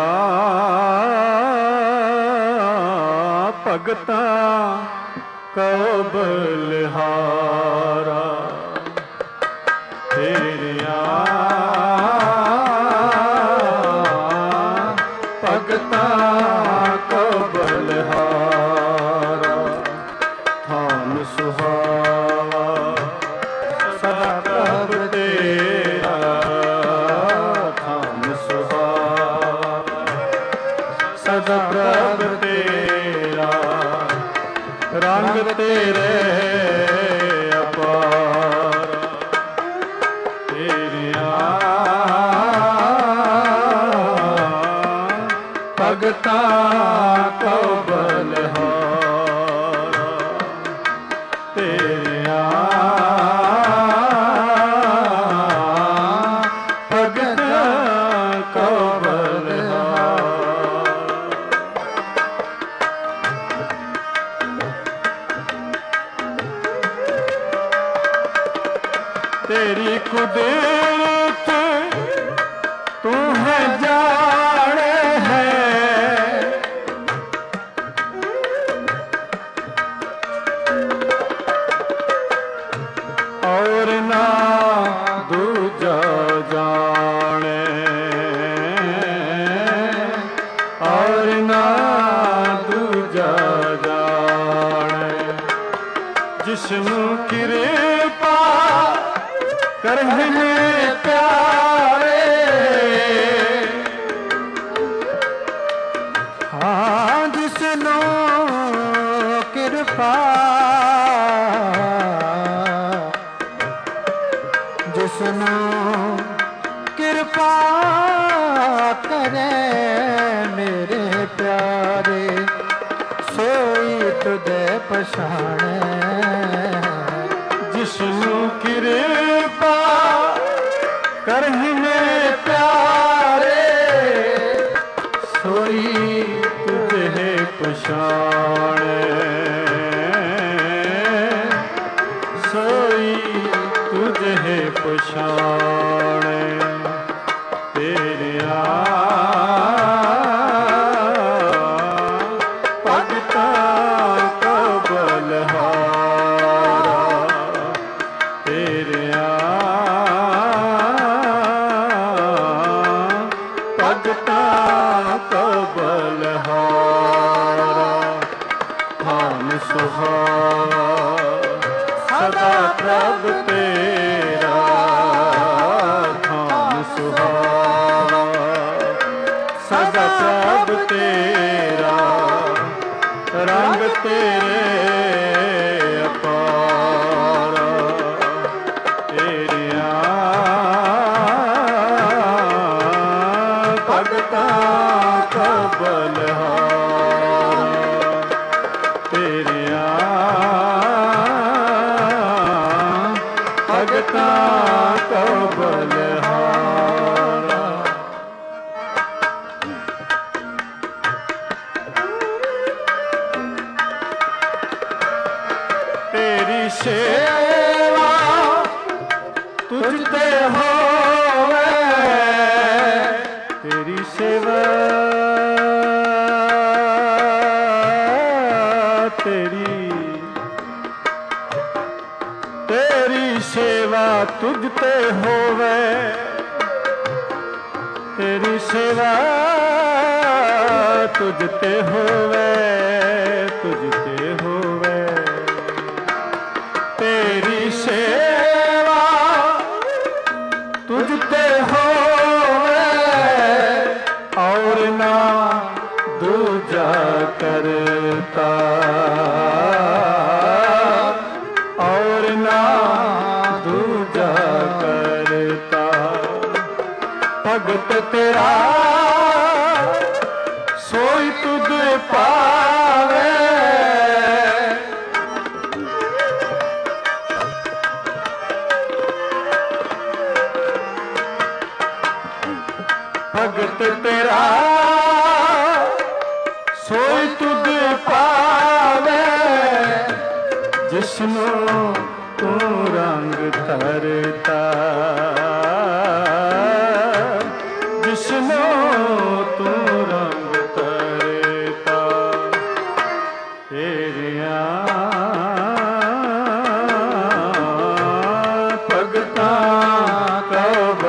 ਭਗਤਾਂ ਕਉ ਬਲਿਹਾਰਾ ਤੇਰਿਆਂ ਭਗਤਾਂ ਕਉ ਬਲਿਹਾਰਾ ਥਾਨ ਸੁਹਾਵਾ ਸਦਾ ਪ੍ਰਭ ਤੇਰਾ ਥਾਨ ਸੁਹਾਵਾ ਸਦਾ ਪ੍ਰਭ ਤੇਰਾ ਰੰਗ ਤੇਰੇ ਅਪਾਰ ਤੇਰਿਆਂ ਭਗਤਾਂ ਕਉ ਬਲਿਹਾਰਾ ਤੇਰਿਆਂ ਭਗਤਾਂ ਕਉ ਬਲਿਹਾਰਾ ਤੇਰੀ ਕੁਦਰਤ ਤੂੰ ਹੈ ਜਾਣੇ ਹੈ ਔਰ ਨਾ ਦੂਜਾ ਜਾਣੇ ਔਰ ਨਾ ਦੂਜਾ ਜਾਣੇ ਜਿਸਨੂੰ ਕਿਰਪਾ ਕਰਹਿ ਮੇਰੇ ਪਿਆਰੇ ਹਾਂ ਜਿਸਨੂੰ ਕਿਰਪਾ ਜਿਸਨੂੰ ਕਿਰਪਾ ਕਰੇ ਮੇਰੇ ਪਿਆਰੇ ਸੋਈ ਤੁਧੇ ਪਛਾਣੇ ਜਿਸਨੂੰ ਕਿਰਪਾ ਕਰਹਿ ਮੇਰੇ ਪਿਆਰੇ ਸੋਈ ਤੁਝੇ ਪਛਾਣੇ ਸੋਈ ਤੁਝੇ ਪਛਾਣੇ ਤੇਰਿਆਂ ਭਗਤਾਂ ਕਉ ਬਲਿਹਾਰਾ ਤੇਰਿਆਂ ਭਗਤਾਂ ਕਉ ਬਲਿਹਾਰਾ ਧਨ ਸੁਹਾਵਾ ਸਦਾ ਪ੍ਰਭ ਤੇਰਾ ਧਨ ਸੁਹਾਵਾ ਸਦਾ ਪ੍ਰਭ ਤੇਰਾ ਰੰਗ ਤੇਰੇ ਅਪਾਰ, ਤੇਰੀਆਂ ਭਗਤਾਂ ਕਾ ਬਲਿਹਾਰ, ਤੇਰੀਆਂ ਭਗਤਾਂ ਕਾ ਬਲਿਹਾਰ। ਤੇਰੀ ਸੇਵਾ ਤੁਝ ਤੇ ਹੋਵੇ, ਤੇਰੀ ਸੇਵਾ ਤੇਰੀ ਤੇਰੀ ਸੇਵਾ ਤੁਝ ਤੇ ਹੋਵੇ, ਤੇਰੀ ਸੇਵਾ ਤੁਝ ਤੇ ਹੋਵੇ, ਤੁਝ ਤੇ ਹੋਵੇ, ਤੇਰੀ ਸੇਵਾ ਤੁਝ ਤੇ ਹੋਵੇ, ਔਰ ਨਾ ਦੂਜਾ ਕਰਤਾ, ਔਰ ਨਾ ਦੂਜਾ ਕਰਤਾ। ਭਗਤ ਤੇਰਾ ਸੋਈ ਤੁਧ ਪਾਵੇ, ਭਗਤ ਤੇਰਾ ਸੋਈ ਤੁਧ ਪਾਵੇ, ਜਿਸਨੂੰ ਤੂੰ ਰੰਗ ਧਰਤਾ, ਜਿਸਨੂੰ ਤੂੰ ਰੰਗ ਧਰਤਾ। ਤੇਰੀਆਂ ਭਗਤਾਂ ਕਾ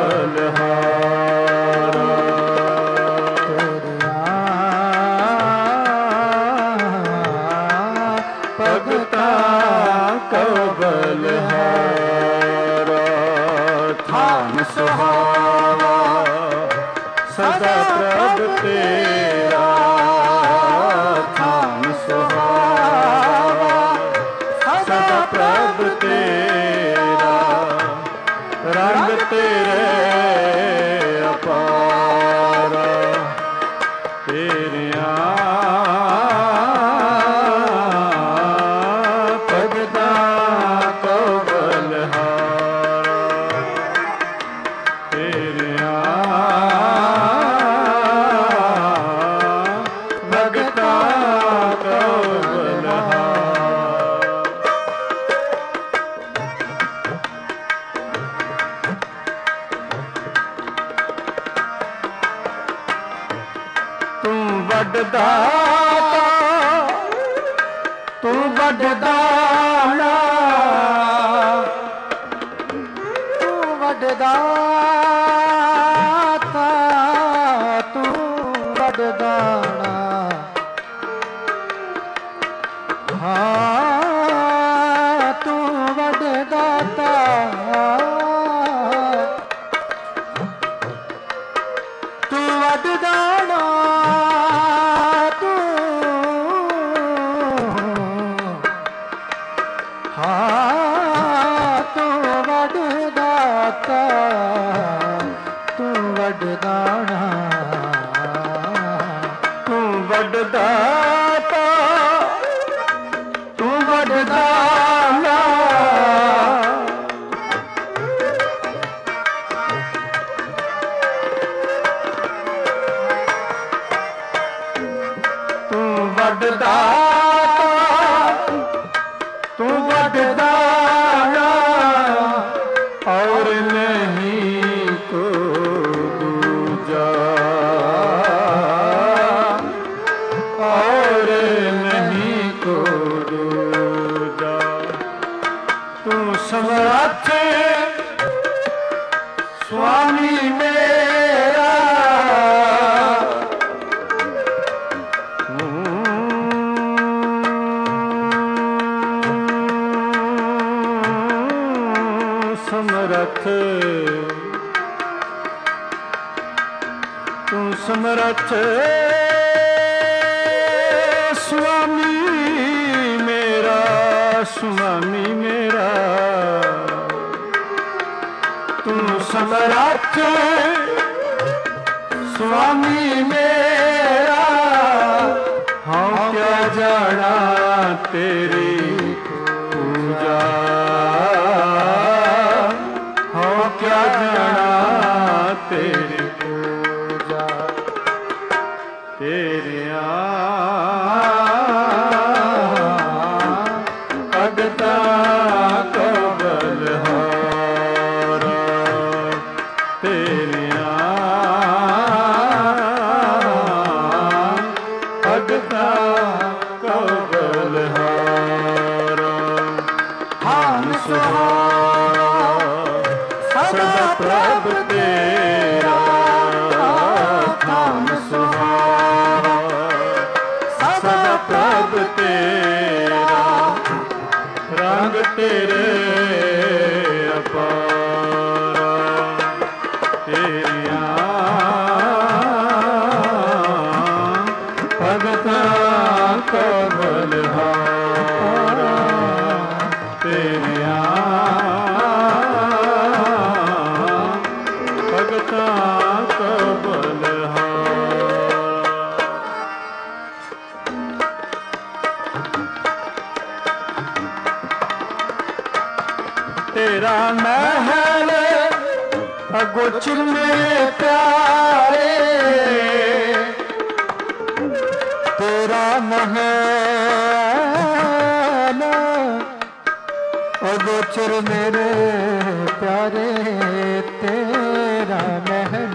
ਬਲਿਹਾਰ, ਭਗਤਾਂ ਕਾ ਬਲਿਹਾਰ। ਥਾਨ ਸੁਹਾਵਾ ਸਦਾ ਪ੍ਰਭ ਤੇਰਾ, ਥਾਨ ਸੁਹਾਵਾ ਸਦਾ ਪ੍ਰਭ ਤੇਰਾ, ਰੰਗ ਤੇਰੇ ਅਪਾਰ, ਤੇਰੀਆਂ ਭਗਤਾਂ ਕਾ ਬਲਿਹਾਰ, ਤੇਰੀਆਂ ਭਗਤਾਂ ਕਾ ਬਲਿਹਾਰ। ਤੂੰ ਵੱਡ ਦਾਤਾ, ਤੂੰ ਵੱਡ ਦਾਣਾ,
ਤੂੰ ਵੱਡ ਦਾਤਾ, ਤੂੰ ਵੱਡ ਦਾਣਾ, ਹਾਂ ਤੂੰ ਵੱਡ ਦਾਤਾ, ਤੂੰ ਵੱਡ ਦਾਣਾ, ਤੂੰ ਹਾਂ ਤੂੰ ਵੱਡ ਦਾਤਾ, ਤੂੰ ਵੱਡ ਦਾਣਾ,
ਤੂੰ ਵੱਡ ਦਾਤਾ, ਤੂੰ ਵੱਡ ਦਾਣਾ, ਤੂੰ ਵੱਡ ਦਾਤਾ, ਤੂੰ ਵੱਡ ਦਾਣਾ, ਔਰ ਨਹੀਂ ਕੋ ਦੂਜਾ, ਔਰ ਨਹੀਂ ਕੋ ਦੂਜਾ। ਤੂੰ ਸਮਰੱਥ ਸੁਆਮੀ ਮੇਰਾ, ਸਮਰੱਥ ਤੂੰ ਸਮਰੱਥ ਸੁਆਮੀ ਸੁਆਮੀ ਮੇਰਾ, ਤੂੰ ਸਮਰੱਥ ਸੁਆਮੀ ਮੇਰਾ, ਹਉ ਕਿਆ ਜਾਣਾ ਤੇਰੀ ਪੂਜਾ, ਹਉ ਕਿਆ ਜਾਣਾ ਤੇਰੀ ਪੂਜਾ, ਤੇਰਿਆਂ ਭਗਤਾਂ ਕੋ ਬਲਿਹਾਰਾ, ਤੇਰਿਆਂ ਭਗਤਾਂ ਕੋ ਬਲਿਹਾਰਾ, ਧਨ ਸੁਹਾਰਾ ਸਦਾ ਪ੍ਰਭ ਤੇਰਾ, ਧਨ ਸੁਹਾਰਾ ਸਦਾ ਪ੍ਰਭ ਤੇਰਾ, ਰੰਗ ਤੇਰੇ ਅਪਾਰਾ, ਤੇਰੀਆਂ ਭਗਤਾਂ ਕੋ ਬਲਿਹਾਰਾ, ਤੇਰੀਆਂ ਭਗਤਾਂ ਕੋ ਬਲਿਹਾਰਾ। ਤੇਰਾ ਮਹਿਲ ਅਗੋਚਰ ਮੇਰੇ ਪਿਆਰੇ, ਤੇਰਾ ਮਹਿਲ ਅਗੋਚਰ ਮੇਰੇ ਪਿਆਰੇ, ਤੇਰਾ ਮਹਿਲ,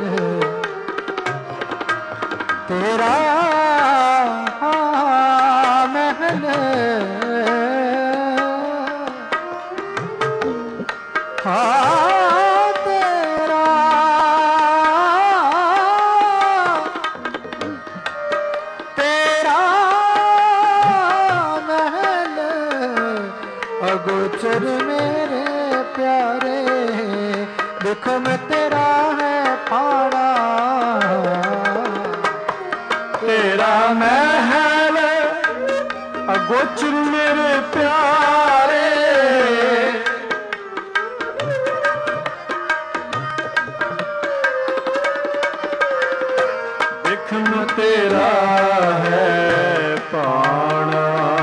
ਤੇਰਾ ਮਹਿਲ, ਹਾਂ ਤੇਰਾ ਤੇਰਾ ਮਹਿਲ ਅਗੋਚਰ ਮੇਰੇ ਪਿਆਰੇ, ਦੇਖੋ ਮੈਂ ਤੇਰਾ ਹੈ ਪਾਣਾ, ਤੇਰਾ ਮਹਿਲ ਅਗੋਚਰ ਮੇਰੇ ਪਿਆਰੇ, ਦੇਖਮ ਤੇਰਾ ਹੈ ਪਾਣਾ,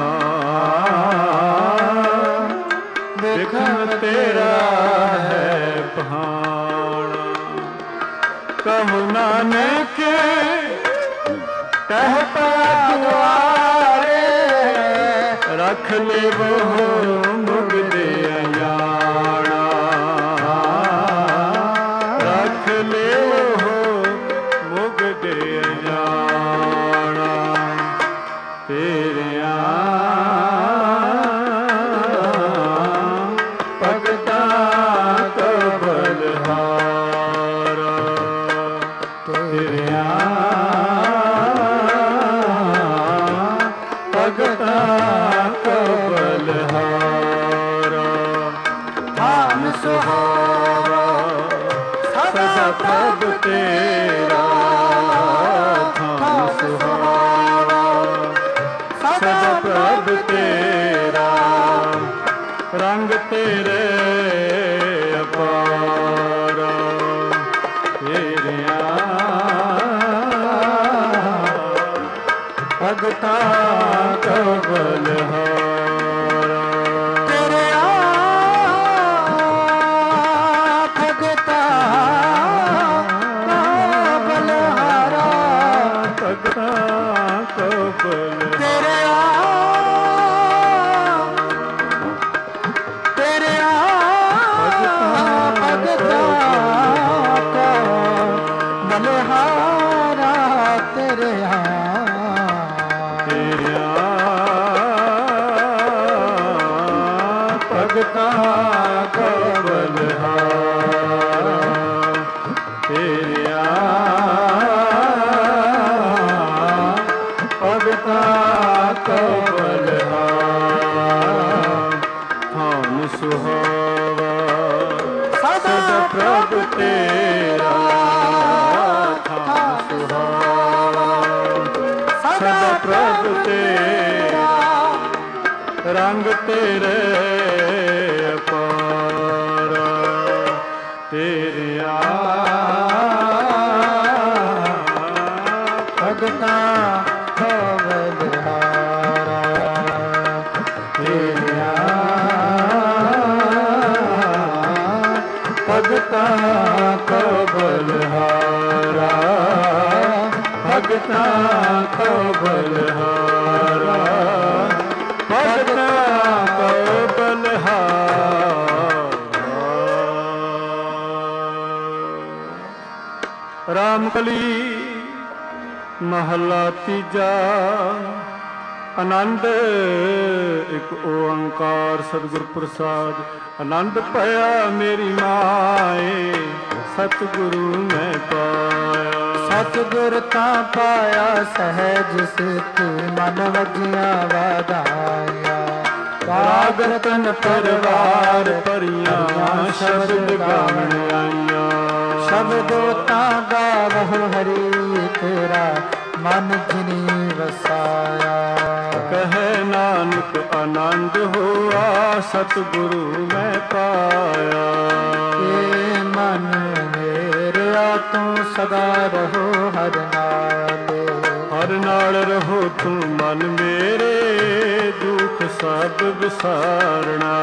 ਦੇਖਮ ਤੇਰਾ ਹੈ ਪਹਾਣਾ, ਕਹੋ ਨਾਨਕ ਕਹਿ ਪਾਗਵਾਰੇ, ਰੱਖ ਲੇਵੋ ਮੁਗਦੇ ਅਯਾਣਾ, ਰੱਖ ਲੇਵੋ ਮੁਗਦੇ ਅਯਾਣਾ, ਤੇਰਿਆਂ ਭਗਤਾਂ ਕੋ ਬਲਿਹਾਰਾ, ਤੇਰਿਆਂ ਭਗਤਾਂ ਕੋ ਬਲਿਹਾਰਾ, ਧਨ ਸੁਹਾਰਾ ਸਦਾ ਪ੍ਰਭ ਤੇਰਾ, ਧਨ ਸੁਹਾਰਾ ਸਦਾ ਪ੍ਰਭ ਤੇਰਾ, ਰੰਗ ਤੇਰੇ ਅਪਾਰਾ, ਤੇਰਿਆਂ ਭਗਤਾਂ ਕੋ ਬਲਿਹਾਰਾ, ਤੇਰਿਆਂ ਭਗਤਾਂ ਕੋ ਬਲਿਹਾਰਾ, ਭਗਤਾਂ ਕੋ ਬਲਿਹਾਰਾ, ਤੇਰਿਆਂ ਭਗਤਾਂ ਕੋ ਬਲਿਹਾਰਾ, ਤੇਰਿਆਂ ਭਗਤਾਂ ਕੋ ਬਲਿਹਾਰਾ, ਤੇਰਿਆਂ ਭਗਤਾਂ ਕੋ ਬਲਿਹਾਰਾ, ਧਨ ਸੁਹਾਵਾ ਸਦਾ ਪ੍ਰਭ ਤੇਰਾ, ਧਨ ਸੁਹਾਵਾ ਸਦਾ ਪ੍ਰਭ ਤੇਰਾ, ਰੰਗ ਤੇਰੇ ਅਪਾਰ ਤੇਰਿਆ
ਭਗਤਾਂ ਕੋ ਬਲਿਹਾਰਾ ਤੇਰਿਆ ਭਗਤਾਂ ਕੋ ਬਲਿਹਾਰਾ ਭਗਤਾਂ ਕੋ ਬਲਿਹਾਰਾ ਭਗਤਾਂ ਕੋ ਬਲਿਹਾਰਾ। ਰਾਮਕਲੀ ਮਹਲਾ ਤੀਜਾ। ਆਨੰਦ ਇੱਕ ਓੰਕਾਰ ਸਤਿਗੁਰ ਪ੍ਰਸਾਦ। ਆਨੰਦ ਭਇਆ ਮੇਰੀ ਮਾਏ ਸਤਿਗੁਰੂ ਮੈਂ ਪਾਇਆ। ਸਤਿਗੁਰ ਤਾਂ ਪਾਇਆ ਸਹਿਜ ਸਿੱਖ ਮਨ ਵਜੀਆਂ ਵਾਧਾਇਆ।
ਰਾਗ ਰਤਨ ਪਰਵਾਰ ਭਰੀਆਂ ਸ਼ਬਦ ਗਾਵਣ ਆਈਆਂ।
ਸ਼ਬਦੋ ਤਾਂ ਗਾਵਹੁ ਹਰੀ ਤੇਰਾ ਮਨ ਜਿਨੀ ਵਸਾਇਆ।
ਕਹੈ ਨਾਨਕ ਆਨੰਦ ਹੋਆ ਸਤਿਗੁਰੂ ਮੈਂ ਪਾਇਆ।
ਏ ਮਨ ਮੇਰਿਆ ਤੂੰ ਸਦਾ ਰਹੋ ਹਰ ਨਾਲੇ।
ਹਰ ਨਾਲ ਰਹੋ ਤੂੰ ਮਨ ਮੇਰੇ ਦੁਖ ਸਭ ਵਿਸਾਰਣਾ।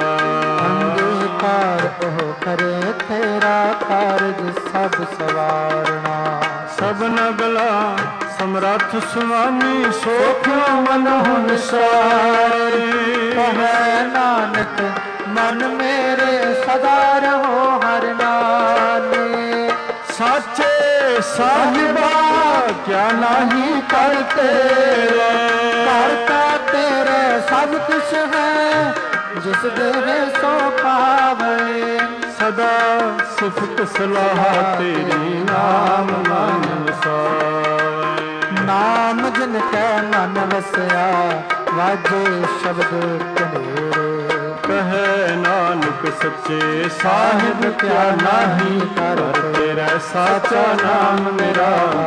ਅੰਗੀਕਾਰ ਉਹ ਕਰੇ ਤੇਰਾ ਕਾਰਜ ਸਭ ਸਵਾਰਣਾ।
ਸਭਨਾ ਗਲਾ ਸਮਰੱਥ ਸੁਆਮੀ ਸੋਖਿਓ ਮਨਹੁ ਨਿਸਾਰੇ।
ਕਹੈ ਨਾਨਕ ਮਨ ਮੇਰੇ ਸਦਾ ਰਹੋ ਹਰ ਨਾਲੇ।
ਸਾਚੇ ਸਾਹਿਬਾ ਕਿਆ ਨਾਹੀ ਕਰ ਤੇਰੇ।
ਕਰਤਾ ਤੇਰੇ ਸਭ ਕੁਛ ਹੈ ਜਿਸ ਦੇਵੇ ਸੋ ਪਾਵੇ।
ਸਦਾ ਸਿਫਤ ਸਲਾਹ ਤੇਰੀ ਨਾਮ ਮਨ ਵਸਾਵੇ।
ਨਾਮ ਜਿਨ ਕੈ ਮਨ ਵਸਿਆ ਵਾਜੇ ਸ਼ਬਦ ਕਨੇਰੇ।
ਕਹੈ ਨਾਨਕ ਸੱਚੇ ਸਾਹਿਬ ਕਿਆ ਨਾਹੀ ਕਰ ਤੇਰਾ। ਸਾਚਾ ਨਾਮ ਮੇਰਾ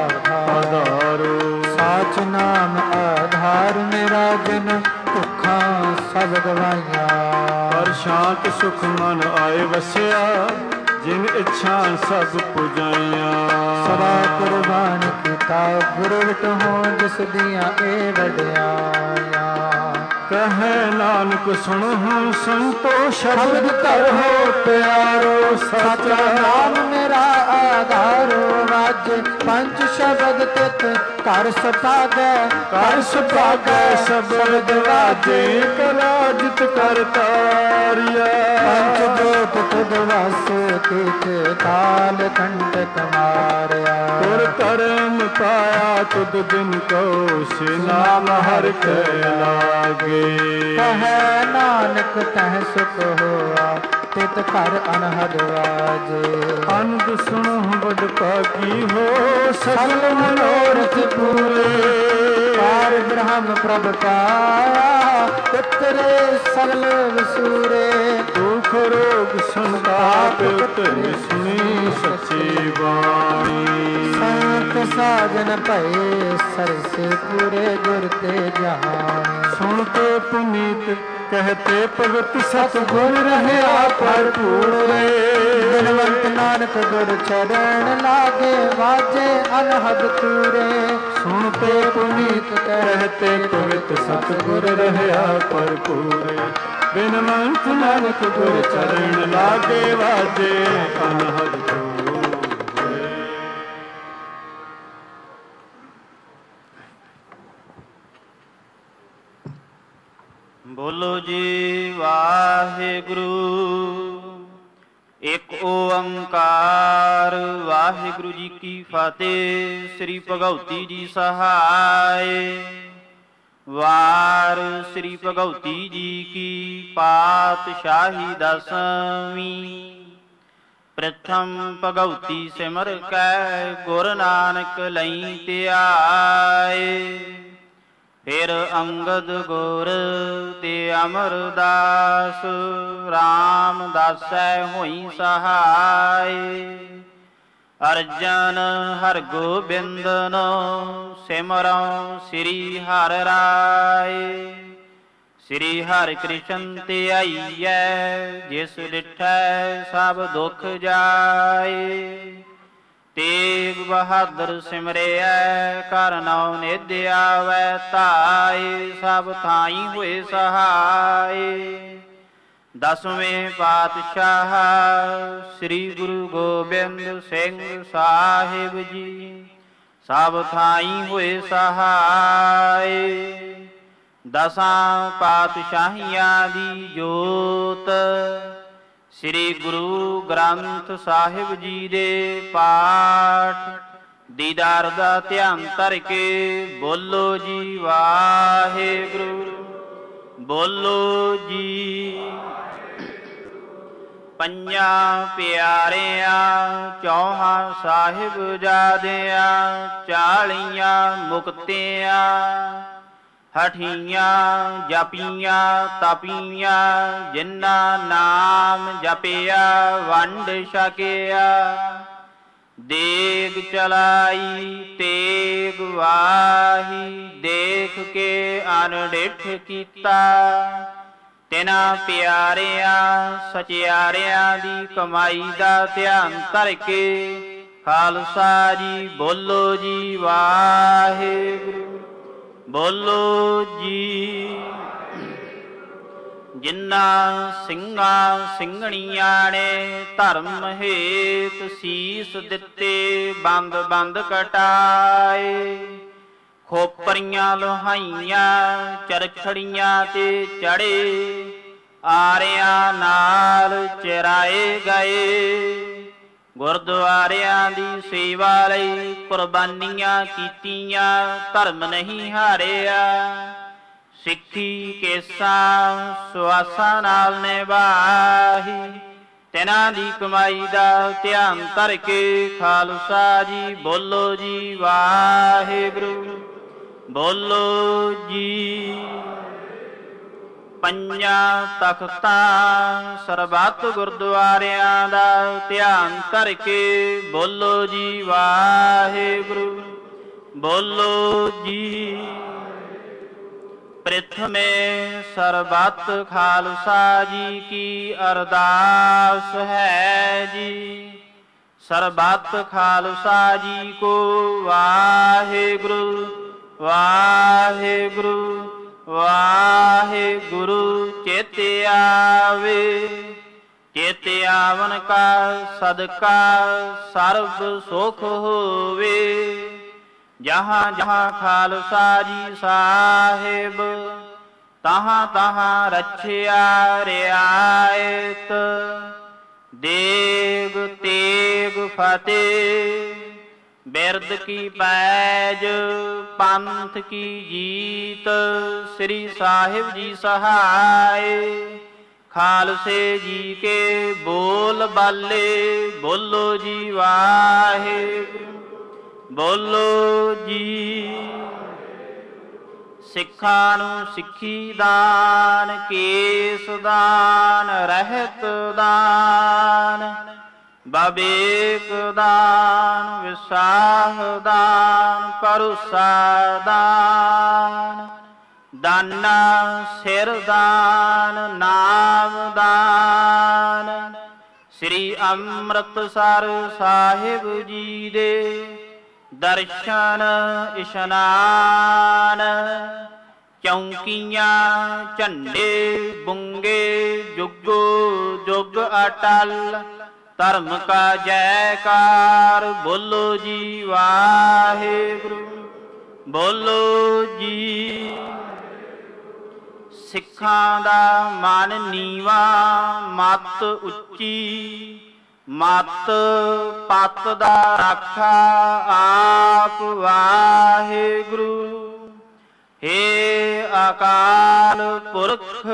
ਆਧਾਰੋ।
ਸਾਚ ਨਾਮ ਆਧਾਰ ਮੇਰਾ ਜਿਨ ਭੁੱਖਾਂ ਸਭ ਗਵਾਈਆਂ।
ਪਰ ਸ਼ਾਂਤ ਸੁਖ ਮਨ ਆਏ ਵਸਿਆ ਜਿਨ ਇੱਛਾ ਸਭ ਪੁਜਾਈਆਂ।
ਸਦਾ ਕੁਰਬਾਨ ਕੀਤਾ ਗੁਰੂ ਵਿਟਹੁ ਜਿਸ ਦੀਆਂ ਇਹ ਵਡਿਆਈਆਂ।
ਕਹੈ ਨਾਨਕ ਸੁਣਹੁ ਸੰਤੋ ਸ਼ਬਦ ਧਰਹੁ ਪਿਆਰੋ।
ਸਾਚਾ ਨਾਮ ਮੇਰਾ ਆਧਾਰੋ ਵਾਜੇ ਪੰਜ ਸ਼ਬਦ ਤਿਤ ਘਰ ਸੁਭਾਗੈ।
ਕਰ ਸੁਭਾਗੈ ਸ਼ਬਦ ਵਾਜੇ ਕਰਾਜਿਤ ਕਰ ਤਾਰਿਆ।
ਪੰਜ ਜੋਤ ਤੁਧ ਵਸ ਤਿਤ ਕਾਲ ਕੰਟਕ ਮਾਰਿਆ।
ਤੁਰ ਕਰਮ ਪਾਇਆ ਤੁਧ ਦਿਨ ਕੋ ਸੇ ਨਾਮ ਹਰਿ ਕੈ ਲਾਗੇ।
ਕਹੈ ਨਾਨਕ ਤਹ ਸੁਖ ਹੋਆ ਤਿਤ ਘਰ ਅਨਹਦ ਵਾਜੇ।
ਅਨੰਦ ਸੁਣੋ ਬੜ ਭਾਗੀ ਹੋ ਸਗਲ ਮਨੋਰਥ ਪੂਰੇ।
ਪਾਰ ਬ੍ਰਹਮ ਪ੍ਰਭ ਪਾਇਆ ਉਤਰੇ ਸਗਲ ਵਸੂਰੇ।
ਦੁਖ ਰੋਗ ਸੰਤਾਪ ਉਤਰੇ ਸੁਣੀ ਸੱਚੀ ਬਾਣੀ।
ਸੰਤ ਸਾਜਨ ਭਏ ਸਰਸੇ ਪੂਰੇ ਗੁਰ ਤੇ ਜਾਣੇ।
ਸੁਣ ਕੇ ਪੁਨੀਤ ਕਹਤੇ ਭਗਤ ਸਤਿਗੁਰ ਰਹਿਆ ਭਰਪੂਰੇ।
ਬਿਨਵੰਤ ਨਾਨਕ ਗੁਰ ਚਰਨ ਲਾਗੇ ਵਾਜੇ ਅਨਹਦ ਤੂਰੇ।
ਸੁਣ ਤੇ ਪੁਨੀਤ ਕਹਤੇ ਭਗਤ ਸਤਿਗੁਰ ਰਹਿਆ ਭਰਪੂਰੇ। ਬਿਨਵੰਤ ਨਾਨਕ ਗੁਰ ਚਰਨ ਲਾਗੇ ਵਾਜੇ ਅਨਹਦ ਤੂਰੇ।
ਬੋਲੋ ਜੀ ਵਾਹਿਗੁਰੂ। ਇੱਕ ਓੰਕਾਰ ਵਾਹਿਗੁਰੂ ਜੀ ਕੀ ਫਤਿਹ। ਸ੍ਰੀ ਭਗਉਤੀ ਜੀ ਸਹਾਇ। ਵਾਰ ਸ੍ਰੀ ਭਗਉਤੀ ਜੀ ਕੀ ਪਾਤਸ਼ਾਹੀ ਦਸਵੀਂ। ਪ੍ਰਥਮ ਭਗਉਤੀ ਸਿਮਰ ਕੈ ਗੁਰ ਨਾਨਕ ਲਈ ਧਿਆਏ। ਫਿਰ ਅੰਗਦ ਗੁਰ ਤੇ ਅਮਰਦਾਸ ਰਾਮਦਾਸੈ ਹੋਈ ਸਹਾਇ। ਅਰਜਨ ਹਰ ਗੋਬਿੰਦਨ ਸਿਮਰਉ ਸ੍ਰੀ ਹਰਿ ਰਾਏ। ਸ੍ਰੀ ਹਰਿ ਕ੍ਰਿਸ਼ਨ ਤੇ ਆਈਐ, ਜਿਸ ਡਿਠੈ ਸਭ ਦੁਖ ਜਾਏ। ਤੇਗ ਬਹਾਦਰ ਸਿਮਰਿਐ, ਘਰ ਨਉ ਨਿਧ ਆਵੈ ਧਾਏ। ਸਭ ਥਾਈ ਹੋਏ ਸਹਾਏ। ਦਸਵੇਂ ਪਾਤਸ਼ਾਹ ਸ੍ਰੀ ਗੁਰੂ ਗੋਬਿੰਦ ਸਿੰਘ ਸਾਹਿਬ ਜੀ, ਸਭ ਥਾਈ ਹੋਏ ਸਹਾਏ। ਦਸਾਂ ਪਾਤਸ਼ਾਹੀਆਂ ਦੀ ਜੋਤ, ਸ੍ਰੀ ਗੁਰੂ ਗ੍ਰੰਥ ਸਾਹਿਬ ਜੀ ਦੇ ਪਾਠ। ਦੀਦਾਰ ਦਾ ਧਿਆਨ ਧਰ ਕੇ ਬੋਲੋ ਜੀ ਵਾਹਿਗੁਰੂ, ਬੋਲੋ ਜੀ। ਪੰਜਾਂ ਪਿਆਰਿਆਂ ਚੌਹਾਂ ਸਾਹਿਬਜ਼ਾਦਿਆਂ, ਚਾਲੀਆਂ ਮੁਕਤਿਆਂ ਹਠੀਆਂ ਜਪੀਆਂ ਤਪੀਆਂ। ਜਿਨ੍ਹਾਂ ਨਾਮ ਜਪਿਆ ਵੰਡ ਛਕਿਆ, ਦੇਗ ਚਲਾਈ ਤੇਗ ਵਾਹੀ। ਦੇਖ ਕੇ ਅਨਡਿਠ ਕੀਤਾ, ਤਿਨਾਂ ਪਿਆਰਿਆਂ ਸਚਿਆਰਿਆਂ ਦੀ ਕਮਾਈ ਦਾ ਧਿਆਨ ਧਰ ਕੇ ਖਾਲਸਾ ਜੀ ਬੋਲੋ ਜੀ ਵਾਹਿਗੁਰੂ, ਬੋਲੋ ਜੀ। ਜਿਨ੍ਹਾਂ ਸਿੰਘਾਂ ਸਿੰਘਣੀਆਂ ਨੇ ਧਰਮ ਹੇਤ ਸੀਸ ਦਿੱਤੇ, ਬੰਦ ਬੰਦ ਕਟਾਏ। ਖੋਪਰੀਆਂ ਲੋਹਾਈਆਂ ਚਰਖੜੀਆਂ ਤੇ ਚੜੇ, ਆਰਿਆਂ ਨਾਲ ਚਰਾਏ ਗਏ। ਗੁਰਦੁਆਰਿਆਂ ਦੀ ਸੇਵਾ ਲਈ ਕੁਰਬਾਨੀਆਂ ਕੀਤੀਆਂ, ਧਰਮ ਨਹੀਂ ਹਾਰਿਆ। ਸਿੱਖੀ ਕੇਸਾਂ ਸੁਆਸਾਂ ਨਾਲ ਨਿਭਾਹੀ, ਤਿਨਾਂ ਦੀ ਕਮਾਈ ਦਾ ਧਿਆਨ ਧਰ ਕੇ ਖਾਲਸਾ ਜੀ ਬੋਲੋ ਜੀ ਵਾਹਿਗੁਰੂ, ਬੋਲੋ ਜੀ। ਪੰਜਾਂ ਤਖਤਾਂ ਸਰਬੱਤ ਗੁਰਦੁਆਰਿਆਂ ਦਾ ਧਿਆਨ ਧਰ ਕੇ ਬੋਲੋ ਜੀ ਵਾਹਿਗੁਰੂ, ਬੋਲੋ ਜੀ। ਪ੍ਰਥਮੇ ਸਰਬੱਤ ਖਾਲਸਾ ਜੀ ਕੀ ਅਰਦਾਸ ਹੈ ਜੀ। ਸਰਬੱਤ ਖਾਲਸਾ ਜੀ ਕੋ ਵਾਹਿਗੁਰੂ ਵਾਹਿਗੁਰੂ ਵਾਹਿਗੁਰੂ। ਚੇਤੇ ਆਵੇ ਚੇਤੇ ਆਵਨ ਕਾ ਸਦਕਾ ਸਰਬ ਸੁਖ ਹੋਵੇ। ਜਹਾਂ ਜਹਾਂ ਖਾਲਸਾ ਜੀ ਸਾਹਿਬ, ਤਹਾਂ ਤਹਾਂ ਰਛਿਆ ਰਿਆਇਤ। ਦੇਗ ਤੇਗ ਫਤਿਹ ਬਿਰਦ ਕੀ ਪੈਜ, ਪੰਥ ਕੀ ਜੀਤ। ਸ੍ਰੀ ਸਾਹਿਬ ਜੀ ਸਹਾਏ, ਖਾਲਸੇ ਜੀ ਕੇ ਬੋਲ ਬਾਲੇ। ਬੋਲੋ ਜੀ ਵਾਹਿਗੁਰੂ, ਬੋਲੋ ਜੀ। ਸਿੱਖਾਂ ਨੂੰ ਸਿੱਖੀ ਦਾਨ, ਕੇਸ ਦਾਨ, ਰਹਿਤ ਦਾਨ, ਬਵੇਕ ਦਾਨ, ਵਿਸਾਹ ਦਾਨ, ਭਰੋਸਾ ਦਾਨ। ਦਾਨਾ ਸਿਰ ਦਾਨ, ਨਾਮ ਦਾਨ। ਸ੍ਰੀ ਅੰਮ੍ਰਿਤਸਰ ਸਾਹਿਬ ਜੀ ਦੇ ਦਰਸ਼ਨ ਇਸ਼ਨਾਨ। ਚੌਂਕੀਆਂ ਝੰਡੇ ਬੁੰਗੇ, ਜੁਗੋ ਜੁਗ ਅਟਲ। ਧਰਮ ਕਾ ਜੈਕਾਰ, ਬੋਲੋ ਜੀ ਵਾਹਿਗੁਰੂ, ਬੋਲੋ ਜੀ। ਸਿੱਖਾਂ ਦਾ ਮਨ ਨੀਵਾ, ਮਤ ਉੱਚੀ। ਮਤ ਪਤ ਦਾ ਰਾਖਾ ਆਪ ਵਾਹਿਗੁਰੂ। ਹੇ ਅਕਾਲ ਪੁਰਖ,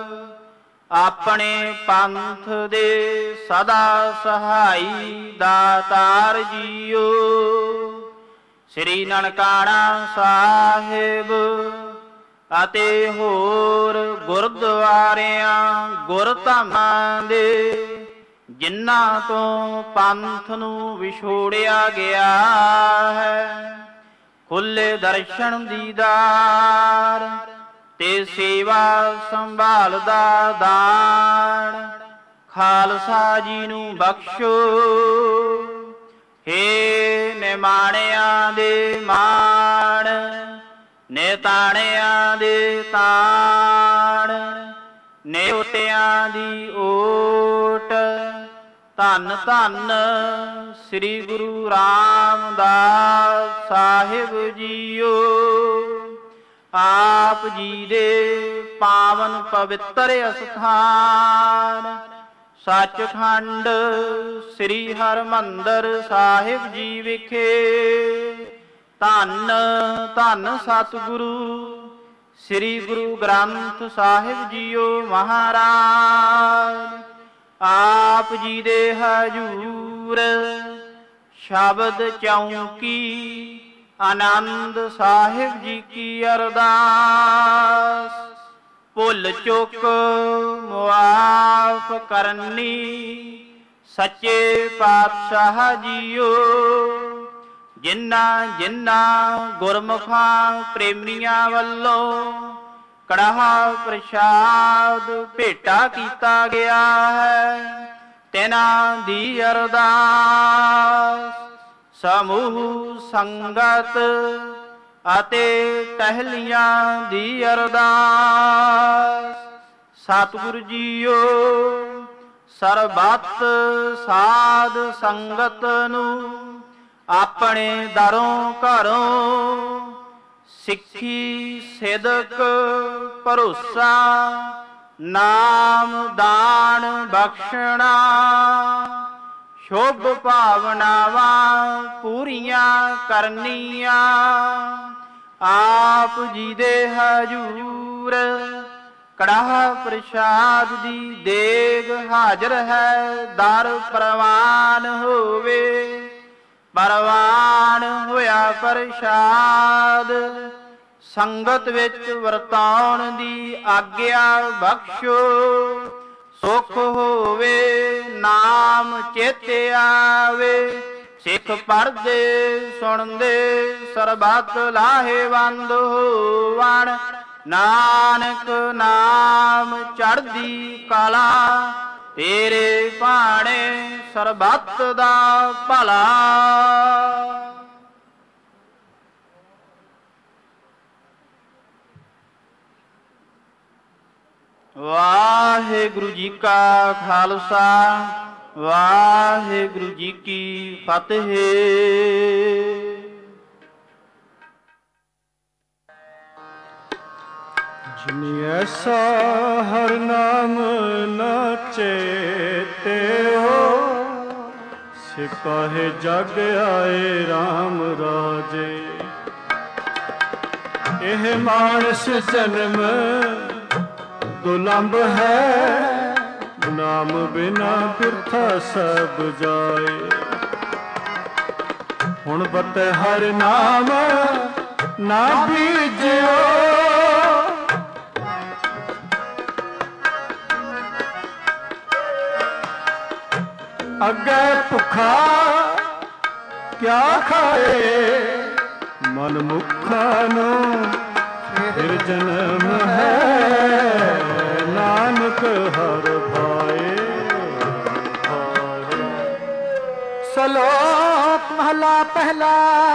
ਆਪਣੇ ਪੰਥ ਦੇ ਸਦਾ ਸਹਾਈ ਦਾਤਾਰ ਜੀਓ। ਸ੍ਰੀ ਨਨਕਾਣਾ ਸਾਹਿਬ ਅਤੇ ਹੋਰ ਗੁਰਦੁਆਰਿਆਂ ਗੁਰਧਾਮਾਂ ਦੇ, ਜਿਨ੍ਹਾਂ ਤੋਂ ਪੰਥ ਨੂੰ ਵਿਛੋੜਿਆ ਗਿਆ ਹੈ, ਖੁੱਲੇ ਦਰਸ਼ਨ ਦੀਦਾਰ ਤੇ ਸੇਵਾ ਸੰਭਾਲਦਾ ਦਾਨ ਖਾਲਸਾ ਜੀ ਨੂੰ ਬਖਸ਼ੋ। ਹੇ ਨਿਮਾਣਿਆਂ ਦੇ ਮਾਣ, ਨਿਤਾਣਿਆਂ ਦੇ ਤਾਣ, ਨਿਉਟਿਆਂ ਦੀ ਓਟ, ਧੰਨ ਧੰਨ ਸ੍ਰੀ ਗੁਰੂ ਰਾਮਦਾਸ ਸਾਹਿਬ ਜੀਓ। ਆਪ ਜੀ ਦੇ ਪਾਵਨ ਪਵਿੱਤਰ ਅਸਥਾਨ ਸੱਚਖੰਡ ਸ੍ਰੀ ਹਰਿਮੰਦਰ ਸਾਹਿਬ ਜੀ ਵਿਖੇ ਧੰਨ ਧੰਨ ਸਤਿਗੁਰੂ ਸ੍ਰੀ ਗੁਰੂ ਗ੍ਰੰਥ ਸਾਹਿਬ ਜੀਓ ਮਹਾਰਾਜ। ਆਪ ਜੀ ਦੇ ਹਜੂਰ ਸ਼ਬਦ ਚੌਂਕੀ ਆਨੰਦ ਸਾਹਿਬ ਜੀ ਕੀ ਅਰਦਾਸ। ਭੁੱਲ ਚੁੱਕ ਮੁਆਫ ਕਰਨੀ ਸੱਚੇ ਪਾਤਸ਼ਾਹ ਜੀਓ। ਜਿਨ੍ਹਾਂ ਜਿਨ੍ਹਾਂ ਗੁਰਮੁਖਾਂ ਪ੍ਰੇਮੀਆਂ ਵੱਲੋਂ ਕੜਾਹ ਪ੍ਰਸ਼ਾਦ ਭੇਟਾ ਕੀਤਾ ਗਿਆ ਹੈ, ਤਿਨਾਂ ਦੀ ਅਰਦਾਸ ਸਮੂਹ ਸੰਗਤ ਅਤੇ ਟਹਿਲੀਆਂ ਦੀ ਅਰਦਾਸ। ਸਤਿਗੁਰੂ ਜੀਓ ਸਰਬੱਤ ਸਾਧ ਸੰਗਤ ਨੂੰ ਆਪਣੇ ਦਰੋਂ ਘਰੋਂ ਸਿੱਖੀ ਸਿਦਕ ਭਰੋਸਾ ਨਾਮ ਦਾਨ ਬਖਸ਼ਣਾ ਸ਼ੁਭ ਭਾਵਨਾਵਾਂ ਪੂਰੀਆਂ ਕਰਨੀਆਂ। ਆਪ ਜੀ ਦੇ ਹਜੂਰ ਕੜਾਹ ਪ੍ਰਸ਼ਾਦ ਦੀ ਦੇਗ ਹਾਜ਼ਰ ਹੈ, ਦਰ ਪ੍ਰਵਾਨ ਹੋਵੇ। ਪ੍ਰਵਾਨ ਹੋਇਆ ਪ੍ਰਸ਼ਾਦ ਸੰਗਤ ਵਿੱਚ ਵਰਤਾਉਣ ਦੀ ਆਗਿਆ ਬਖਸ਼ੋ। ਸੁਖ ਹੋਵੇ ਨਾਮ ਚੇਤੇ ਆਵੇ, ਸਿੱਖ ਪੜ੍ਹਦੇ ਸੁਣਦੇ ਸਰਬੱਤ ਲਾਹੇਵੰਦ ਹੋਵਣ। ਨਾਨਕ ਨਾਮ ਚੜ੍ਹਦੀ ਕਲਾ ਤੇਰੇ ਭਾਣੇ ਸਰਬੱਤ ਦਾ ਭਲਾ। ਵਾਹਿਗੁਰੂ ਜੀ ਕਾ ਖਾਲਸਾ ਵਾਹਿਗੁਰੂ ਜੀ ਕੀ ਫਤਿਹ।
ਜਿਨੀ ਐਸਾ ਹਰ ਨਾਮ ਨਾ ਚੇਤੇ ਹੋ, ਸਿਕਾਹੇ ਜਗ ਆਏ RAM ਰਾਜੇ। ਇਹ ਮਾਨਸ ਜਨਮ ਦੁਲੰਭ ਹੈ, ਨਾਮ ਬਿਨਾ ਬਿਰਥਾ ਸਭ ਜਾਏ। ਹੁਣ ਬਤੈ ਹਰ ਨਾਮ ਨਾ ਬੀਜਿਓ, ਅੱਗੇ ਭੁੱਖਾ ਕਿਆ ਖਾਏ। ਮਨ ਮੁਖਾਂ ਨੂੰ ਫਿਰ ਜਨਮ ਹੈ, ਨਾਨਕ ਹਰ ਭਾਏ ਭਾਏ।
ਸ਼ਲੋਕ ਮਹਲਾ ਪਹਿਲਾ।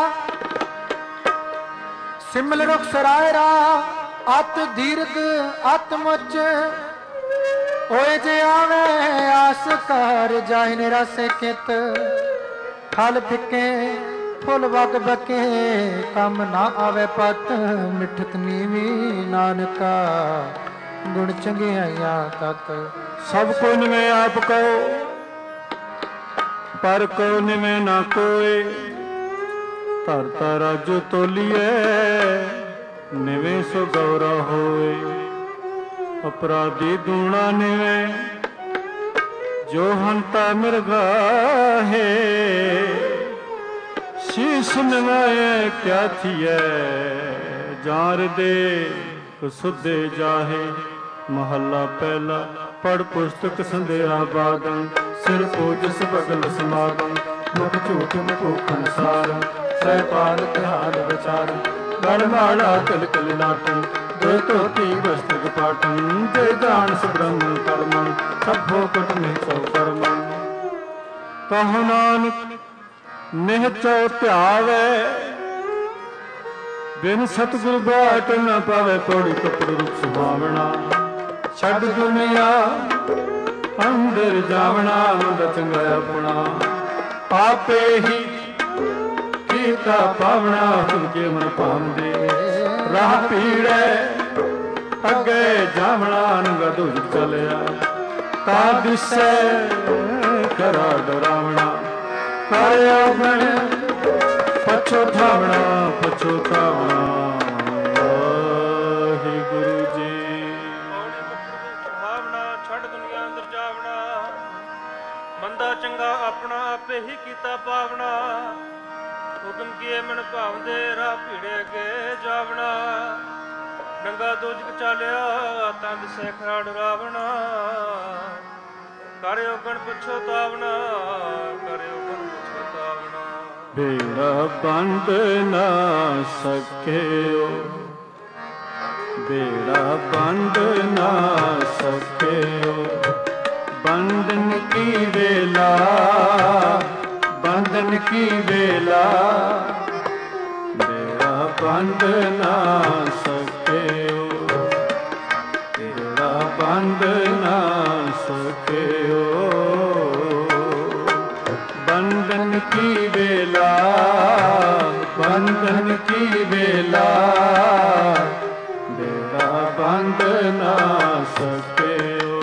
ਸਿਮਲ ਰੁਖ ਸਰਾਇਰਾ ਅਤ ਦੀਰਘ ਅਤ ਮੁਚ, ਓਏ ਜੇ ਆਵੇ ਆਸ ਕਰ ਜਾਇ ਨਿਰਾਸੇ ਕਿਤ। ਫਲ ਫਿੱਕੇ ਫੁੱਲ ਵਗ ਬਕੇ, ਕੰਮ ਨਾ ਆਵੇ ਪਤ। ਮਿਠਤ ਨੀਵੀ ਨਾਨਕਾ ਗੁਣ ਚੰਗਿਆਈਆਂ ਤਤ।
ਸਭ ਕੋ ਨਿਵੇਂ ਆਪ ਕਹੋ, ਪਰ ਕੋ ਨਿਵੇਂ ਨਾ ਕੋਏ। ਧਰਤਾ ਰਾਜੋ ਤੋਲੀਏ, ਨਿਵੇਂ ਸੋ ਗੌਰਾ ਹੋਏ। ਅਪਰਾਧੀ ਦੂਣਾ ਨਿਵੇਂ, ਜੋ ਹੰਤਾ ਮਿਰਗਾਹੇ। ਸ਼ੀਸ਼ ਨਿਵਾਏ ਕਿਆ ਥੀਐ, ਜਾਰ ਦੇ ਸੁਧੇ ਜਾਹੇ। ਮਹੱਲਾ ਪਹਿਲਾ। ਪੜ ਪੁਸਤਕ ਸੰਧਿਆ ਬਾਗੰ, ਸਿਰ ਪੂਜਸ ਬਗਲ ਸਮਾਗਮ। ਮੁਖ ਝੂਠ ਮੁਖ ਅਨਸਾਰ, ਸਹਿ ਪਾਲ ਤਿਹਾਰ ਵਿਚਾਰ। ਗੜ ਮਾੜਾ ਕਲ ਕਲ ਨਾਟੰ, ते धोती वस्त्र पाटन दे जान सुब्रह्मण्य कर्मन सब फोकट में सौ कर्मन। कहो नानक निहचो ध्यावे बिन सतगुर बाट न पावे पौड़ी कपड़ रूप सुहावना। छड़ दुनिया अंदर जावना मुंडा चंगा अपना आपे ही कीता पावना। तुमके मन पावंदे राह पीड़े अगे जावना नंगा दूज चलिया ता दिसे करा डरावना। करे अपने पछोतावना पछोतावना। हे गुरु जी
सुहावना छड़ दुनिया अंदर जावना मंदा चंगा अपना आपे ही कीता पावना। हुक्म किए मन भावदे राह भीड़े अगे जावना। नंगा दोजक चालिया तां दिसे खरा डरावना। करे उगण पछोतावना करे उगण पछोतावना।
बेड़ा बंद ना सके बेड़ा बंद ना सके बंधन की वेला बंधन की वेला। बेड़ा बंद ना सके बेड़ा बंद ना सके बंधन की वेला बंधन की वेला। बेड़ा बंद ना सके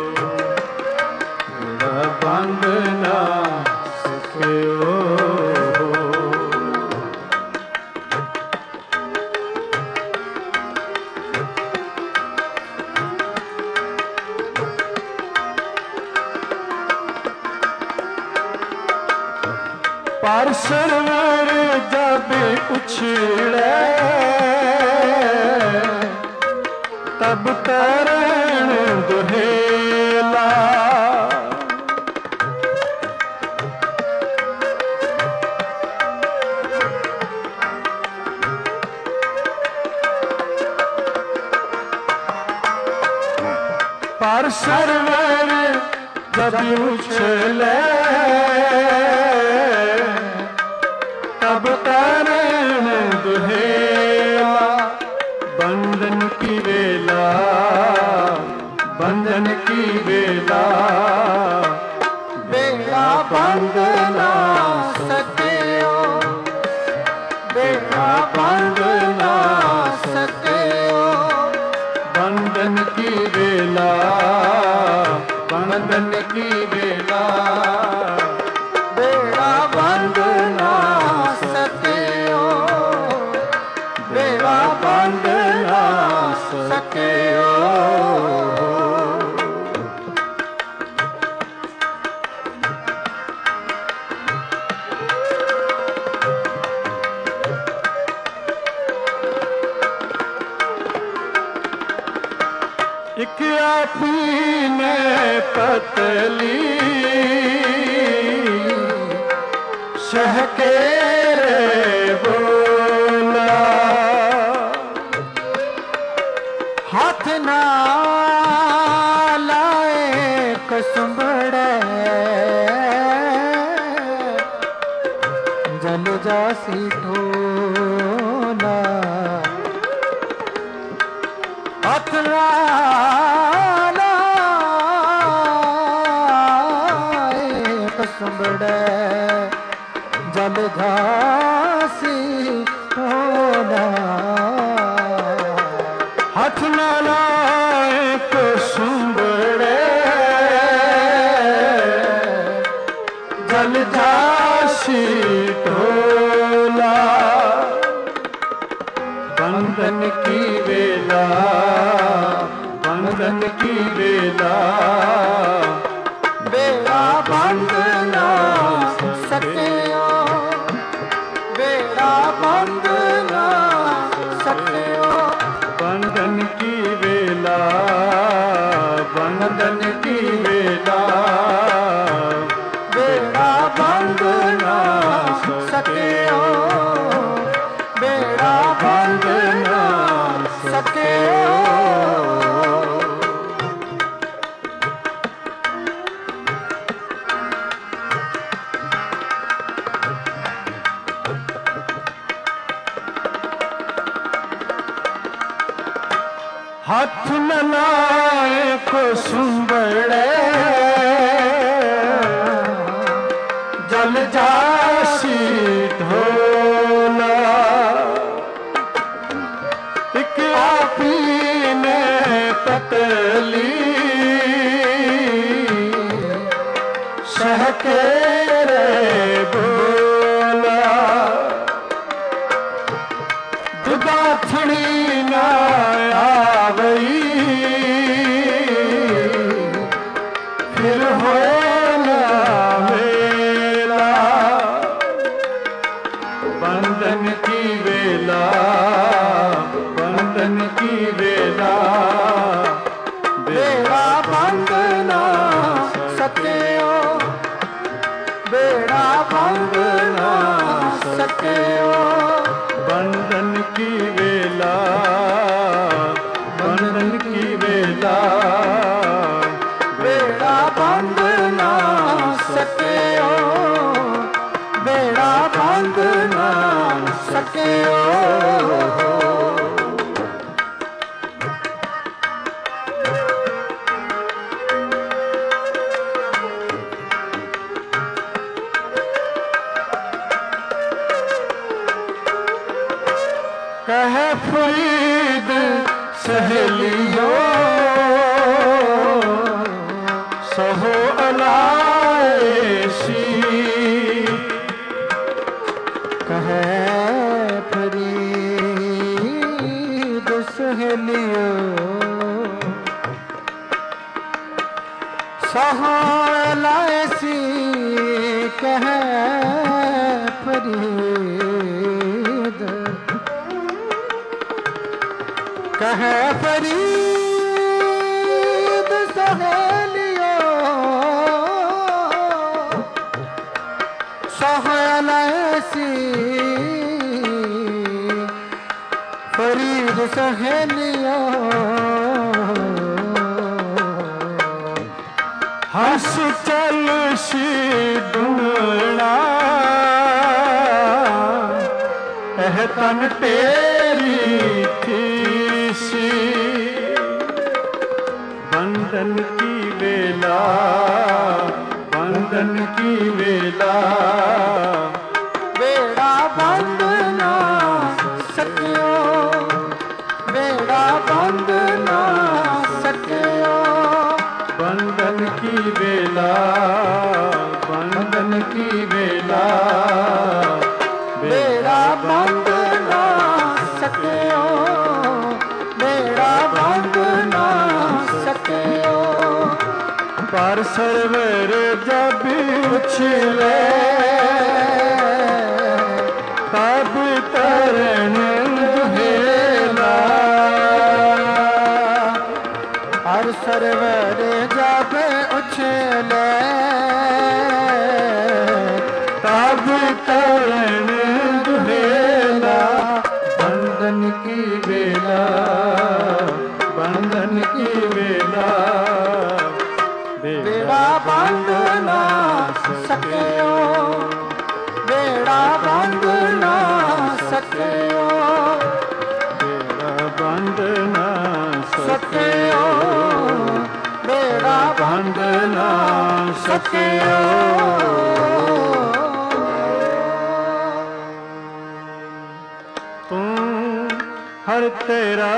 बेड़ा बंद ना सके। पर सरवर जब उछले तब तरण दुहेला। पर सरवर जब उछले तब तरण दुहेला। बंधन की वेला बंधन की वेला।
बेड़ा बंद ना सके बेड़ा बंद ना सके।
बंधन की वेला बंधन की वेला।
बेड़ा बंद ना सके बेड़ा बंद ना सके।
एक आपी ने पतली सह के रे बोला।
हाथ ना लाए कसुंबड़े जल जासी ढोला। हाथ ना कसुंबड़े जल घासी ढोला।
हाथ ना लाए कसुंबड़े जल झांसी ढोला। बंधन की वेला बंधन की वेला।
बेड़ा बंद ना सके बेड़ा बंद ना सके।
बंधन की वेला बंधन की वेला।
बेड़ा बंद ना सके बेड़ा बंद ना सके।
हाथ न लाए कुसुम्बड़े जल जासी ढोला एक आपी ने पतली सहके रे बोला दुदाथड़ी ना आवई फिर हो ना वेला बंधन की वेला बंधन की वेला
बेड़ा बंध ना सके बेड़ा बंध ना सके
बंधन की वेला बंधन की वेला
बेड़ा बंध ना सके बेड़ा बंध ना सके
कह फरीद सहेलियों सहो अलायसी
कहे फरीद सहेलियों सहो अलायसी कहे फरीद कहे फरीद सहेलियों सहेलसी फरीद सहेलियों
हंस चल सी ढूंढना एह तन तेरी थी सी बंधन की वेला बंधन की वेला
बेड़ा बंध ना सकियो बेड़ा बंध ना सकियो
बंधन की वेला बंधन की वेला
बेड़ा बंध ना सकियो बेड़ा बंध ना सकियो
पर सरवर जब उछले तब तरण दुहेला
हर सरवर जब उछले
तब तरण दुहेला बंधन की वेला बंधन की वेला
बेड़ा बंध ना सकियो बेड़ा बंध ना सकियो
बेड़ा बंध ना
सकियो बेड़ा
बंध ना सकियो तू हर तेरा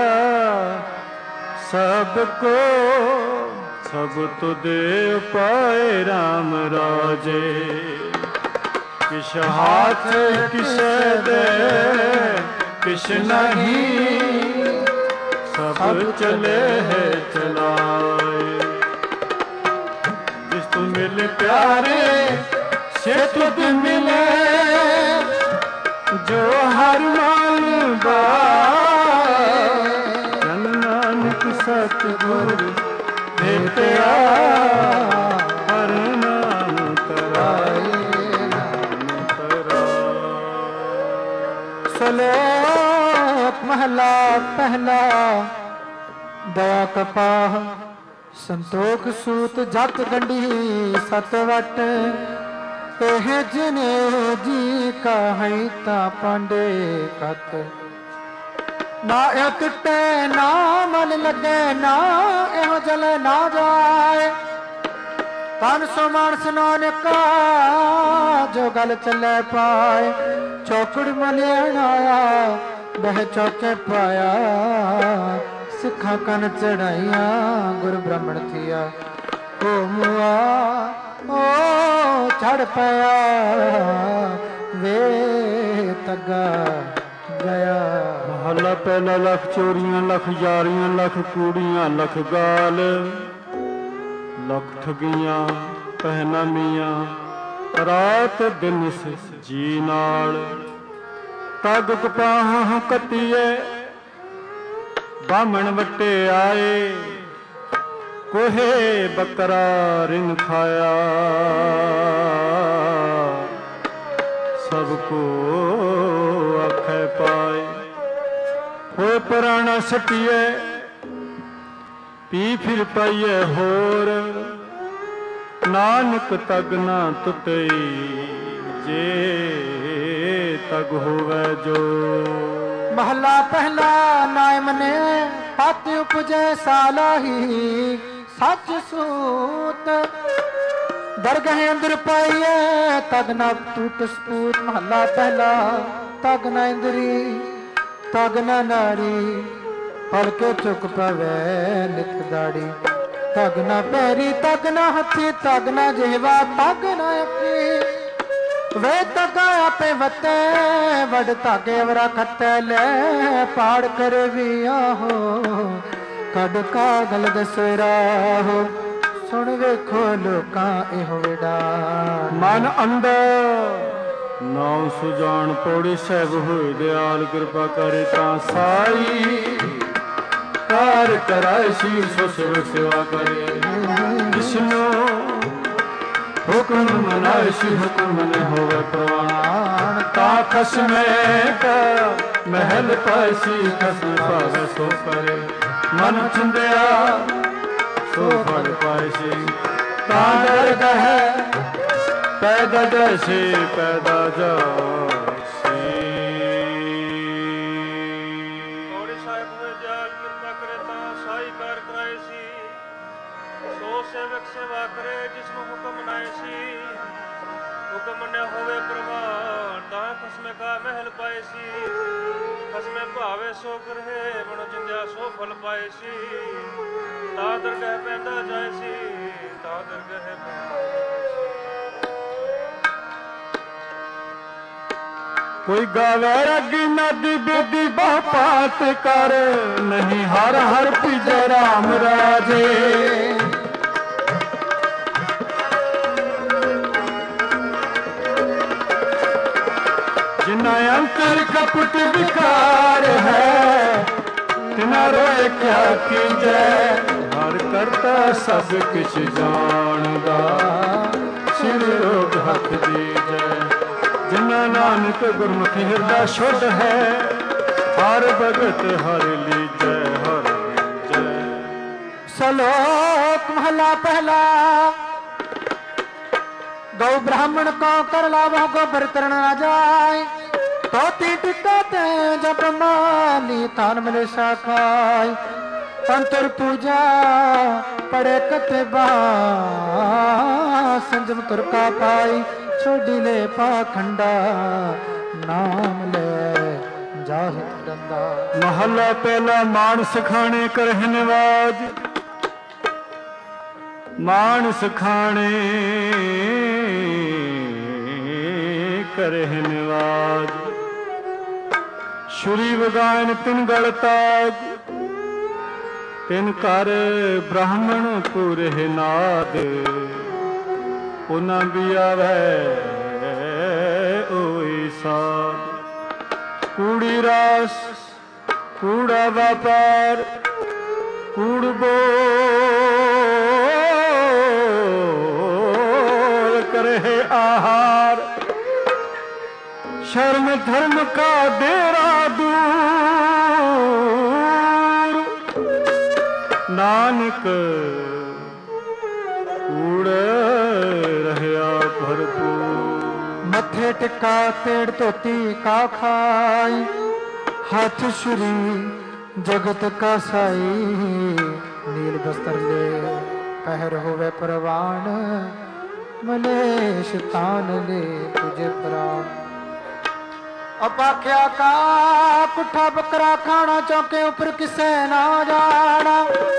सबको सब तो दे पाए राम राजे किस हाथ किस दे किस नहीं सब चले है चलाए जिस तू मिले प्यारे से तुझ मिले जो हर मान बाए जन नानक सतगुरु तेरा हर नाम कराए नाम कराए
सलोक महला पहला दया कपाह संतोख सूत जत गंडी सतवट एह जिने जी का है ता पांडे कत ਨਾ ਇਹ ਟੁੱਟੇ ਨਾ ਮਨ ਲੱਗੇ ਨਾ ਇਹੋ ਜਲੇ ਨਾ ਜਾਏ। ਪੰਜ ਸੌ ਮਾਨਸ ਨਾਨਕਾ ਜੋ ਗੱਲ ਚੱਲੇ ਪਾਏ। ਚੌਕੜ ਮਲਿਆਣ ਆਇਆ ਬਹਿ ਚੌਕੇ ਪਾਇਆ। ਸਿੱਖਾਂ ਕਨ ਚੜਾਈਆਂ ਗੁਰ ਬ੍ਰਾਹਮਣ ਥੀਆ। ਓ ਮੁਆ ਓ ਚੜ ਪਿਆ ਵੇ ਤੱਗਾ ਗਿਆ।
ਮਹੱਲਾ ਪਹਿਲਾ। ਲੱਖ ਚੋਰੀਆਂ ਲੱਖ ਯਾਰੀਆਂ ਲੱਖ ਕੂੜੀਆਂ ਲੱਖ ਗਾਲ ਲੱਖ ਠਗੀਆਂ ਪਹਿਨਾਮੀਆਂ ਰਾਤ ਦਿਨ ਜੀ ਨਾਲ। ਤਗ ਕਪਾਹਾਂ ਕੱਤੀਏ ਬਾਹਮਣ ਵੱਟੇ ਆਏ। ਕੋਹੇ ਬੱਕਰਾ ਰਿੰਨ ਖਾਇਆ ਸਭ ਕੋ ਆਖੇ ਪਾਏ। ਹੋਏ ਪੁਰਾਣਾ ਸਟੀਏ ਪੀ ਫਿਰ ਪਾਈਏ ਹੋਰ। ਨਾਨਕ ਤਗ ਨਾ ਟੁੱਟੇ ਜੇ ਤਗ ਹੋਵੇ ਜੋ।
ਮਹੱਲਾ ਪਹਿਲਾ। ਨਾਇਮ ਨੇ ਪਤ ਉਪਜੇ ਸਾਲਾਹੀ ਸੱਚ ਸੂਤ। ਦਰਗਹਿ ਅੰਦਰ ਪਾਈਏ ਤਗ ਨਾ ਟੁੱਟ ਸਪੂਤ। ਮਹੱਲਾ ਪਹਿਲਾ। ਤਗ ਨਾ ਇੰਦਰੀ ਤਗ ਨਾ ਨਾਰੀ ਪਲਕੇ ਚੁੱਕ ਪਵੇ ਨਿਤ ਦਾੜੀ। ਤਗ ਨਾ ਪੈਰੀ ਤਗ ਨਾ ਹੱਥੀ ਤਗ ਨਾ ਜਿਹਵਾ ਤਗ ਨਾ ਅੱਖੀ। ਵੇ ਤਗਾ ਆਪੇ ਵਤੇ ਵਡ ਧਾਗੇ ਵਰਾ ਖੱਤੇ ਲੈ। ਪਾੜ ਕਰ ਵੀ ਆਹੋ ਕੱਢ ਕਾਗਲ ਦਸਰਾ ਹੋ। ਸੁਣ ਵੇਖੋ ਲੋਕਾਂ ਇਹੋ ਵਿੜਾ।
ਮਨ ਅੰਦਰ ਨਾਉ ਸੁਜਾਨ ਪੌੜੀ ਸਾਹਿਬ ਹੋਏ ਦਿਆਲ। ਕਿਰਪਾ ਕਰੇ ਤਾਂ ਸਾਈ ਕਾਰ ਕਰਾਏ ਸੀ ਸੋ ਸੇਵਕ ਸੇਵਾ ਕਰੇ। ਵਿਸ਼ਨੂੰ ਹੁਕਮ ਮਨਾਏ ਸੀ ਹੁਕਮ ਨੇ ਹੋਵੇ ਪ੍ਰਵਾਨ। ਤਾਂ ਖਸਮੇ ਕਾ ਮਹਿਲ ਪਾਏ ਸੀ ਖਸਮ ਭਾਵੇ ਸੋ ਕਰੇ। ਮਨ ਚੁੰਦਿਆ ਸੋ ਫੜ ਪਾਏ ਸੀ। ਤਾਂ ਦਰਗਹਿ ਪੈਦਾ ਜੈਸੇ ਪੈਦਾ ਜਾਸੀ।
ਪੌੜੀ ਸਾਹਿਬ ਹੋਏ ਦਿਆਲ ਕਿਰਪਾ ਕਰੇ ਤਾਂ ਸਾਈ ਕਾਰ ਕਰਾਏ ਸੀ। ਸੋ ਸੇਵਕ ਸੇਵਾ ਕਰੇ ਜਿਸਨੂੰ ਹੁਕਮ ਨਾਏ ਸੀ। ਹੁਕਮ ਨੇ ਹੋਵੇ ਪ੍ਰਵਾਨ ਤਾਂ ਖਸਮੇ ਕਾ ਮਹਿਲ ਪਾਏ ਸੀ। ਖਸਮੇ ਭਾਵੇ ਸੋ ਕਰਹਿ ਮਨ ਚਿੰਦਿਆ ਸੋ ਫਲ ਪਾਏ ਸੀ। ਤਾਂ ਦਰਗਹਿ ਪੈਂਦਾ ਜਾਏ ਸੀ ਤਾਂ ਦਰਗਹਿ ਪੈਂਦਾ।
ਕੋਈ ਗਾਵੇ ਰਗੀ ਨਦੀ ਬੇਦੀ ਬਾਪਾਤ ਕਰ। ਨਹੀਂ ਹਰ ਹਰ ਪੀਜੇ ਰਾਮ ਰਾਜੇ। ਜਿਨਾ ਅੰਤਰ ਕਪਟ ਵਿਕਾਰ ਹੈ ਤਿਨਾ ਰੋਏ ਕਿਆ ਕੀਜੈ। ਹਰ ਕਰਤਾ ਸਭ ਕਿਛ ਜਾਣਦਾ ਸਿਰ ਰੋਗ ਹੱਥ ਦੀਜੈ। ਜਿਨਾ ਨਾਨਕ ਗੁਰਮੁਖੀ ਹਿਰਦਾ ਸ਼ੁੱਧ ਹੈ ਹਰ ਭਗਤ ਹਰ ਲੀਜੈ ਹਰ ਲੀਜੈ।
ਸਲੋਕ ਮਹਲਾ ਪਹਿਲਾ। ਗौ ब्राह्मण को कर लाभ गोबर तरण न जाय। तोती टिका ते जप माली थान मिले शाखाय। अंतर पूजा पड़े कते बा संजम कर का पाई। छोड़ी ले पाखंडा नाम ले जाहित डंदा।
महला पहला मानस खाने करह निवाज। मानस खाने करह निवाज। शुरी वगान तिन गल ताग। तिन कर ब्राह्मण पुरह नाद। उना भी आवे ओई साध। कूड़ी रास कूड़ा व्यापार कूड़ बोल करे आहार। शर्म धर्म का डेरा दूर। नानक कूड़ रहया भरपूर।
मथे टिका तेड़ धोती का खाई। हाथ श्री जगत का साई नील बस्तर ले पहर होवे परवान मलेश तान ले तुझे प्राण। अपाख्या का पुठा बकरा खाना चौके ऊपर किसे ना जाना।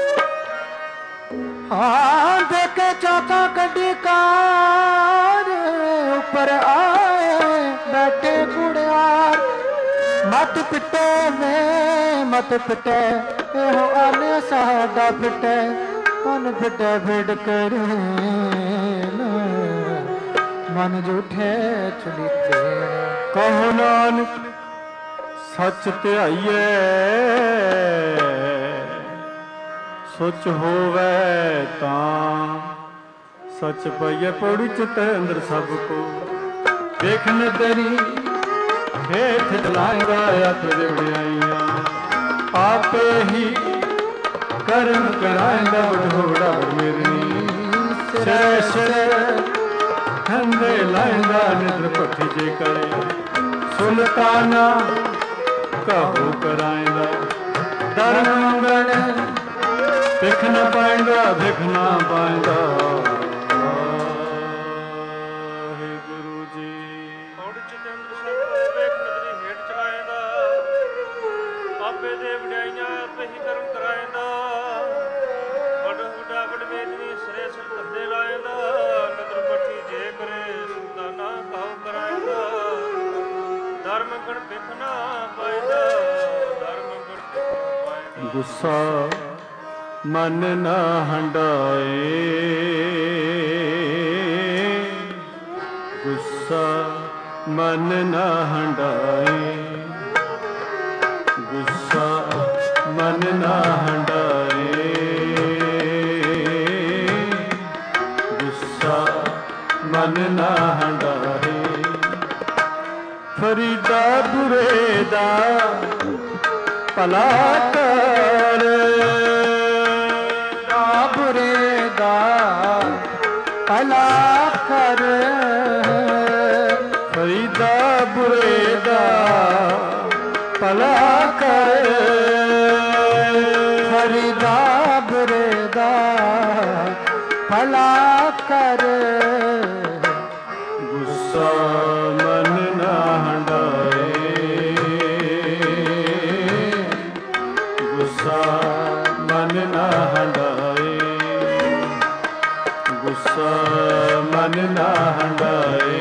हाँ देखे चौका कड़ी कार ऊपर आए बैठे बुढ़ियार। मत पिटे में मत पिटे एहो आने साडा पिटे मन पिटे भिड़ कर मन झूठे चुलीते।
कहो नानक सच ध्याइए सुच होवे तां सच पइए पौड़ी चित अंदर सबको। देखन तेरी हेठ चलाएगा अपने वड्याइयां आपे ही कर्म कराएगा बड़ोड़ा मेरनी। सिरे सिरे खंदे लाएगा निद्र पट्टी जे करे सुल्ताना कहो कराएगा। धर्म मंगण भिख न पाएगा भिख न पाएगा। गुस्सा मन न हंडाए गुस्सा मन न हंडाए गुस्सा मन न हंडाए गुस्सा मन न हंडाए। फरीदा बुरे दा भला कर
बुरे दा भला कर।
फरीदा बुरे दा भला कर
फरीदा बुरे दा भला कर।
गुस्सा मन न हंडाए गुस्सा मन न हंडाए गुस्सा मन न हंडाए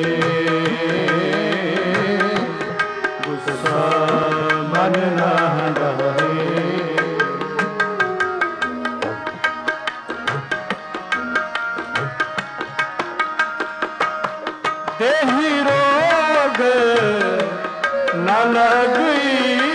गुस्सा मन न हंडाए। देही रोग न लगई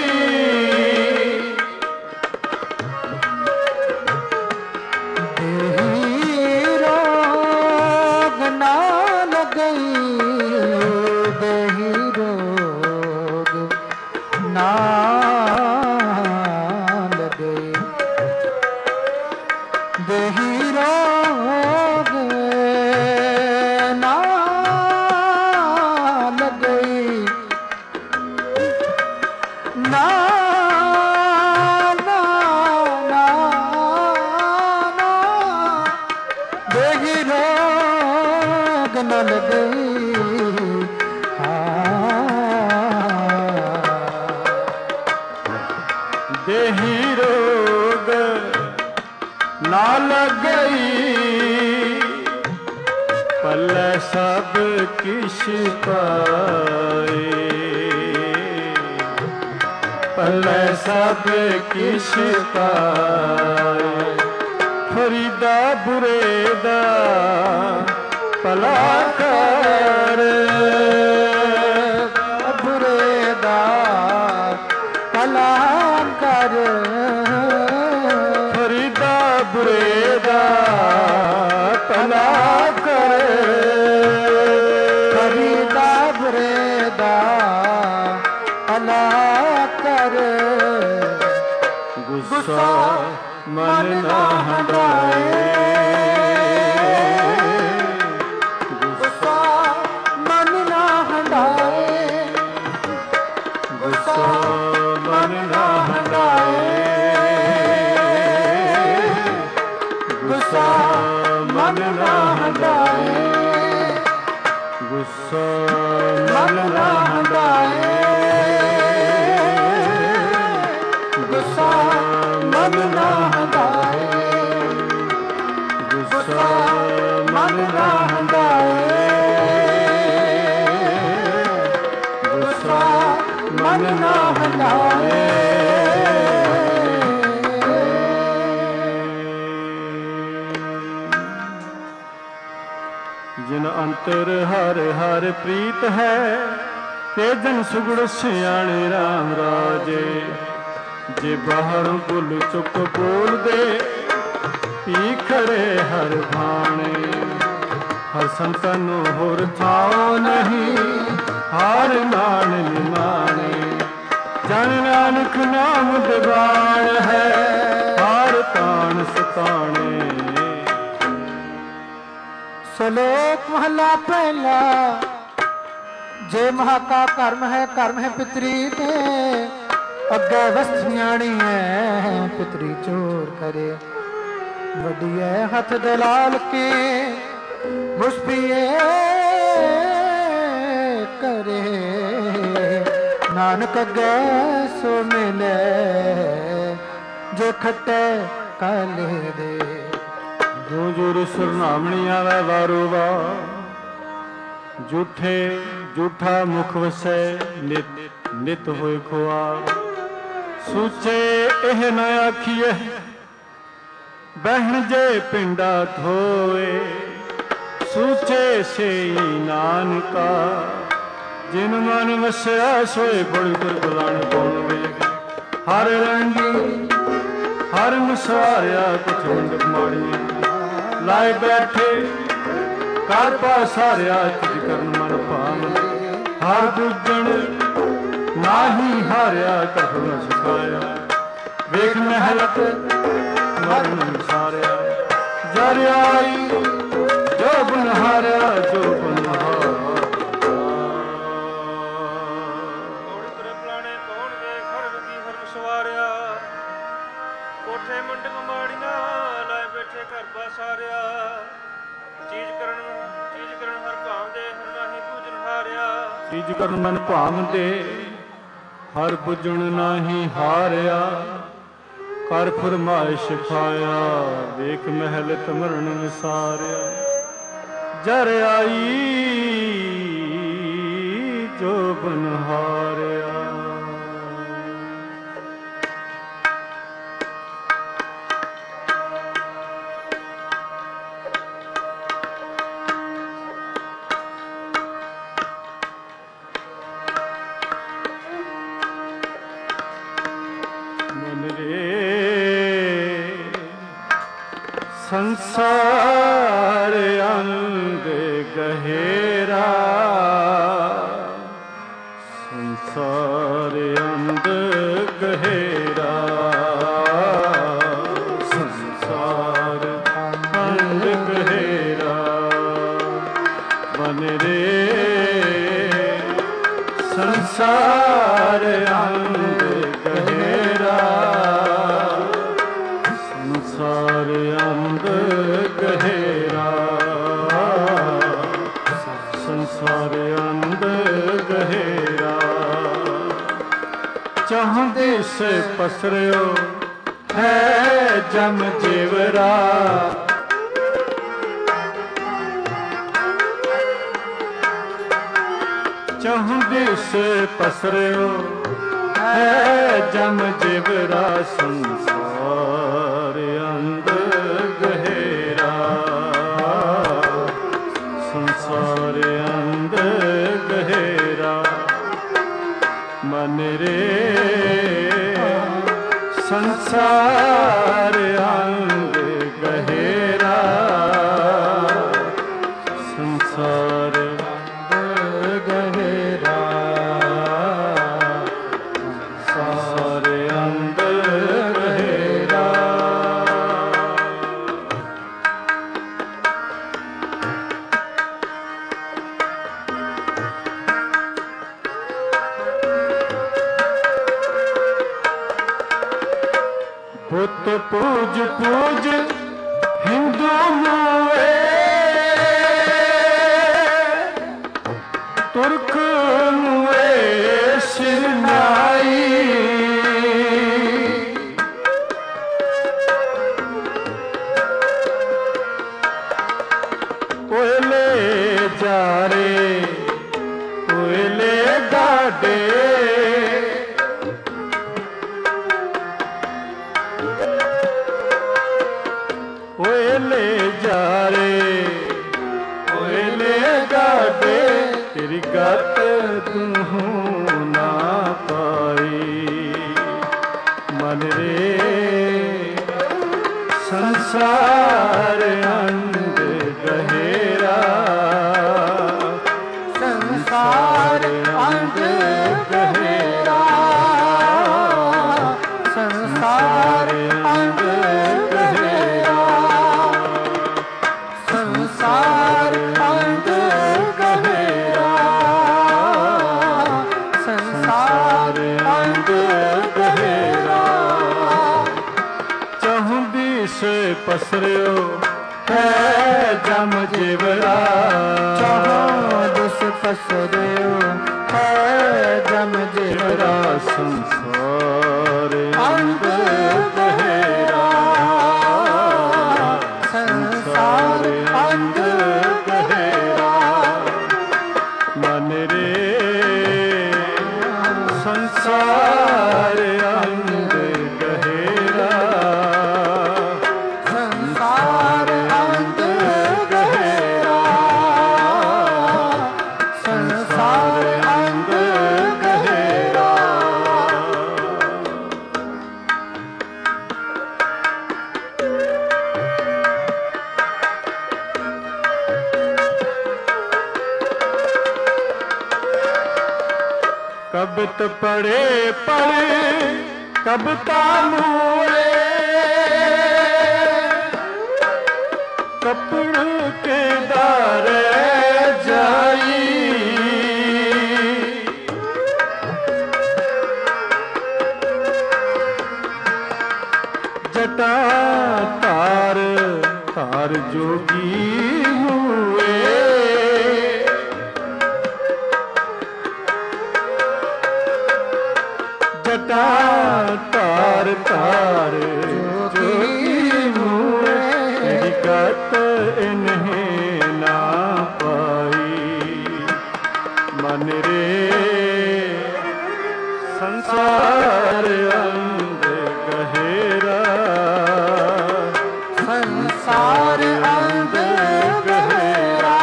देही रोग ना लगई पल्ले सब किश पाए पल्ले सब किश पाए। फरीदा बुरे दा भला कर
बुरे दा भला कर।
फरीदा बुरे दा भला कर
फरीदा बुरे दा भला कर।
गुस्सा मन न हंडाए
गुस्सा मन न हंडाए गुस्सा मन न हंडाए ਮਨ ਨਾ ਹੰਡਾਏ।
ਜਿਨ ਅੰਤਰ ਹਰ ਹਰ ਪ੍ਰੀਤ ਹੈ, ਤੇ ਜਨ ਸੁਗੜ ਸਿਆਣੇ ਰਾਮ ਰਾਜੇ। ਜੇ ਬਾਹਰੋਂ ਬੁੱਲ ਚੁੱਕ ਬੋਲਦੇ, ਪੀ ਖੜੇ ਹਰ ਭਾਣੇ। ਹਰ ਸੰਤਨ ਨੂੰ ਹੋਰ ਥਾਉ ਨਹੀਂ, ਹਾਰ ਨਾਨ ਨਿਮਾਣੇ। ਜਨ ਨਾਨਕ ਨਾਮ ਦਿਵਾਣ ਹੈ, ਹਾਰ ਤਾਣ ਸਤਾਣੇ।
ਸ਼ਲੋਕ ਮਹਲਾ ਪਹਿਲਾ। ਜੇ ਮਹਾ ਕਾ ਕਰਮ ਹੈ, ਕਰਮ ਹੈ ਪਿਤਰੀ ਤੇ। ਅੱਗੇ ਵਸਤ ਨਿਆਣੀ ਹੈ, ਪਿਤਰੀ ਚੋਰ ਕਰੇ। ਵੱਡੀ ਹੈ ਹੱਥ ਦਲਾਲ ਕੇ, ਮੁਸਪੀਏ ਕਰੇ। ਨਾਨਕ ਅੱਗੇ ਸੋ ਮਿਲੇ, ਜੇ ਖੱਟੇ ਕਾਲੇ ਦੇ।
ਜੋ ਜੁਰ ਸਰਨਾਮਣੀ ਆਵੇ ਵਾਰੋ ਵਾਰ, ਝੂਠੇ ਝੂਠਾ ਮੁਖ ਵਸੈ। ਨਿਤ ਨਿਤ ਹੋਏ ਖੁਆਰ, ਸੂਚੇ ਇਹ ਨ ਆਖੀਏ। ਬਹਿਣ ਜੇ ਪਿੰਡਾ ਧੋਏ, ਸੂਚੇ ਸੇ ਨਾਨਕਾ। ਜਿਨ ਮਨ ਵਸਿਆ ਸੋਏ ਬੜੀ ਗੁਰਬਲਾਣ ਕੌਣ ਵੇਖ। ਹਰ ਰੰਗੀ ਹਰ ਮਸਾਰਿਆ, ਕੁਛ ਮੰਡਪ ਮਾੜੀਆਂ। ਲਾਏ ਬੈਠੇ ਕਰ ਪਾਸਾਰਿਆ, ਚਿਜ ਕਰਨ ਮਨ ਭਾਵ। ਹਰ ਦੂਜਣ ਨਾਹੀ ਹਾਰਿਆ, ਕਹੋ ਨ ਸਿਖਾਇਆ। ਵੇਖ ਮਹਿਲਤ ਮਰਨ ਸਾਰਿਆ, ਜਰ ਆਈ ਜੋ ਬਨ ਹਾਰਿਆ, ਜੋ ਬਨ ਹਾਰਿਆ।
ਕੋਠੇ ਮੰਡਪ ਮਾੜੀਆਂ, ਲਾਏ ਬੈਠੇ ਘਰ ਪਾਸਾਰਿਆ। ਚੀਜ਼ ਕਰਨ ਚੀਜ਼ ਕਰਨ ਹਰ ਭਾਵਦੇ, ਹਰ ਨਾਹੀ ਪੂਜਨ ਹਾਰਿਆ।
ਚੀਜ਼ ਕਰਨ ਮਨ ਭਾਵਦੇ, ਹਰ ਬੁੱਝਣ ਨਾਹੀ ਹਾਰਿਆ। ਕਰ ਫਰਮਾਇਸ਼ ਖਾਇਆ, ਵੇਖ ਮਹਿਲਤ ਮਰਨ ਵਿਸਾਰਿਆ। ਜਰ ਆਈ ਜੋ ਬਨ ਹਾਰਿਆ। ਸੰਸਾਰ ਅੰਗ ਗਹਿਰਾ, ਸੰਸਾਰ ਅੰਗ ਗਹਿਰਾ। ਸੰਸਾਰ ਅੰਗ ਗਹਿਰਾ, ਬਨ ਰੇ ਸੰਸਾਰ ਅੰਗ ਗਹਿਰਾ। ਸੰਸਾਰ ਅੰਗ ਗਹਿਰਾ, ਸੰਸਾਰ ਅੰਗ ਗਹਿਰਾ। ਚਾਹੁੰਦੇ ਸੇ ਪਸਰਿਓ ਹੈ ਜਮ ਜੀਵਰਾ। ਚਾਹੁੰਦੇ ਸੇ ਪਸਰਿਓ ਹੈ ਜਮ ਜੀਵਰਾ। ਸੰਸਾਰ ਅੰਗ ਗਹਿਰਾ, ਸੰਸਾਰ ਅੰਗ ਗਹਿਰਾ। ਮਨ ਰੇ ਸੰਸਾਰ ਅੰਗ ਗਹਿਰਾ, ਸੰਸਾਰ ਅੰਗ ਗਹਿਰਾ। ਸੰਸਾਰ ਅੰਗ ਗਹਿਰਾ। ਬੁੱਤ ਪੂਜ ਪੂਜ ਹਿੰਦੂ ਮੂਏ, ਤੁਰਕ ਮੂਏ ਸਿਰ ਨਾਈ। ਓਲੇ ਜਾਰੇ ਓਲੇ ਗਾਡੇ, ਮਨ ਰੇ ਸੰਸਾਰ ਅੰਗ ਗਹਿਰਾ,
ਸੰਸਾਰ ਅੰਗ ਗਹਿਰਾ, ਸੰਸਾਰ ਅੰਗ ਗਹਿਰਾ, ਸੰਸਾਰ ਅੰਗ ਗਹਿਰਾ, ਸੰਸਾਰ ਅੰਗ ਗਹਿਰਾ।
ਚਾਹੁੰਦੀ ਸੇ ਪਸਰਿਓ ਹੈ ਜਮ ਜਿਵਰਾ,
ਚਾਹੋ ਦਿਸ ਪਸਰਿਓ ਹੈ ਜਮ ਜਿਵਰਾ,
ਸੰਸਾਰ
ਅੰਗ ਗਹਿਰਾ, ਸੰਸਾਰ ਅੰਗ ਗਹਿਰਾ।
ਮਨ ਰੇ ਸੰਸਾਰ ਅੰਗ ਗਹਿਰਾ,
ਸੰਸਾਰ ਅੰਗ ਗਹਿਰਾ, ਸੰਸਾਰ ਅੰਗ ਗਹਿਰਾ।
ਕਬਤ ਪੜੇ ਪੜੇ ਕਬਤਾ ਮੂਰੇ, ਕਪੜ ਕੇ ਦਾਰੇ ਜਾਈ, ਜਟਾ ਤਾਰ ਤਾਰ ਜੋਗੀ ਹੋਏ, ਜਟਾ ਤਾਰ ਤਾਰ ਜੋਗੀ ਹੋਏ, ਗਤ ਇਨਹੇ ਨਾ ਪਾਈ। ਮਨ ਰੇ ਸੰਸਾਰ ਅੰਗ ਗਹਿਰਾ,
ਸੰਸਾਰ ਅੰਗ ਗਹਿਰਾ,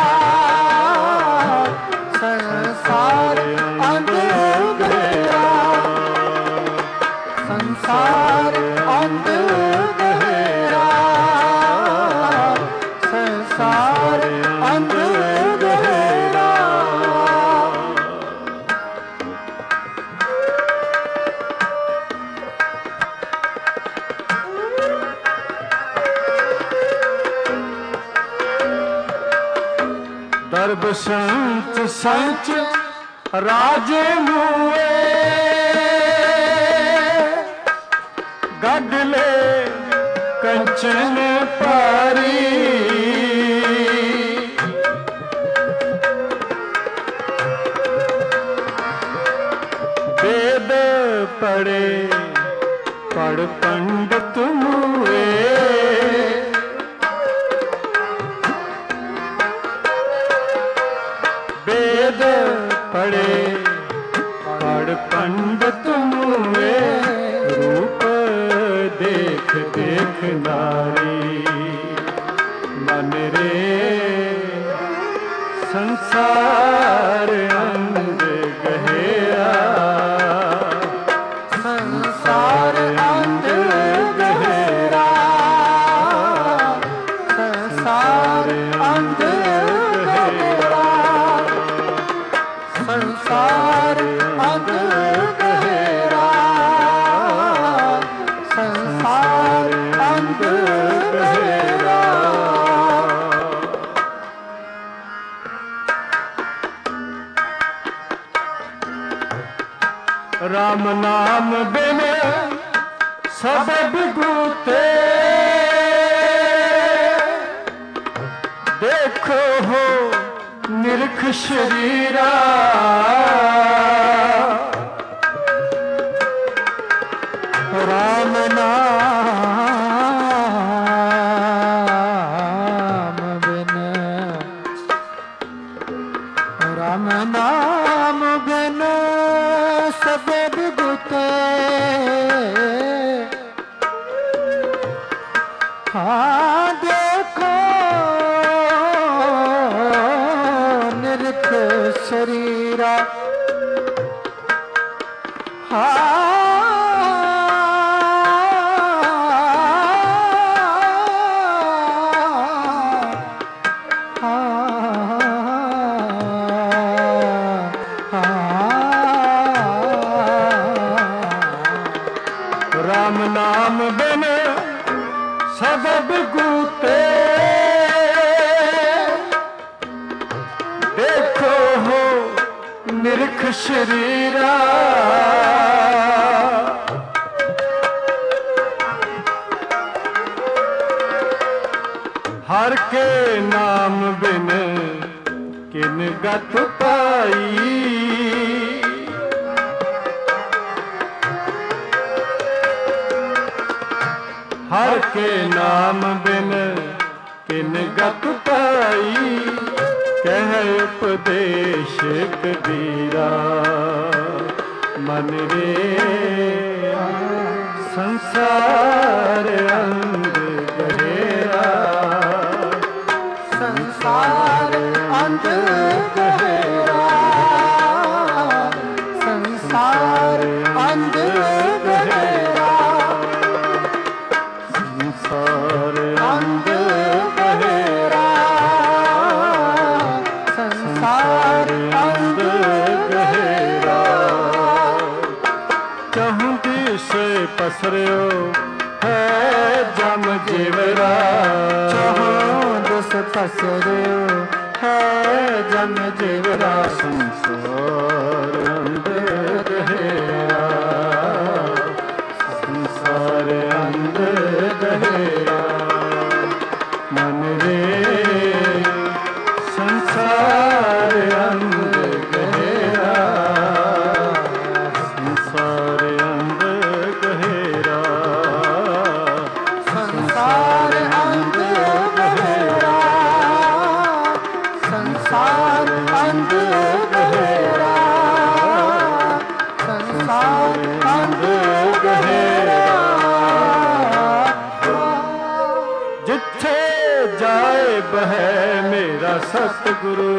ਸੰਸਾਰ ਅੰਗ ਗਹਿਰਾ, ਸੰਸਾਰ ਅੰਗ ਗਹਿਰਾ, ਸੰਸਾਰ ਅੰਗ ਗਹਿਰਾ।
ਦਰਬ ਸੰਚ ਸੰਚ ਰਾਜੇ ਮੂਏ, ਗੱਡ ਲੈ ਕੰਚਨ ਪਾਰੀ, ਵੇਦ ਪੜੇ ਪੜ ਪੰਡਤ ਮੂਏ, ਵੇਦ ਪੜੇ ਪੜ ਪੰਡਤ ਮੂਏ, ਰੂਪ ਦੇਖ ਦੇਖ ਨਾਰੀ। ਮਨ ਰੇ ਸੰਸਾਰ ਅੰਗ ਗਹਿਰਾ,
ਸੰਸਾਰ ਅੰਗ ਗਹਿਰਾ, ਸੰਸਾਰ ਅੰਗ ਗਹਿਰਾ, ਸੰਸਾਰ ਅੰਗ ਗਹਿਰਾ, ਸੰਸਾਰ ਅੰਗ ਗਹਿਰਾ।
ਰਾਮ ਨਾਮ ਬਿਨ ਸਬਬ ਗੂਤੇ, ਦੇਖੋ ਹੋ ਨਿਰਖ ਸ਼ਰੀਰਾ,
ਰਾਮ ਨਾਮ ਬਿਨ, ਰਾਮ ਨਾਮ ਬਿਨ ਸਬਬ ਗੁਤੇ, ਹਾਂ ਦੇਖੋ ਨਿਰਖ ਸ਼ਰੀਰਾ, ਹਾਂ
RAM नाम बिन सबब गूते, देखो हो निरख शरीरा। हर के नाम बिन किन गत पाई, हर के नाम बिन किन गत पाई। कह उपदेश कबीरा मन रे संसार अंग गहरा,
संसार अंग गहरा, संसार अंग गहरा,
संसार
अंग गहरा, संसार अंग
गहरा। कहूँ से पसरियो है जम जीवरा,
पसरियो है जम जीवरा।
संसार अंग गहरा, संसार अंग गहरा। मन रे संसार अंग गहरा, संसार अंग गहरा,
संसार अंग गहरा, संसार अंग गहरा, संसार अंग गहरा।
जिथे जाए बहे मेरा सतगुरु,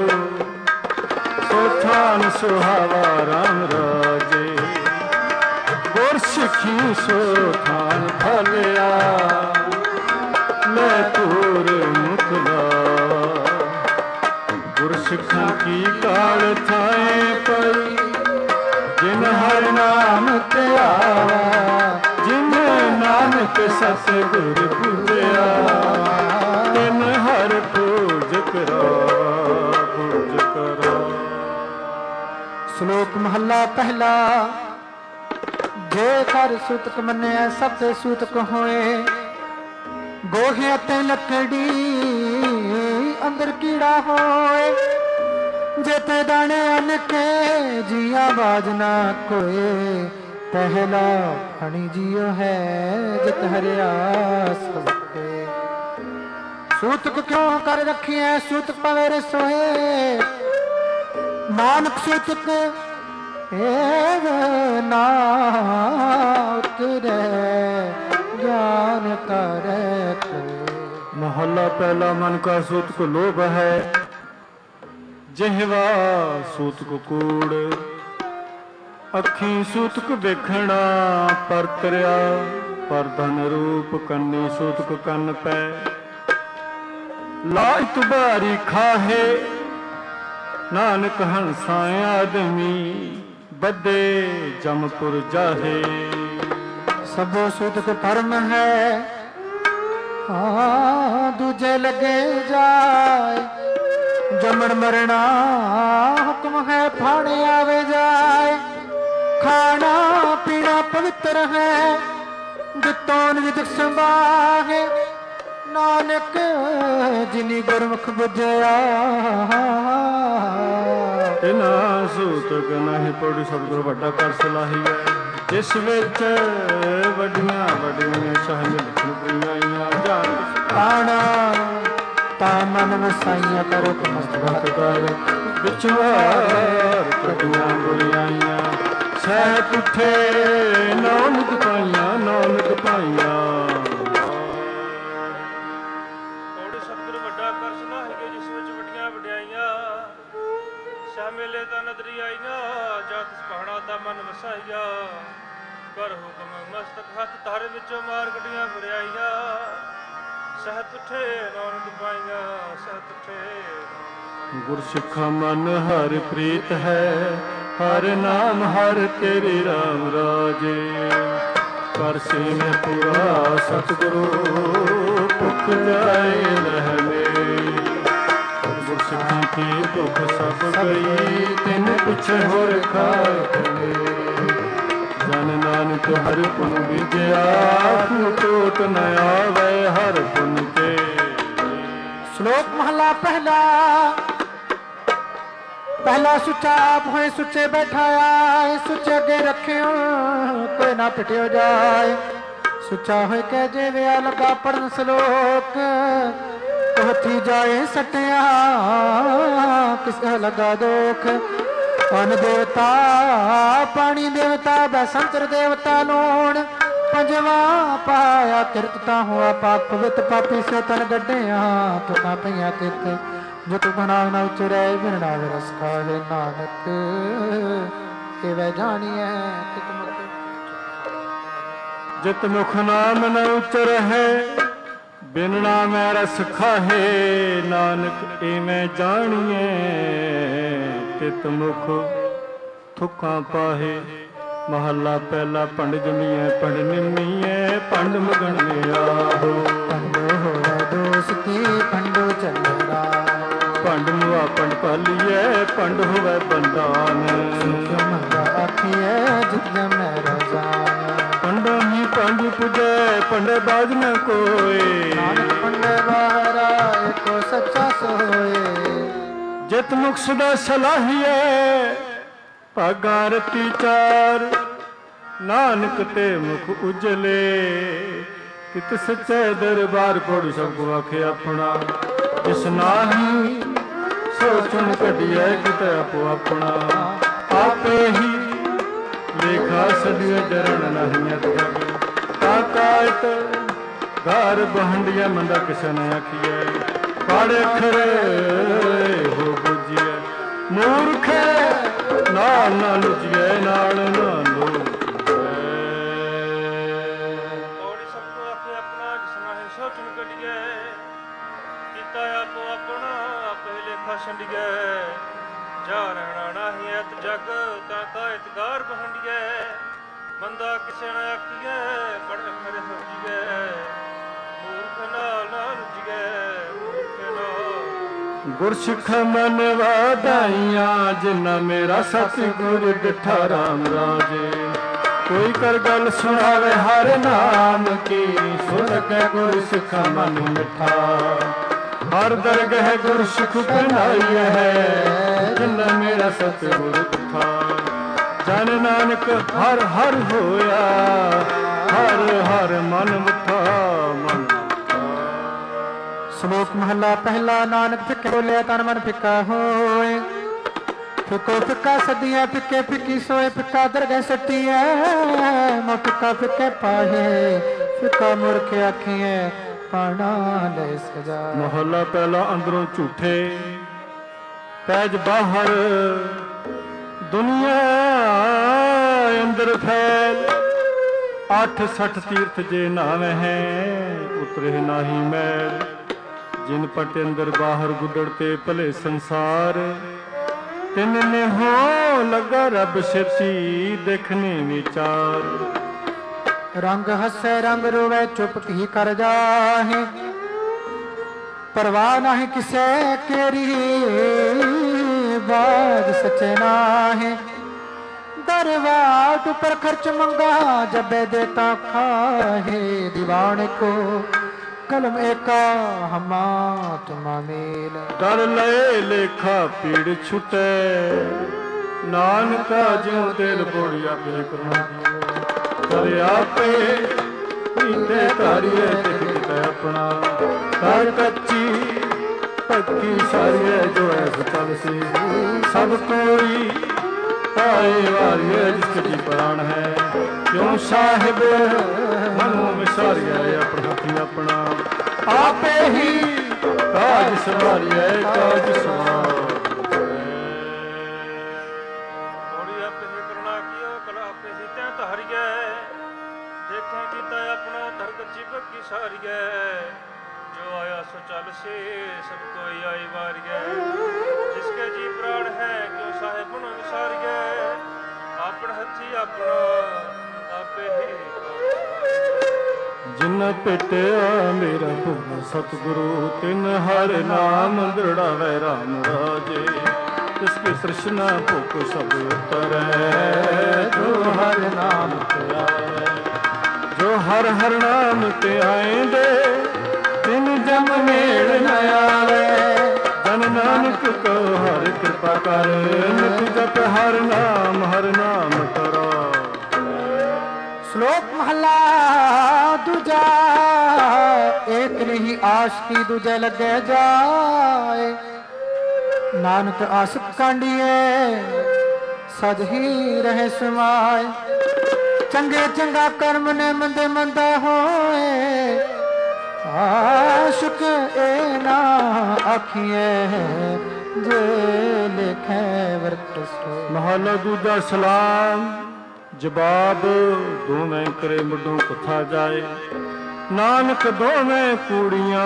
सोठान सुहावा राम राजे। गुर सिखी सोठान फलिया, मैं पूर मुकला। गुर सिखा की काल थाए पई, जिन हर नाम त्यावा। जिन नानक सतगुर पूजया, तिन हर पूज करा, पूज करा।
श्लोक महला पहला। जे कर सूतक मन्या सब ते सूतक होए, गोहे ते लकड़ी अंदर कीड़ा होए। जेते दाने अनके जिया बाज ना कोए, पहला फणी जियो है जित हरिया सबके। सूतक क्यों कर रखी है सूतक पवेरे सोए, नानक सूतक एव ना उतरे ज्ञान करे कोई।
मोहल्ला पहला मन का सूतक लोभ है, जिहवा सूतक कूड़। अखी सूतक देखना पर तरिया, पर धन रूप कन्नी सूतक कन पै। लाइत बारी खाहे नानक हंसा आदमी, बदे जमपुर जाहे।
सबो सूतक परम है, हाँ दूजे लगे जाए। जमन मरना हुक्म है, फाड़े आवे जाए। खाना पीना पवित्र है, जितोन विदक संभाहे। नानक जिनी गुरमुख बुझया,
तिना सूतक नहीं पढ़ी सतगुर वड्डा कर सलाहिया। जिस विच वड्डियां वड्डियां शाह लिखण पईआं जान।
आना ता मन वसाइया करो मस्तक कर।
विचवार कटियां बुरियाइयां, सह उठे नानक पाइयां, नानक पाइयां।
मेले ता नदरी आईया, जात पहाड़ा ता मन वसाइया। कर हुक्म मस्तक हथ तारे विचों मार गड्डियां बुरियाइया। सहत उठे नानक पाइया, सहत उठे।
गुरसिखा मन हर प्रीत है, हर नाम हर तेरे राम राजे। ਕਰ ਸੇ ਮੈਂ ਪੂਰਾ ਸਤਿਗੁਰੂ ਭੁੱਖ ਜਾਏ ਲਹਨੇ ਗੁਰਸਿੱਖੀ ਕੀ ਦੁੱਖ ਸਭ ਗਈ ਤਿਨ ਪਿਛੇ ਹੋਰ ਖਾਏ ਜਨ ਨਾਨਕ ਹਰ ਪੁਨ ਵਿਜਿਆ ਟੋਟ ਨ ਆਵੇ ਹਰ ਪੁਨ ਕੇ।
ਸ਼ਲੋਕ ਮਹਲਾ ਪਹਿਲਾ। ਪਹਿਲਾ ਸੁੱਚਾ ਆਪ ਹੋਏ ਸੁੱਚੇ ਬੈਠਾਇਆ ਸੁੱਚੇ ਅੱਗੇ ਰੱਖਿਓ ਕੋਈ ਨਾ ਪਿਟਿਓ ਜਾਏ। ਸੁੱਚਾ ਹੋਏ ਕਹਿ ਜੇ ਵਿਆ ਲਗਾ ਪੜਨ ਸ਼ਲੋਕ ਹੱਥੀ ਜਾਏ ਸਟਿਆ ਕਿਸੇ ਲਗਾ ਦੁੱਖ। ਅਨ ਦੇਵਤਾ ਪਾਣੀ ਦੇਵਤਾ ਬੈਸੰਤਰ ਦੇਵਤਾ ਲੋਣ ਪੰਜਵਾ ਪਾਇਆ ਕਿਰਤਤਾ ਹੋਆ ਪਾਪ ਪਵਿੱਤ ਪਾਪੀ ਸੇ ਤਨ ਗੱਡਿਆ ਤੁਕਾਂ ਪਈਆਂ ਤਿੱਤ ਜੋ ਤੂੰ ਬਣਾ ਨਾ ਉਚਰੈ ਬਿਰਣਾ ਰਸ ਖਾਏ ਨਾਨਕ ਇਹ ਵੈ ਜਾਣੀਐ ਤਿਤ ਮੁਖ
ਜਿਤ ਮੁਖ ਨਾਮ ਨ ਉਚਰ ਹੈ ਬਿਨ ਨਾਮੈ ਰਸ ਖਾਹੇ ਨਾਨਕ ਏਵੇਂ ਜਾਣੀਐ ਤਿਤ ਮੁਖ ਥੁਕਾਂ ਪਾਹੇ। ਮਹੱਲਾ ਪਹਿਲਾ ਭੰਡ ਜਮੀਐ ਭੰਡ ਨਿਮੀਐ ਭੰਡ ਮਗਣ ਆਹੋ
ਭੰਡ ਹੋਇਆ ਦੋਸਤੀ ਭੰਡੋ ਚੱਲਦਾ
ਭੰਡ ਮੁਆ ਭੰਡ ਪਾਲੀਐ ਭੰਡ ਹੋਵੇ ਬੰਦਾਨ
ਮੰਗਾ ਆਖੀਐ ਜਿਤ ਮੈਂ ਰਜ਼ਾਨ
ਭੰਡੋ ਹੀ ਭੰਡ ਪੁਜੈ ਭੰਡੇ ਬਾਜ ਨ ਕੋਏ
ਨਾਨਕ ਭੰਡੇ ਬਾਹਰਾ ਏਕੋ ਸੱਚਾ ਸੋਏ।
ਜਿਤ ਮੁਖ ਸਦਾ ਸਲਾਹੀਐ ਭਾਗਾ ਰਤੀ ਚਾਰ ਨਾਨਕ ਤੇ ਮੁਖ ਉਜਲੇ ਤਿਤ ਸੱਚੇ ਦਰਬਾਰ ਕੋੜ ਸਭ ਕੋ ਆਖੇ ਆਪਣਾ ਜਿਸ ਨਾਹੀ ਸੋਚਣ ਕੱਢਿਐ ਕਿਤੇ ਆਪੋ ਆਪਣਾ ਆਪੇ ਹੀ ਲੇਖਾ ਸਦੀਏ ਜਰਣ ਨਹੀਂ ਅਤਿ ਕਾਕਾਇਤ ਘਰ ਬਹੰਡੀਆਂ ਮੰਦਾ ਕਿਸੇ ਨੇ ਆਖੀਐ ਪਾੜੇ ਅੱਖਰ ਹੋ ਬੁਝੀਐ ਮੂਰਖ ਨਾਲ ਨਾ ਲੁਝੀਐ ਨਾਲ ਨਾ ਲੋ
ਔੜੀ ਸਭ ਕੋ ਆਖੇ ਆਪਣਾ ਜਿਸ ਨਾਹੀ ਸੋਚਣ ਕੱਢਿਐ ਕੀਤਾ ਆਪੋ ਆਪਣਾ ਆਪੇ ਲੇਖਾ ਛੰਡੀਐ ਜਾ ਰਹਿਣਾ ਨਾਹੀ ਐਤ ਜਗ ਤਾਂ ਕਾਇਤ ਗਾਰ ਬਹੰਡੀਐ ਬੰਦਾ ਕਿਸੇ ਨਾ ਆਖੀਐ ਪੜ ਅੱਖਰ ਹੋ ਜੀਐ ਮੂਰਖ ਨਾਲ ਨਾ ਲੁਝੀਐ ਮੂਰਖ ਨਾਲ।
ਗੁਰਸਿੱਖ ਮਨ ਵਾਧਾਈਆਂ ਜਿਨ੍ਹਾਂ ਮੇਰਾ ਸਤਿਗੁਰ ਡਿਠਾ ਰਾਮ ਰਾਜੇ ਕੋਈ ਕਰ ਗੱਲ ਸੁਣਾਵੇ ਹਰ ਨਾਮ ਕੀ ਸੁਣ ਕੇ ਗੁਰਸਿੱਖ ਮਨ ਮਿਠਾ ਹਰ ਦਰਗਹ ਗੁਰਸਿੱਖ ਬਣਾਈ ਹੈ ਜਿਨ੍ਹਾਂ ਮੇਰਾ ਸਤਿਗੁਰ ਡਿਠਾ ਜਨ ਨਾਨਕ ਹਰ ਹਰ ਹੋਇਆ ਹਰ ਹਰ ਮਨ ਮਿਠਾ ਮਨ।
ਸ਼ਲੋਕ ਮਹਲਾ ਪਹਿਲਾ। ਨਾਨਕ ਫਿੱਕੇ ਬੋਲਿਆ ਤਨ ਮਨ ਫਿੱਕਾ ਹੋਏ ਫਿੱਕੋ ਫਿੱਕਾ ਸਦੀਆਂ ਫਿੱਕੇ ਫਿੱਕੀ ਸੋਏ ਫਿੱਕਾ ਦਰਗਹਿ ਸੱਟੀਐ ਮੋ ਫਿੱਕਾ ਫਿੱਕੇ ਪਾਹੇ ਫਿੱਕਾ ਮੁਰਖ ਆਖੀਐ ਪਾਣਾ ਲੈ ਸਜਾ।
ਮਹੱਲਾ ਪਹਿਲਾ। ਅੰਦਰੋਂ ਝੂਠੇ ਪੈਜ ਬਾਹਰ ਦੁਨੀਆ ਅੰਦਰ ਫੈਲ ਅੱਠ ਸੱਠ ਤੀਰਥ ਜੇ ਨਾਮ ਹੈ ਉਤਰੇ ਨਾਹੀ ਮੈਲ ਜਿਨ ਪਟ ਅੰਦਰ ਬਾਹਰ ਗੁੱਦੜ ਤੇ ਭਲੇ ਸੰਸਾਰ ਤਿੰਨ ਨੇ ਹੋ ਲਗਾ ਰੱਬ ਸਿਰਸੀ ਦੇਖਨੇ ਵਿਚਾਰ।
ਰੰਗ ਹੱਸੇ ਰੰਗ ਰੋਵੇ ਚੁੱਪ ਕੀ ਕਰ ਜਾਹੇ ਪਰਵਾਹ ਨਹੀਂ ਕਿਸੇ ਕੇਰੀ ਬਾਜ ਸੱਚੇ ਨਾਹੇ दरवाट पर खर्च मंगा जबे देता खाहे दीवान को कलम एका हमा तुमा मेल
कर ले लेखा पीड़ छुटे नानका ज्यों दिल बोड़िया पे करना कर आपे पीते तारिये दिख किते अपना कर कच्ची पक्की सारिये जो है चल सी सब कोई आए वारिये जिसके जी प्राण है क्यों साहिब मनो विसारिये अपना हथी अपना आपे ही काज सवारिये काज सवार
थोड़ी आपे ही करना कियो कला आपे ही तैं तहरिये देखें कीता अपना धर कच्ची पक्की सारिये जो आया सो चल से सब कोई आई वारिये जिसके जी प्राण है क्यों साहिब मनो विसारिये अपना हथी अपना
ਜਿਨ ਭੇਟਿਆ ਮੇਰਾ ਭੁਗਤ ਸਤਿਗੁਰੂ ਤਿਨ ਹਰ ਨਾਮ ਦ੍ਰਿੜਾਵੇ ਰਾਮ ਰਾਜੇ ਤਿਸਕੀ ਤ੍ਰਿਸ਼ਨਾ ਭੁਖ ਸਭ ਉਤਰੈ ਜੋ ਹਰ ਨਾਮ ਤੇ ਆਵੇ ਜੋ ਹਰ ਹਰ ਨਾਮ ਤੇ ਆਏਂਦੇ ਤਿਨ ਜਮ ਮੇਲ ਨ ਆਵੇ ਜਨ ਨਾਨਕ ਕੋ ਹਰਿ ਕਿਰਪਾ ਕਰ ਨਿਤ ਜਪ ਹਰ ਨਾਮ ਹਰ ਨਾਮ ਕਰੋ।
ਸ਼ਲੋਕ ਮਹਲਾ ਦੂਜਾ ਏਕ ਨਹੀਂ ਆਸ਼ਕੀ ਦੂਜੇ ਲੱਗੇ ਜਾਏ ਨਾਨਕ ਆਸਕ ਕਾਂਡੀਏ ਸਜ ਹੀ ਰਹੇ ਸਮਾਏ ਚੰਗੇ ਚੰਗਾ ਕਰਮ ਨੇ ਮੰਦੇ ਮੰਦਾ ਹੋਏ ਆਸ਼ਕ ਇਹ ਨਾ ਆਖੀਏ ਜੇ ਲਿਖੇ ਵਰਤ ਸੋ।
ਮਹਲਾ ਦੂਜਾ ਸਲਾਮ ਜਵਾਬ ਦੋਵੇਂ ਕਰੇ ਮੁੱਢੋਂ ਕਥਾ ਜਾਏ ਨਾਨਕ ਦੋਵੇਂ ਕੂੜੀਆਂ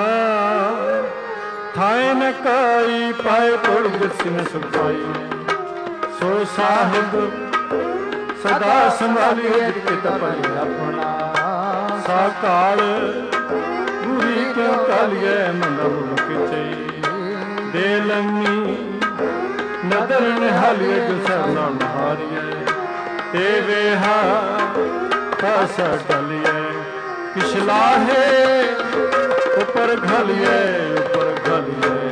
ਥਾਏ ਨ ਕਾਈ ਪਾਏ ਪੁੜ ਜਿਸਿਨ ਸੁਖਾਈ ਸੋ ਸਾਹਿਬ ਸਦਾ ਸੰਭਾਲਿਓ ਜਿਤ ਭਲੀ ਆਪਣਾ ਸਾ ਕਾਲ ਗੁਰੀ ਕਿਉ ਕਾਲੀਏ ਮੰਦਾ ਮੁਖ ਚਈ ਦੇ ਲੰਮੀ ਨਦਰ ਨਿਹਾਲੀਏ ਜੋ ਸਰਨਾ ਨਹਾਰੀਏ ਤੇ ਵੇਹਾ ਕਸ ਡਲੀਏ ਕਿਛਲਾਹੇ ਉਪਰ ਘਲੀਏ ਉਪਰ ਘਲੀਏ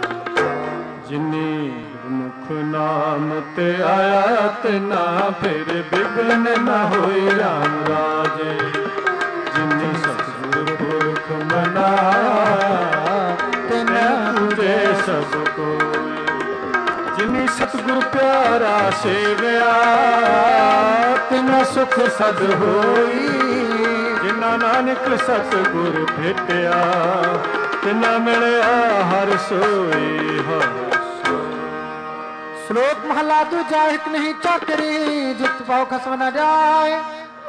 ਜਿਨੀ ਮੁਖ ਨਾਮ ਤੇ ਆਇਆ ਤੇ ਨਾ ਫਿਰ ਬਿਗਨ ਨਾ ਹੋਈ ਰਾਮ ਰਾਜੇ ਜਿਨੀ ਸਤਿਗੁਰ ਪੁਰਖ ਮਨਾਇਆ ਤੇ ਨਾ ਪੂਜੇ ਸਭ ਕੋਈ ਜਿਨੀ ਸਤਿਗੁਰ ਪਿਆਰਾ ਸੇਵਿਆ ਤਿਨਾ ਸੁਖ ਸਦ ਹੋਈ ਜਿਨਾ ਨਾਨਕ ਸਤਿਗੁਰ ਭੇਟਿਆ ਤਿਨਾ ਮਿਲਿਆ ਹਰ ਸੋਈ ਹਰ ਸੋਈ।
ਸ਼ਲੋਕ ਮਹਲਾ ਦੂਜਾ ਇੱਕ ਨਹੀਂ ਚਾਕਰੀ ਜਿਤ ਪਾਉ ਖਸਮ ਨਾ ਜਾਏ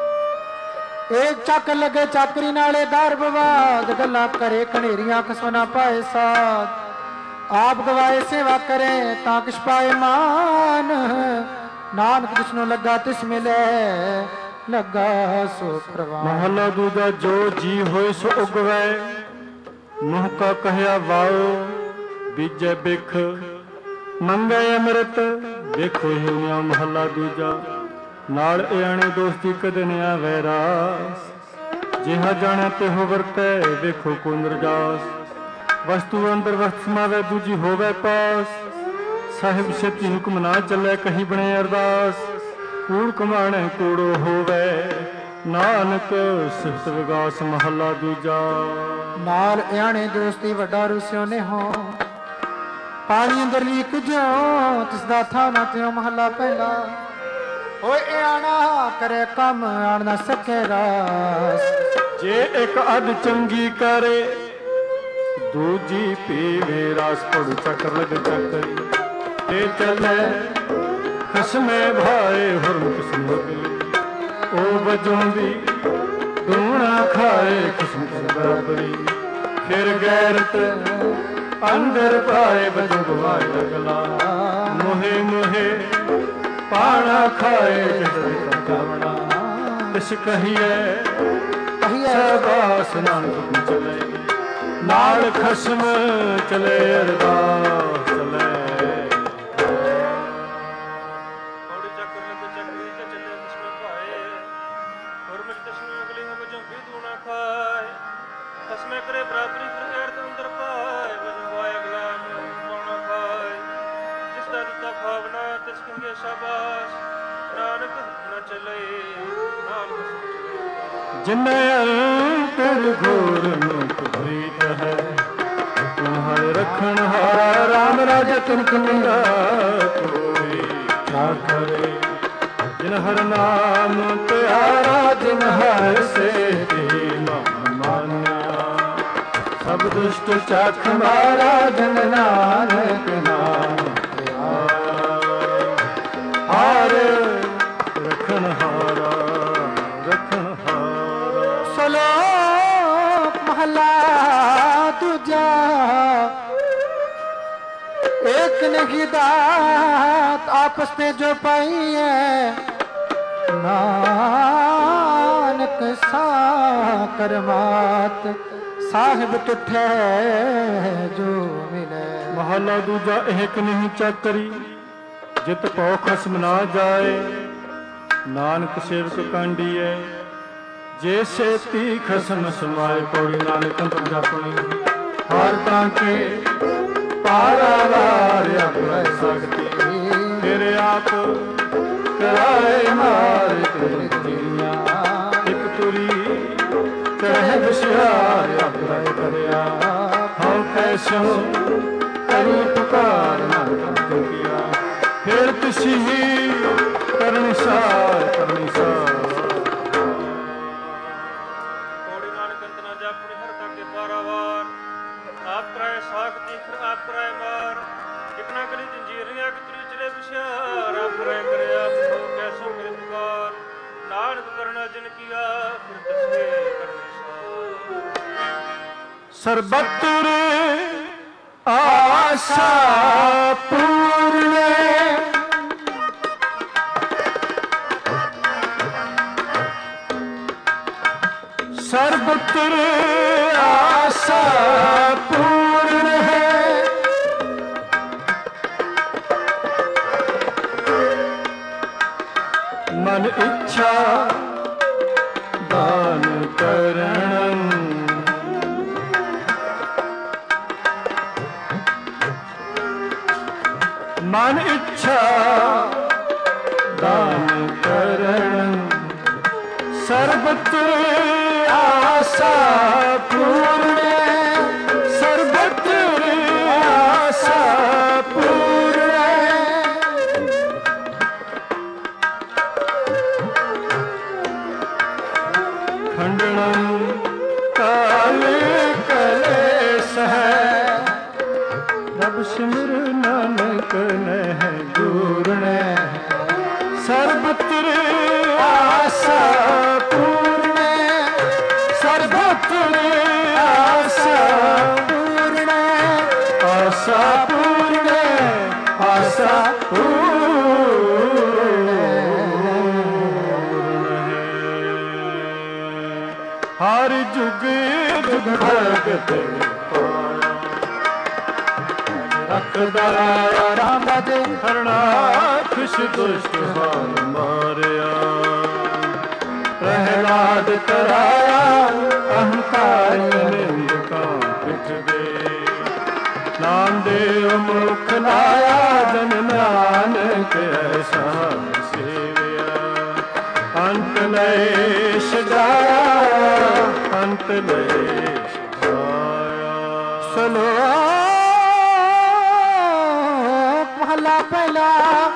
ਏਕ ਚੱਕ ਲਗੇ ਚਾਕਰੀ ਨਾਲੇ ਦਰ ਬਵਾਦ ਗੱਲਾਂ ਕਰੇ ਕਨੇਰੀਆਂ ਖਸਮ ਨਾ ਪਾਏ ਸਾਧ ਆਪ ਗਵਾਏ ਸੇਵਾ ਕਰੇ ਤਾਂ ਕਿਛ ਪਾਏ ਮਾਨ ਨਾਨਕ ਜਿਸਨੂੰ ਲੱਗਾ ਤਿਸ ਮਿਲੇ ਲੱਗਾ ਸੋ ਪ੍ਰਵਾਨ।
ਮਹਲਾ ਦੂਜਾ ਜੋ ਜੀ ਹੋਏ ਸੋ ਉਗਵੈ ਮੁਹ ਕਾ ਕਹਿਆ ਵਾਓ ਬੀਜੈ ਬਿਖ ਮੰਗੇ ਅੰਮ੍ਰਿਤ ਦੇਖੋ ਹਿਉ ਮਹਲਾ ਦੂਜਾ ਨਾਲ ਇਆਣੇ ਦੋਸਤੀ ਕਦੇ ਨ ਆਵੈ ਰਾਸ ਜਿਹਾ ਜਾਣਿਆ ਤੇ ਹੋ ਵਰਤੈ ਵੇਖੋ ਕੋ ਨਿਰਜਾਸ ਵਸਤੂ ਅੰਦਰ ਵਸਤ ਸਮਾਵੈ ਦੂਜੀ ਹੋਵੇ ਪਾਸ ਸਾਹਿਬ ਛੇਤੀ ਹੁਕਮ ਨਾ ਚੱਲੇ ਕਹੀ ਬਣੇ ਅਰਦਾਸ ਕੂੜ ਕਮਾਣੇ ਕੂੜੋ ਹੋਵੇ ਨਾਨਕ ਸਿਫਤ ਵਿਗਾਸ ਮਹੱਲਾ ਦੂਜਾ
ਨਾਲ ਇਆਣੇ ਦੋਸਤੀ ਵੱਡਾ ਰੁਸਿਓ ਨੇ ਹੋ ਪਾਣੀ ਅੰਦਰ ਲੀਕ ਜਿਉ ਤਿਸ ਦਾ ਥਾ ਨਾ ਤਿਉ ਮਹੱਲਾ ਪਹਿਲਾ ਓਏ ਇਆਣਾ ਕਰੇ ਕੰਮ ਆਣ ਨਾ ਸਕੇ ਰਾਸ
ਜੇ ਇੱਕ ਅੱਧ ਚੰਗੀ ਕਰੇ ਦੂਜੀ ਪੀਵੇ ਰਾਸ ਪੜ ਚੱਕਰ ਲਗ ਚੱਕਰੀ ਤੇ ਚੱਲੇ ਖਸਮੇ ਭਾਏ ਹੁਰਮ ਕਿਸਮ ਲਗੇ ਉਹ ਵਜੋਂ ਦੀ ਦੂਣਾ ਖਾਏ ਕਿਸਮ ਕਿਸ ਬਰਾਬਰੀ ਫਿਰ ਗੈਰਤ ਅੰਦਰ ਪਾਏ ਵਜੋਂ ਗਵਾਏ ਲਗਲਾ ਮੋਹੇ ਮੋਹੇ ਪਾਣਾ ਖਾਏ ਜਿਸ ਕਾਵਣਾ ਤਿਸ ਕਹੀਏ
ਕਹੀਏ
ਸਬਾਸ ਨਾਨਕ ਚਲੇ ਨਾਲ ਖਸਮ ਚਲੇ ਅਰਦਾਸ ਚਲੇ
ਔੜੀ ਚੱਕਰ ਲਗ ਚੱਕਰੀ ਤੇ ਚੱਲੇ ਕਿਸਮੇ ਭਾਏ ਹੋਰ ਮਿਲ ਤਸਮੇ ਅਗਲੀ ਹੋ ਵਜੋਂ ਵੀ ਦੂਣਾ ਖਾਏ ਖਸਮੇ ਕਰੇ ਬਰਾਬਰੀ ਫਿਰ ਗੈਰਤ ਅੰਦਰ ਪਾਏ ਵਜੋਂ ਗਵਾਏ ਅਗਲਾ ਨੂੰ ਪਾਉਣਾ ਖਾਏ ਜਿਸ ਦਾ ਦਿੱਤਾ ਖਾਵਨਾ ਤਿਸ ਕਹਿੰਗੇ ਸ਼ਾਬਾਸ਼ ਨਾਨਕ ਨਾ ਚਲੇ ਨਾਲ ਖਸਮ ਚਲੇ
ਜਿਨ ਅੰਤਰ ਘੋਰ ਮੁਖ ਪ੍ਰੀਤ ਹੈ ਤੁਮਹਾਰੇ ਰਖਣ ਹਾਰਾ ਰਾਮ ਰਾਜਾ ਤੁਮ ਕਮਿੰਦਾ ਕੋਈ ਨਾ ਕਰੇ ਜਿਨ ਹਰ ਨਾਮ ਪਿਆਰਾ ਜਿਨ ਹਰ ਸੇ ਤੇ ਮਨ ਮਾਨਿਆ ਸਭ ਦੁਸ਼ਟ ਚੱਖ ਮਾਰਾ ਜਨ ਨਾਨਕ ਨਾਮ ਪਿਆਰਾ ਹਾਰ ਰਖਣ ਹਾਰਾ ਰਖਣ ਹਾਰਾ।
ਸ਼ਲੋਕ ਮਹਲਾ ਦੂਜਾ एक नहीं दात आपस में जो पाई है ना ਸਾ ਕਰਮਾਤ ਸਾਹਿਬ ਟੁੱਟੇ ਜੋ ਮਿਲੇ।
ਮਹਲਾ ਦੂਜਾ ਏਕ ਨਹੀਂ ਚੱਕਰੀ ਜਿਤ ਪਉ ਖਸਮ ਨਾ ਜਾਏ। ਨਾਨਕ ਸੇਵਕ ਕਾਂਡੀਐ ਜੇ ਸੇਤੀ ਖਸਮ ਸਮਾਏ। ਪੌੜੀ ਨਾਨਕ ਅੰਤਰ ਜਾਪਣੀ ਹਰ ਤਾਂ ਕੇ ਪਾਰਾਵਾਰ ਆਪਣਾ ਸਕਤੀ। ਫਿਰ ਆਪ ਕਰਾਏ ਮਾਰ ਤੇਰੀ ਜੀਆਂ। ਇੱਕ ਤੁਰੀ ਚੜ੍ਹੇ ਵਿਸ਼ਿਆਰ ਆਪਣਾ ਕਰਿਆ। ਹਉ ਕੈਸੋ ਕਰੀ ਪੁਕਾਰ ਨਾਨਕ ਕੀਆ। ਫਿਰ ਤੁਸੀਂ ਹੀ ਕਰਨੀ ਸਾਰ ਕਰਨੀ ਸਾਰ।
ਪੌੜੀ ਨਾਨਕ ਅੰਤ ਨਾ ਜਾਪਣੀ ਹਰ ਤਾਕੇ ਪਾਰਾਵਾਰ। ਆਪ ਕਰਾਏ ਸਾਖਤੀ ਫਿਰ ਆਪ ਕਰਾਏ ਮਾਰ। ਇਕ ਨਾ ਕਰੀ ਜੰਜੀਰੀਆਂ ਕਿ ਤੁਰੀ ਚਲੇ ਵਿਸ਼ਿਆਰ। ਆਪ ਕਰਾਏ ਕਰਿਆ ਹੋ ਕੈਸੋ ਕਰੀ ਪੁਕਾਰ। ਨਾਨਕ ਕਰਨਾ ਜਿਨ ਕੀਆ ਫਿਰ ਤਸਵੇ ਕਰਨੀ ਸਾਰ।
ਸਰਬਤਰ ਆਸਾ ਪੂਰਨੇ ਸਰਬਤਰ ਆਸਾ ਪੂਰਨ ਹੈ। ਮਨ ਇੱਛਾ ਦਾਨ ਕਰਨ। ਮਨ ਇੱਛਾ ਦਾਨ ਕਰਨ। ਸਰਬਤਰ ਆਸਾ ਪੂਰਨੇ ਸਰਬਤਰ ਆਸਾ ਪੂਰਨੇ। ਖੰਡਨੰ ਕਾਲ ਕਲੇਸ਼ ਹੈ। ਰਬ ਸਿਮਰ ਨਾਨਕ ਨਹਿ ਦੂਰਨੇ। ਸਰਬਤਰ ਆਸਾ ਪੂਰਨੇ ਸਰਬਤਰ ਆਸਾ ਪੂਰਨੇ। ਆਸਾ ਪੂਰਨੇ ਆਸਾ ਪੂਰਨੇ। ਹਰ ਜੁਗ ਜੁਗ ਭਗਤ ਰਖਦਾ ਰਾਮ ਬਾਜੇ। ਹਰਨਾਖਸ਼ ਦੁਸ਼ਟ ਹਾਲ ਮਾਰਿਆ। ਪ੍ਰਹਿਲਾਦ ਤਰਾਇਆ ਅਹੰਕਾਰ ਨਿੰਦ ਕਾ ਪਿਠ ਦੇ। ਨਾਮ ਦੇਵ ਮੁਖ ਲਾਇਆ ਜਨ ਨਾਨਕ ਐਸਾ ਸੇਵਿਆ। ਅੰਤ ਲਏ ਸਜਾਇਆ ਅੰਤ ਲਏ ਸਜਾਇਆ। ਸਲੋਕ ਮਹਲਾ ਪਹਿਲਾ।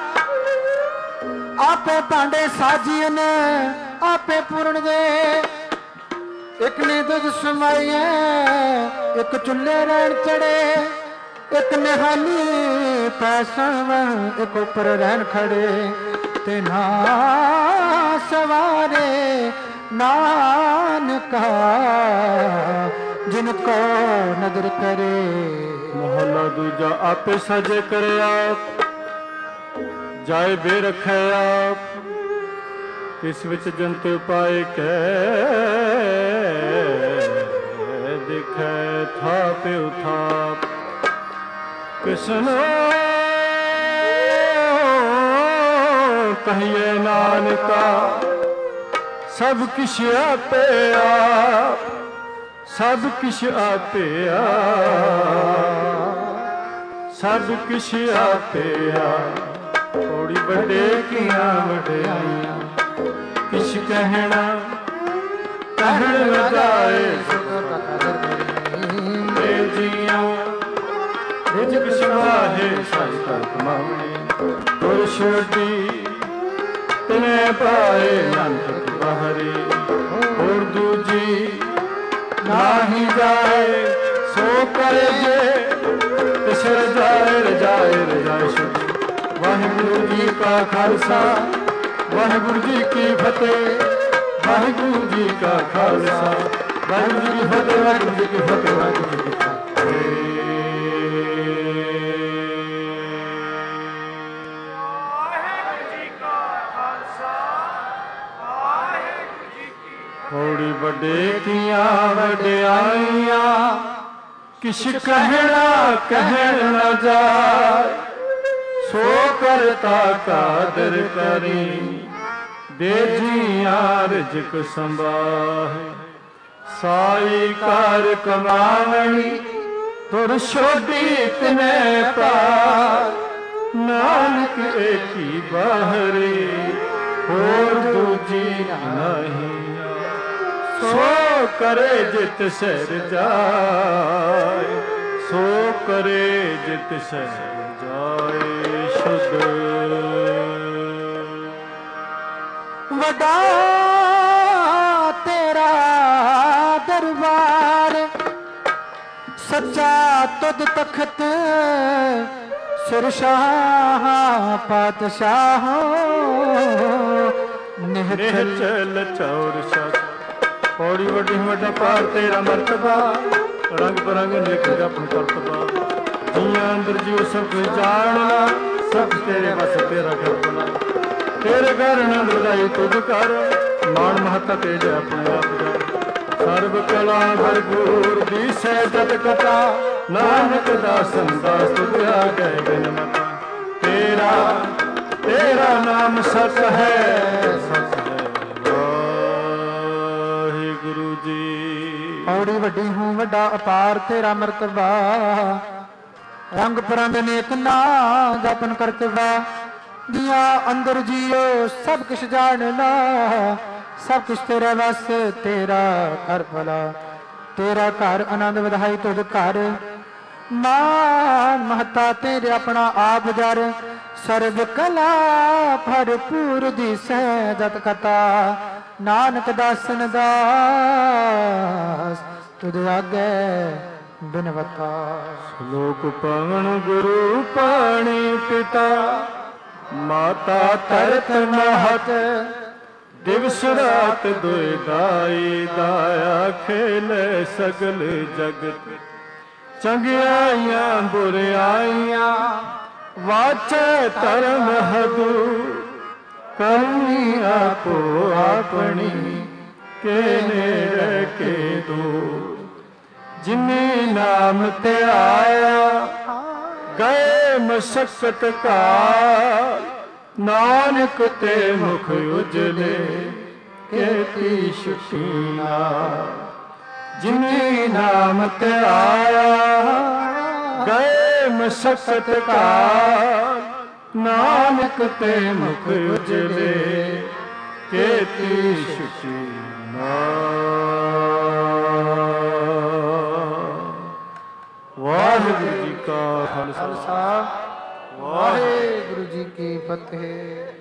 ਆਪੇ ਭਾਂਡੇ ਸਾਜੀਏ ਨੇ ਆਪੇ ਪੂਰਨ ਦੇ। ਇੱਕ ਨੇ ਦੁੱਧ ਸਮਾਈਏ ਇੱਕ ਚੁੱਲ੍ਹੇ ਰਹਿਣ ਚੜੇ। ਇੱਕ ਨਿਹਾਲੀ ਪੈਸਣ ਇੱਕ ਉੱਪਰ ਰਹਿਣ ਖੜੇ। ਤੇ ਨਾ ਸਵਾਰੇ ਨਾਨਕਾ ਜਿਨ ਕੋ ਨਦਰ ਕਰੇ। ਮਹਲਾ ਦੂਜਾ ਆਪੇ ਸਜੇ ਕਰੇ ਆਪ ਜਾਏ ਬੇ ਰੱਖੇ ਆਪ। ਇਸ ਵਿੱਚ ਜੰਤੁ ਪਾਏ ਕੈ ਦਿਖੈ ਥਾਪਿ ਉਥਾਪ। ਕਿਸਨੋ ਕਹੀਏ ਨਾਨਕਾ ਸਭ ਕਿਛ ਆਪੇ ਆਪ। ਸਭ ਕਿਛ ਆਪੇ ਆਪ ਸਭ ਕਿਛ ਆਪੇ ਆਪ। ਥੋੜੀ ਵੱਡੇ ਕੀਆਂ ਵਡਿਆਈਆਂ ਕਿਛ ਕਹਿਣਾ ਕਹਿਣ ਨਾ ਜਾਏ। ਦੇਵ ਜੀਆਂ ਰਿਜਕ ਸਮਾਹੇ ਸਾਈ ਕਰ ਕਮਾਵਣੀ। ਤੁਰ ਛੋਟੀ ਤਿਨੇ ਪਾਏ ਨਾਨਕ ਕੀ ਬਾਹਰੀ। ਹੋਰ ਦੂਜੀ ਨਾਹੀ ਜਾਏ ਸੋ ਕਰੇ ਜੇ ਤਿਸ ਰਜਾਏ ਰਜਾਏ ਰਜਾਏ ਛੁਟੀ। ਵਾਹਿਗੁਰੂ ਜੀ ਕਾ ਖਾਲਸਾ ਵਾਹਿਗੁਰੂ ਜੀ ਕੀ ਫਤਿਹ। ਵਾਹਿਗੁਰੂ ਜੀ ਕਾ ਖਾਲਸਾ ਵਾਹਿਗੁਰੂ ਜੀ ਕੀ ਫਤਿਹ। ਵਾਹਿਗੁਰੂ ਜੀ ਕੀ ਫਤਿਹ। ਵਾਹਿਗੁਰੂ ਜੀ ਕੀ ਫਤਿਹ। ਵਾਹਿਗੁਰੂ ਜੀ ਕਾ ਖਾਲਸਾ ਵਾਹਿਗੁਰੂ ਜੀ ਕੀ ਥੋੜੀ ਵੱਡੇ ਕੀਆਂ ਵਡਿਆਈਆਂ ਕਿਛ ਕਹਿਣਾ ਕਹਿਣ ਨਾ ਜਾਏ ਸੋ ਕਰਤਾ ਕਾਦਰ ਕਰੀ ਦੇ ਜੀਆਂ ਰਿਜਕ ਸੰਭਾਹੇ ਸਾਈ ਕਾਰ ਕਮਾਵਣੀ ਤੁਰ ਛੋਡੀ ਤਨੇ ਪਾਰ ਨਾਨਕ ਏਕੀ ਬਾਹਰੀ ਹੋਰ ਦੂਜੀ ਨਹੀਂ ਸੋ ਕਰੇ ਜਿਤ ਸਿਰ ਜਾਏ ਸੋ ਕਰੇ ਜਿਤ ਸਿਰ ਜਾਏ ਸ਼ੁੱਧ
ਵੱਡਾ ਤੇਰਾ ਦਰਬਾਰ ਸੱਚਾ ਤੁਧ ਤਖਤ ਸਿਰ ਸ਼ਾਹ ਪਾਤਸ਼ਾਹ
ਨਿਹਚਲ ਚੌਰ ਸ਼ਾਹ ਪੌੜੀ ਵੱਡੀ ਵੱਡਾ ਪਾਰ ਤੇਰਾ ਮਰਤਬਾ ਰੰਗ ਬਰੰਗ ਲਿਖ ਜਪਨ ਕਰਤਬਾ ਜੀਆਂ ਅੰਦਰ ਜੀਉ ਸਭ ਕੁਝ ਜਾਣਨਾ ਸਭ ਤੇਰੇ ਵਸ ਤੇਰਾ ਕਰਤਨਾ ਤੇਰੇ ਘਰ ਆਨੰਦ ਵਧਾਈ ਤੁਧ ਕਰ ਮਾਣ ਮਹੱਤਾ ਤੇਜ ਆਪਣੇ ਆਪ ਜਾ ਸਰਬ ਕਲਾ ਭਰਪੂਰ ਦੀ ਸਹਿਜਤ ਕਥਾ ਨਾਨਕ ਦਾਸਨ ਦਾਸ ਤੁਧ ਆਗੇ ਬਿਨ ਮਤਾ ਤੇਰਾ ਤੇਰਾ ਨਾਮ ਸਤ ਹੈ ਸਤ ਹੈ ਵਾਹਿਗੁਰੂ ਜੀ।
ਔੜੀ ਵੱਡੀ ਹੂੰ ਵੱਡਾ ਅਪਾਰ ਤੇਰਾ ਮਰਤਬਾ ਰੰਗ ਪਰੰਗ ਨੇਕ ਨਾ ਜਪਨ ਕਰਤਬਾ ਜੀਆਂ ਅੰਦਰ ਜੀਓ ਸਭ ਕੁਛ ਜਾਣਨਾ ਸਭ ਕੁਛ ਤੇਰਾ ਵਸ ਤੇਰਾ ਘਰ ਭਲਾ ਤੇਰਾ ਘਰ ਆਨੰਦ ਵਧਾਈ ਤੁਧ ਘਰ ਮਾਨ ਮਹਤਾ ਤੇਰੇ ਆਪਣਾ ਆਪ ਜਰ ਸਰਬ ਕਲਾ ਭਰਪੂਰ ਦੀ ਸਹਿਜਤ ਕਥਾ ਨਾਨਕ ਦਾਸਨ ਦਾਸ ਤੁਧ ਆਗੇ ਬਿਨਵਤਾ
ਸ਼ਲੋਕ ਪਵਨ ਗੁਰੂ ਪਾਣੀ ਪਿਤਾ ਮਾਤਾ ਤਰਤ ਮਹਤ ਦਿਵਸ ਰਾਤ ਦੁਇ ਦਾਈ ਦਾਇਆ ਖੇਲੇ ਸਗਲ ਜਗਤ ਚੰਗਿਆਈਆਂ ਬੁਰਿਆਈਆਂ ਵਾਚੈ ਧਰਮ ਹਦੂ ਕਰਨੀ ਆਪੋ ਆਪਣੀ ਕੇ ਨੇੜੇ ਕੇ ਦੂਰ ਜਿਨੇ ਨਾਮ ਤੇ ਆਇਆ ਗਏ ਮਸ਼ਕਤ ਕਾ ਨਾਨਕ ਤੇ ਮੁਖ ਉਜਲੇ ਕੇਤੀ ਸ਼ੁਕੀਨਾ ਜਿਨੇ ਨਾਮ ਤੇ ਆਇਆ ਗਏ ਮਸ਼ਕਤ ਕਾ ਨਾਨਕ ਤੇ ਮੁਖ ਉਜਲੇ ਕੇਤੀ ਸ਼ੁਕੀਨਾ। ਵਾਹਿਗੁਰੂ ਜੀ ਕਾ ਖਾਲਸਾ
ਵਾਹਿਗੁਰੂ ਜੀ ਕੀ ਫਤਿਹ।